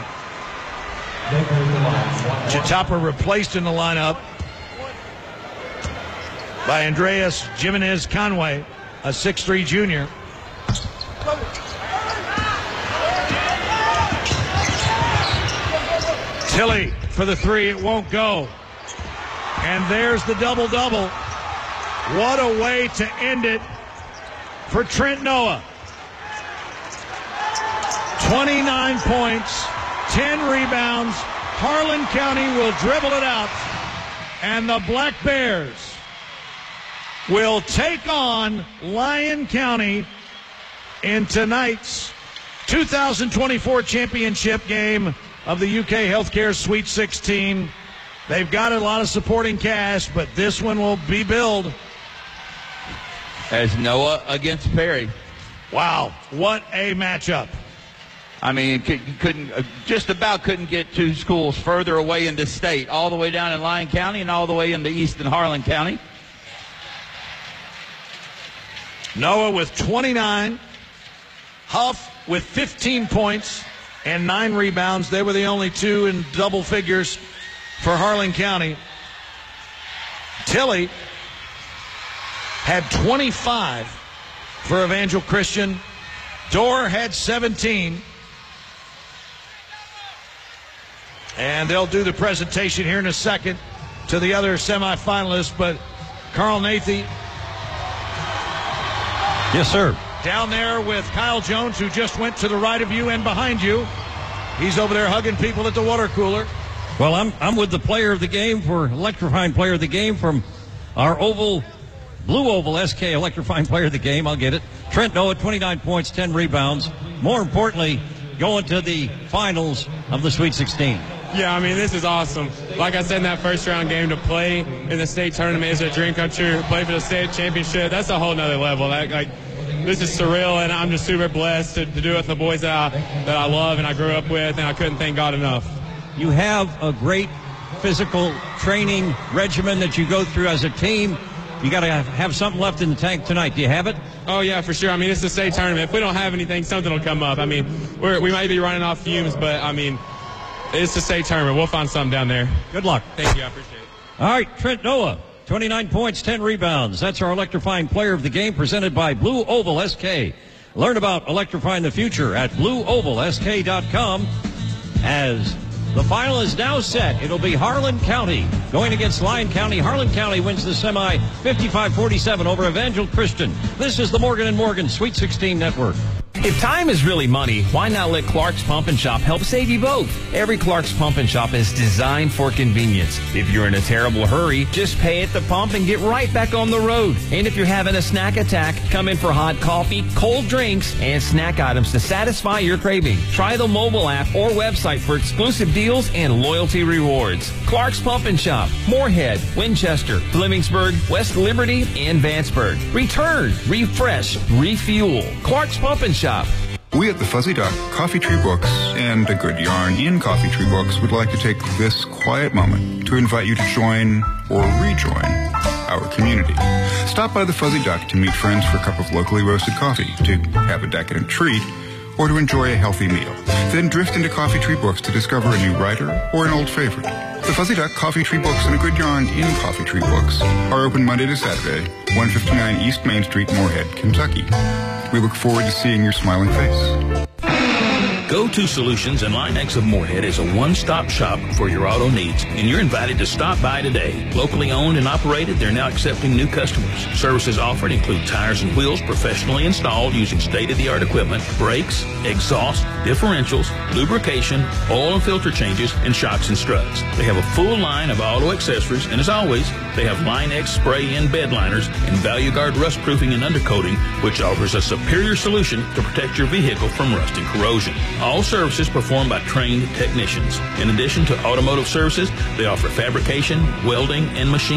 Chatapa replaced in the lineup by Andreas Jimenez Conway, a 6'3 junior. Tilly for the three, it won't go. And there's the double-double. What a way to end it for Trent Noah. 29 points, 10 rebounds. Harlan County will dribble it out, and the Black Bears will take on Lyon County in tonight's 2024 championship game of the UK Healthcare Sweet 16. They've got a lot of supporting cast, but this one will be billed as Noah against Perry. Wow, what a matchup. I mean, just about couldn't get two schools further away in the state, all the way down in Lyon County and all the way into eastern Harlan County. Noah with 29, Huff with 15 points and 9 rebounds. They were the only two in double figures for Harlan County. Tilly had 25 for Evangel Christian. Dorr had 17. And they'll do the presentation here in a second to the other semifinalists. But Carl Nathy. Yes, sir. Down there with Kyle Jones, who just went to the right of you and behind you. He's over there hugging people at the water cooler. Well, I'm with the player of the game for electrifying player of the game from our Blue Oval SK electrifying player of the game. I'll get it. Trent Noah, 29 points, 10 rebounds. More importantly, going to the finals of the Sweet 16. Yeah, I mean, this is awesome. Like I said in that first round game, to play in the state tournament is a dream come true. Play for the state championship, that's a whole nother level. This is surreal, and I'm just super blessed to do it with the boys that I love and I grew up with, and I couldn't thank God enough. You have a great physical training regimen that you go through as a team. You got to have something left in the tank tonight. Do you have it? Oh, yeah, for sure. I mean, it's the state tournament. If we don't have anything, something will come up. I mean, we might be running off fumes, but, I mean, it's the state tournament. We'll find something down there. Good luck. Thank you. I appreciate it. All right, Trent Noah, 29 points, 10 rebounds. That's our electrifying player of the game presented by Blue Oval SK. Learn about electrifying the future at blueovalsk.com. As the final is now set, it'll be Harlan County going against Lyon County. Harlan County wins the semi 55-47 over Evangel Christian. This is the Morgan & Morgan Sweet 16 Network. If time is really money, why not let Clark's Pump & Shop help save you both? Every Clark's Pump & Shop is designed for convenience. If you're in a terrible hurry, just pay at the pump and get right back on the road. And if you're having a snack attack, come in for hot coffee, cold drinks, and snack items to satisfy your craving. Try the mobile app or website for exclusive deals and loyalty rewards. Clark's Pump & Shop, Moorhead, Winchester, Flemingsburg, West Liberty, and Vanceburg. Return, refresh, refuel. Clark's Pump & Shop. We at the Fuzzy Duck, Coffee Tree Books, and A Good Yarn in Coffee Tree Books would like to take this quiet moment to invite you to join or rejoin our community. Stop by the Fuzzy Duck to meet friends for a cup of locally roasted coffee, to have a decadent treat, or to enjoy a healthy meal. Then drift into Coffee Tree Books to discover a new writer or an old favorite. The Fuzzy Duck, Coffee Tree Books, and A Good Yarn in Coffee Tree Books are open Monday to Saturday, 159 East Main Street, Moorhead, Kentucky. We look forward to seeing your smiling face. Go-To Solutions and Line-X of Moorhead is a one-stop shop for your auto needs, and you're invited to stop by today. Locally owned and operated, they're now accepting new customers. Services offered include tires and wheels professionally installed using state-of-the-art equipment, brakes, exhaust, differentials, lubrication, oil and filter changes, and shocks and struts. They have a full line of auto accessories, and as always, they have Line-X spray-in bed liners and ValueGuard rust proofing and undercoating, which offers a superior solution to protect your vehicle from rust and corrosion. All services performed by trained technicians. In addition to automotive services, they offer fabrication, welding, and machining.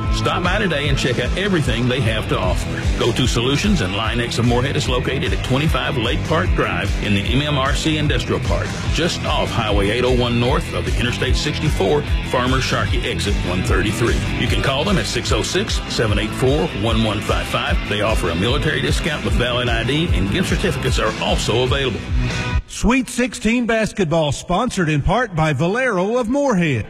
Stop by today and check out everything they have to offer. Go-To Solutions and Line-X of Moorhead is located at 25 Lake Park Drive in the MMRC Industrial Park, just off Highway 801 north of the Interstate 64, Farmer Sharkey exit 133. You can call them at 606-784-1155. They offer a military discount with valid ID, and gift certificates are also available. Sweet 16 basketball, sponsored in part by Valero of Moorhead.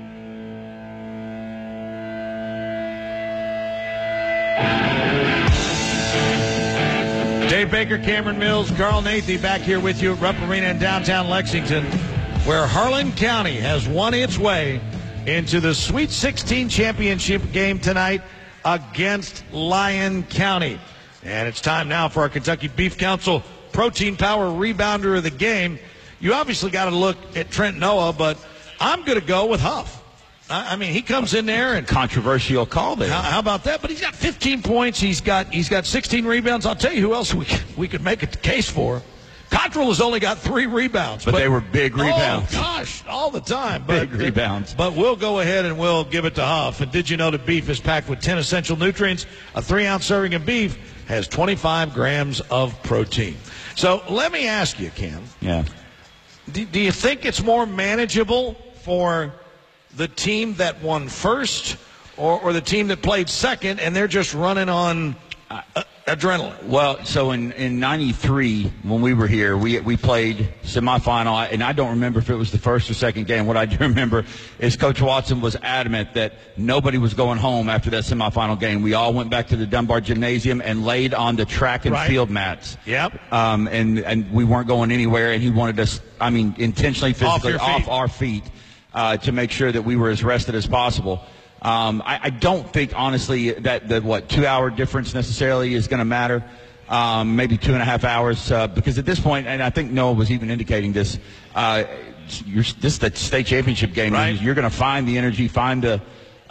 Dave Baker, Cameron Mills, Carl Nathy back here with you at Rupp Arena in downtown Lexington, where Harlan County has won its way into the Sweet 16 championship game tonight against Lyon County. And it's time now for our Kentucky Beef Council Protein Power Rebounder of the game. You obviously got to look at Trent Noah, but I'm going to go with Huff. I mean, he comes in there and controversial call there. How about that? But he's got 15 points. He's got 16 rebounds. I'll tell you who else we could make a case for. Cottrell has only got 3 rebounds, but they were big rebounds. Oh gosh, all the time. Big rebounds. But we'll go ahead and we'll give it to Huff. And did you know that beef is packed with 10 essential nutrients? A 3-ounce serving of beef has 25 grams of protein. So let me ask you, Cam. Yeah. Do you think it's more manageable for the team that won first or the team that played second and they're just running on adrenaline? Well, so in 93, when we were here, we played semifinal, and I don't remember if it was the first or second game. What I do remember is Coach Watson was adamant that nobody was going home after that semifinal game. We all went back to the Dunbar Gymnasium and laid on the track and field mats. Yep. And we weren't going anywhere, and he wanted us, intentionally, physically off our feet to make sure that we were as rested as possible. I don't think, honestly, that the 2-hour difference necessarily is going to matter. Maybe 2.5 hours, because at this point, and I think Noah was even indicating this, this is the state championship game. Right. You're going to find the energy, find the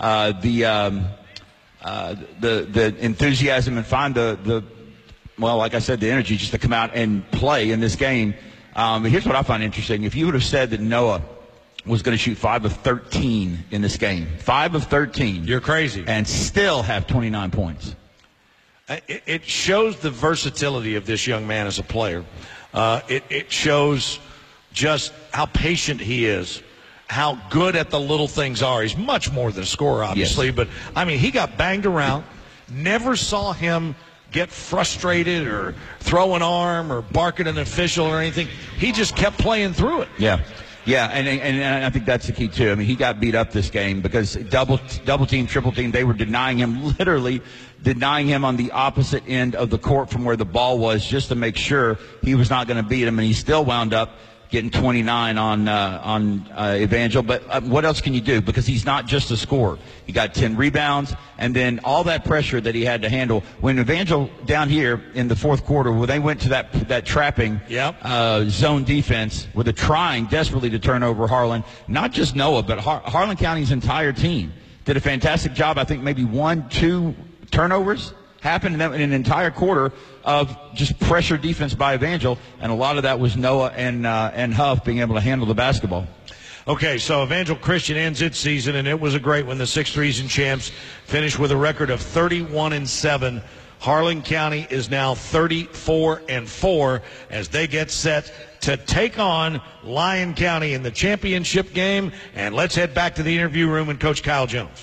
enthusiasm, and find like I said, the energy just to come out and play in this game. But here's what I find interesting. If you would have said that Noah was going to shoot 5 of 13 in this game, 5 of 13. You're crazy. And still have 29 points. It shows the versatility of this young man as a player. It shows just how patient he is, how good at the little things are. He's much more than a scorer, obviously. Yes. But, he got banged around. Never saw him get frustrated or throw an arm or bark at an official or anything. He just kept playing through it. Yeah. Yeah, and I think that's the key, too. He got beat up this game because double team, triple team, they were literally denying him on the opposite end of the court from where the ball was just to make sure he was not going to beat him, and he still wound up getting 29 on Evangel. But what else can you do? Because he's not just a scorer. He got 10 rebounds, and then all that pressure that he had to handle. When Evangel down here in the fourth quarter, when they went to that trapping zone defense, where they're trying desperately to turn over Harlan, not just Noah, but Harlan County's entire team did a fantastic job. I think maybe 1-2 turnovers happened in an entire quarter of just pressure defense by Evangel, and a lot of that was Noah and Huff being able to handle the basketball. Okay, so Evangel Christian ends its season, and it was a great one. The 6th Region champs finished with a record of 31-7. Harlan County is now 34-4 as they get set to take on Lyon County in the championship game. And let's head back to the interview room and Coach Kyle Jones.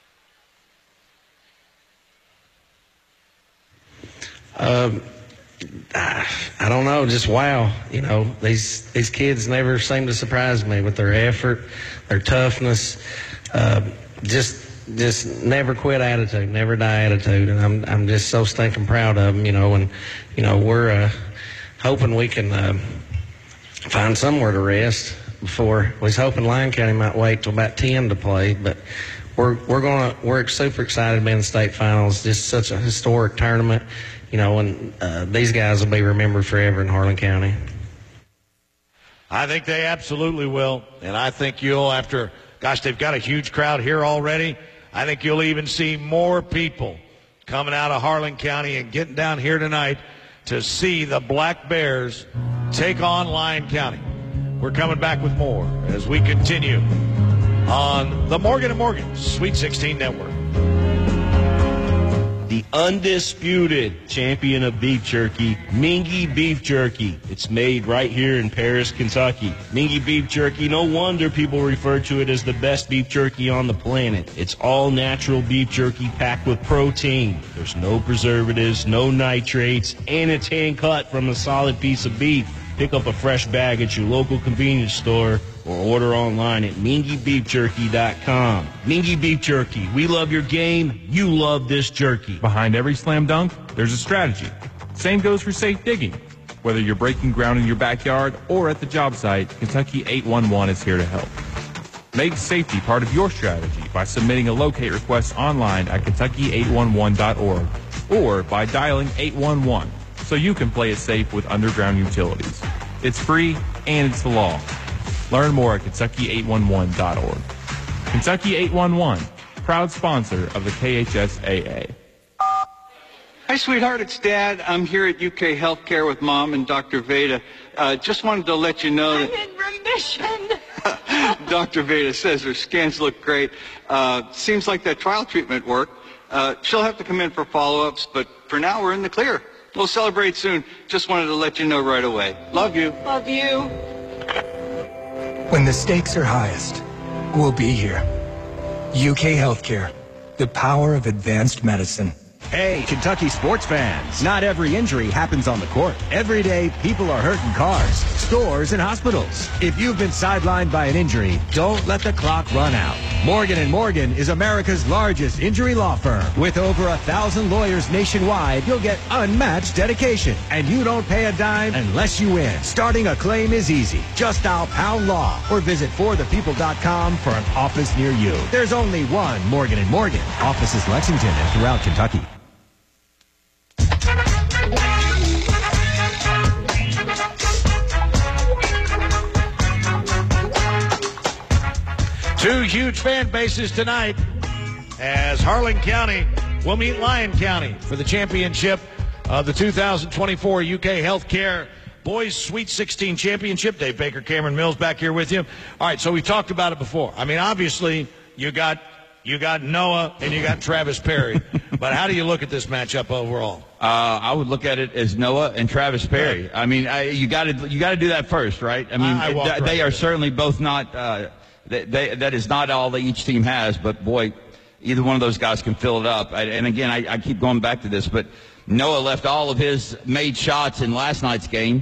I don't know, just wow. These kids never seem to surprise me with their effort, their toughness, just never quit attitude, never die attitude, and I'm just so stinking proud of them. And we're hoping we can find somewhere to rest before. We was hoping Lyon County might wait till about 10 to play, but we're super excited to be in the state finals. Just such a historic tournament. And these guys will be remembered forever in Harlan County. I think they absolutely will. And I think they've got a huge crowd here already. I think you'll even see more people coming out of Harlan County and getting down here tonight to see the Black Bears take on Lyon County. We're coming back with more as we continue on the Morgan & Morgan Sweet 16 Network. the undisputed champion of beef jerky, Mingy Beef Jerky. It's made right here in Paris, Kentucky. Mingy Beef Jerky, no wonder people refer to it as the best beef jerky on the planet. It's all natural beef jerky packed with protein. There's no preservatives, no nitrates, and it's hand-cut from a solid piece of beef. Pick up a fresh bag at your local convenience store or order online at MingyBeefJerky.com. Mingy Beef Jerky. We love your game. You love this jerky. Behind every slam dunk, there's a strategy. Same goes for safe digging. Whether you're breaking ground in your backyard or at the job site, Kentucky 811 is here to help. Make safety part of your strategy by submitting a locate request online at Kentucky811.org or by dialing 811 so you can play it safe with underground utilities. It's free and it's the law. Learn more at Kentucky811.org. Kentucky 811, proud sponsor of the KHSAA. Hi, sweetheart. It's Dad. I'm here at UK Healthcare with Mom and Dr. Veda. Just wanted to let you know that... I'm in remission. Dr. Veda says her scans look great. Seems like that trial treatment worked. She'll have to come in for follow-ups, but for now, we're in the clear. We'll celebrate soon. Just wanted to let you know right away. Love you. Love you. When the stakes are highest, we'll be here. UK Healthcare, the power of advanced medicine. Hey, Kentucky sports fans. Not every injury happens on the court. Every day, people are hurt in cars, stores, and hospitals. If you've been sidelined by an injury, don't let the clock run out. Morgan & Morgan is America's largest injury law firm. With over 1,000 lawyers nationwide, you'll get unmatched dedication. And you don't pay a dime unless you win. Starting a claim is easy. Just dial Pound Law or visit forthepeople.com for an office near you. There's only one Morgan & Morgan. Offices Lexington and throughout Kentucky. Two huge fan bases tonight as Harlan County will meet Lyon County for the championship of the 2024 UK Healthcare Boys Sweet 16 Championship. Dave Baker, Cameron Mills back here with you. All right, so we talked about it before. I mean, obviously, you got Noah and you got Travis Perry. But how do you look at this matchup overall? I would look at it as Noah and Travis Perry. Right. I mean, you got to do that first, right? I mean, they are certainly both not. That is not all that each team has, but boy, either one of those guys can fill it up. And again, I keep going back to this, but Noah left all of his made shots in last night's game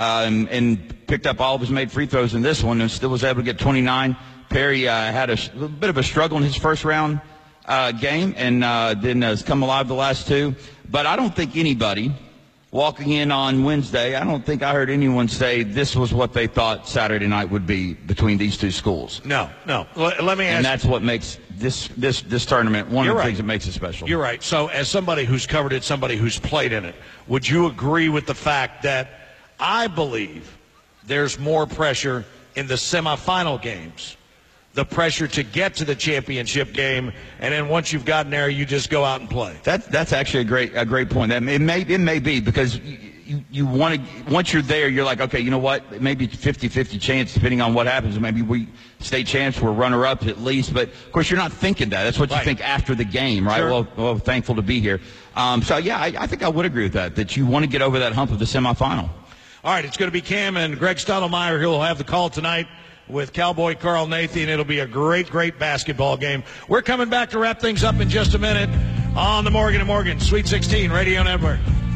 and picked up all of his made free throws in this one and still was able to get 29. Perry had a little bit of a struggle in his first round game and then has come alive the last two. But I don't think anybody walking in on Wednesday, I don't think I heard anyone say this was what they thought Saturday night would be between these two schools. No. Let me ask. And that's what makes this tournament one of the things that makes it special. You're right. So as somebody who's covered it, somebody who's played in it, would you agree with the fact that I believe there's more pressure in the semifinal games? The pressure to get to the championship game, and then once you've gotten there, you just go out and play. That's actually a great point. It may be because you want to, once you're there, you're like, okay, you know what? Maybe 50-50 chance depending on what happens. Maybe we state champs, we're runner-up at least. But of course, you're not thinking that. That's what you think after the game, right? Sure. Well, thankful to be here. So yeah, I think I would agree with that you want to get over that hump of the semifinal. All right, it's going to be Cam and Greg Stottlemyre who will have the call tonight with Cowboy Carl Nathan. It'll be a great basketball game. We're coming back to wrap things up in just a minute on the Morgan & Morgan Sweet 16 Radio Network.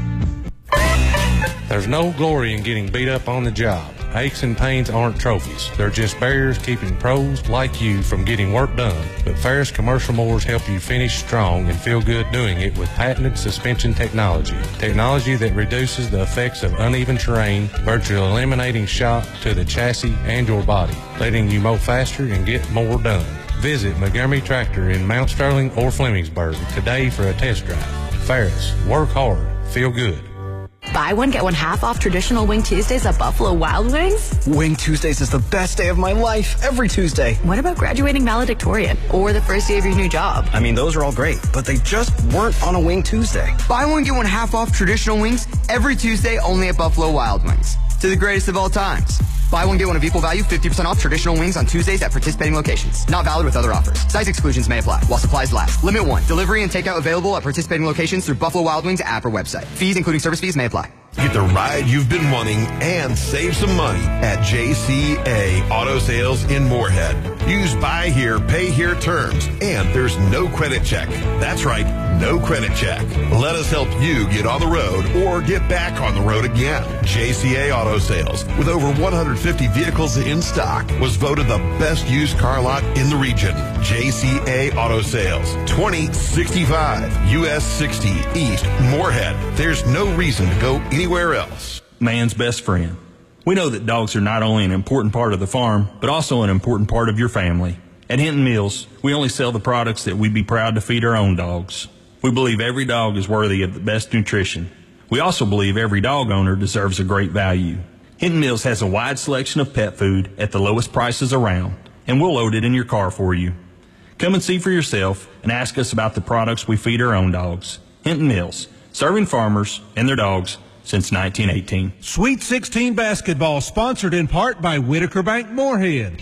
There's no glory in getting beat up on the job. Aches and pains aren't trophies. They're just barriers keeping pros like you from getting work done. But Ferris Commercial Mowers help you finish strong and feel good doing it with patented suspension technology. Technology that reduces the effects of uneven terrain, virtually eliminating shock to the chassis and your body, letting you mow faster and get more done. Visit Montgomery Tractor in Mount Sterling or Flemingsburg today for a test drive. Ferris, work hard, feel good. Buy one, get one half off traditional Wing Tuesdays at Buffalo Wild Wings? Wing Tuesdays is the best day of my life, every Tuesday. What about graduating valedictorian or the first day of your new job? I mean, those are all great, but they just weren't on a Wing Tuesday. Buy one, get one half off traditional wings every Tuesday only at Buffalo Wild Wings. to the greatest of all times. Buy one, get one of equal value, 50% off traditional wings on Tuesdays at participating locations. Not valid with other offers. Size exclusions may apply while supplies last. Limit 1. Delivery and takeout available at participating locations through Buffalo Wild Wings app or website. Fees, including service fees, may apply. Get the ride you've been wanting and save some money at JCA Auto Sales in Moorhead. Use buy here, pay here terms, and there's no credit check. That's right, no credit check. Let us help you get on the road or get back on the road again. JCA Auto Sales, with over 150 vehicles in stock, was voted the best used car lot in the region. JCA Auto Sales, 2065 US 60 East Moorhead. There's no reason to go anywhere else. Man's best friend. We know that dogs are not only an important part of the farm, but also an important part of your family. At Hinton Mills, we only sell the products that we'd be proud to feed our own dogs. We believe every dog is worthy of the best nutrition. We also believe every dog owner deserves a great value. Hinton Mills has a wide selection of pet food at the lowest prices around, and we'll load it in your car for you. Come and see for yourself and ask us about the products we feed our own dogs. Hinton Mills, serving farmers and their dogs since 1918. Sweet 16 basketball, sponsored in part by Whitaker Bank Moorhead.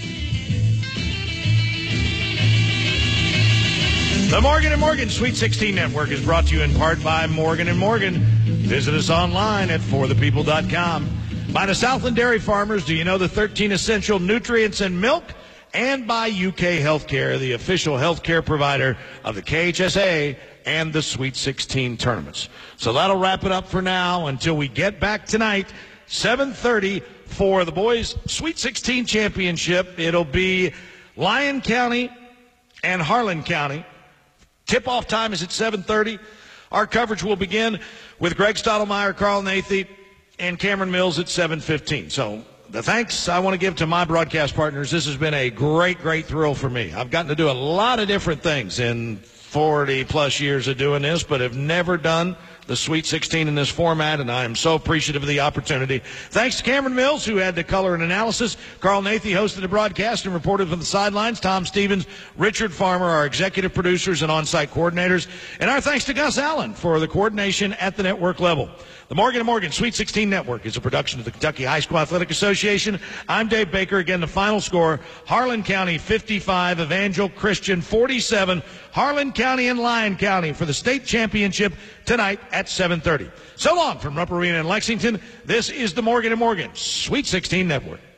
The Morgan & Morgan Sweet 16 Network is brought to you in part by Morgan & Morgan. Visit us online at forthepeople.com. By the Southland Dairy Farmers, do you know the 13 essential nutrients in milk? And by UK Healthcare, the official healthcare provider of the KHSA and the Sweet 16 tournaments. So that'll wrap it up for now until we get back tonight, 7:30 for the boys' Sweet 16 championship. It'll be Lyon County and Harlan County. Tip-off time is at 7:30. Our coverage will begin with Greg Stottlemyre, Carl Nathy, and Cameron Mills at 7:15. So the thanks I want to give to my broadcast partners. This has been a great, great thrill for me. I've gotten to do a lot of different things in 40-plus years of doing this, but have never done the Sweet 16 in this format, and I am so appreciative of the opportunity. Thanks to Cameron Mills, who had the color and analysis. Carl Nathy hosted the broadcast and reported from the sidelines. Tom Stevens, Richard Farmer, our executive producers and on-site coordinators. And our thanks to Gus Allen for the coordination at the network level. The Morgan & Morgan Sweet 16 Network is a production of the Kentucky High School Athletic Association. I'm Dave Baker. Again, the final score, Harlan County 55, Evangel Christian 47. Harlan County and Lyon County for the state championship tonight at 7:30. So long from Rupp Arena in Lexington. This is the Morgan & Morgan Sweet 16 Network.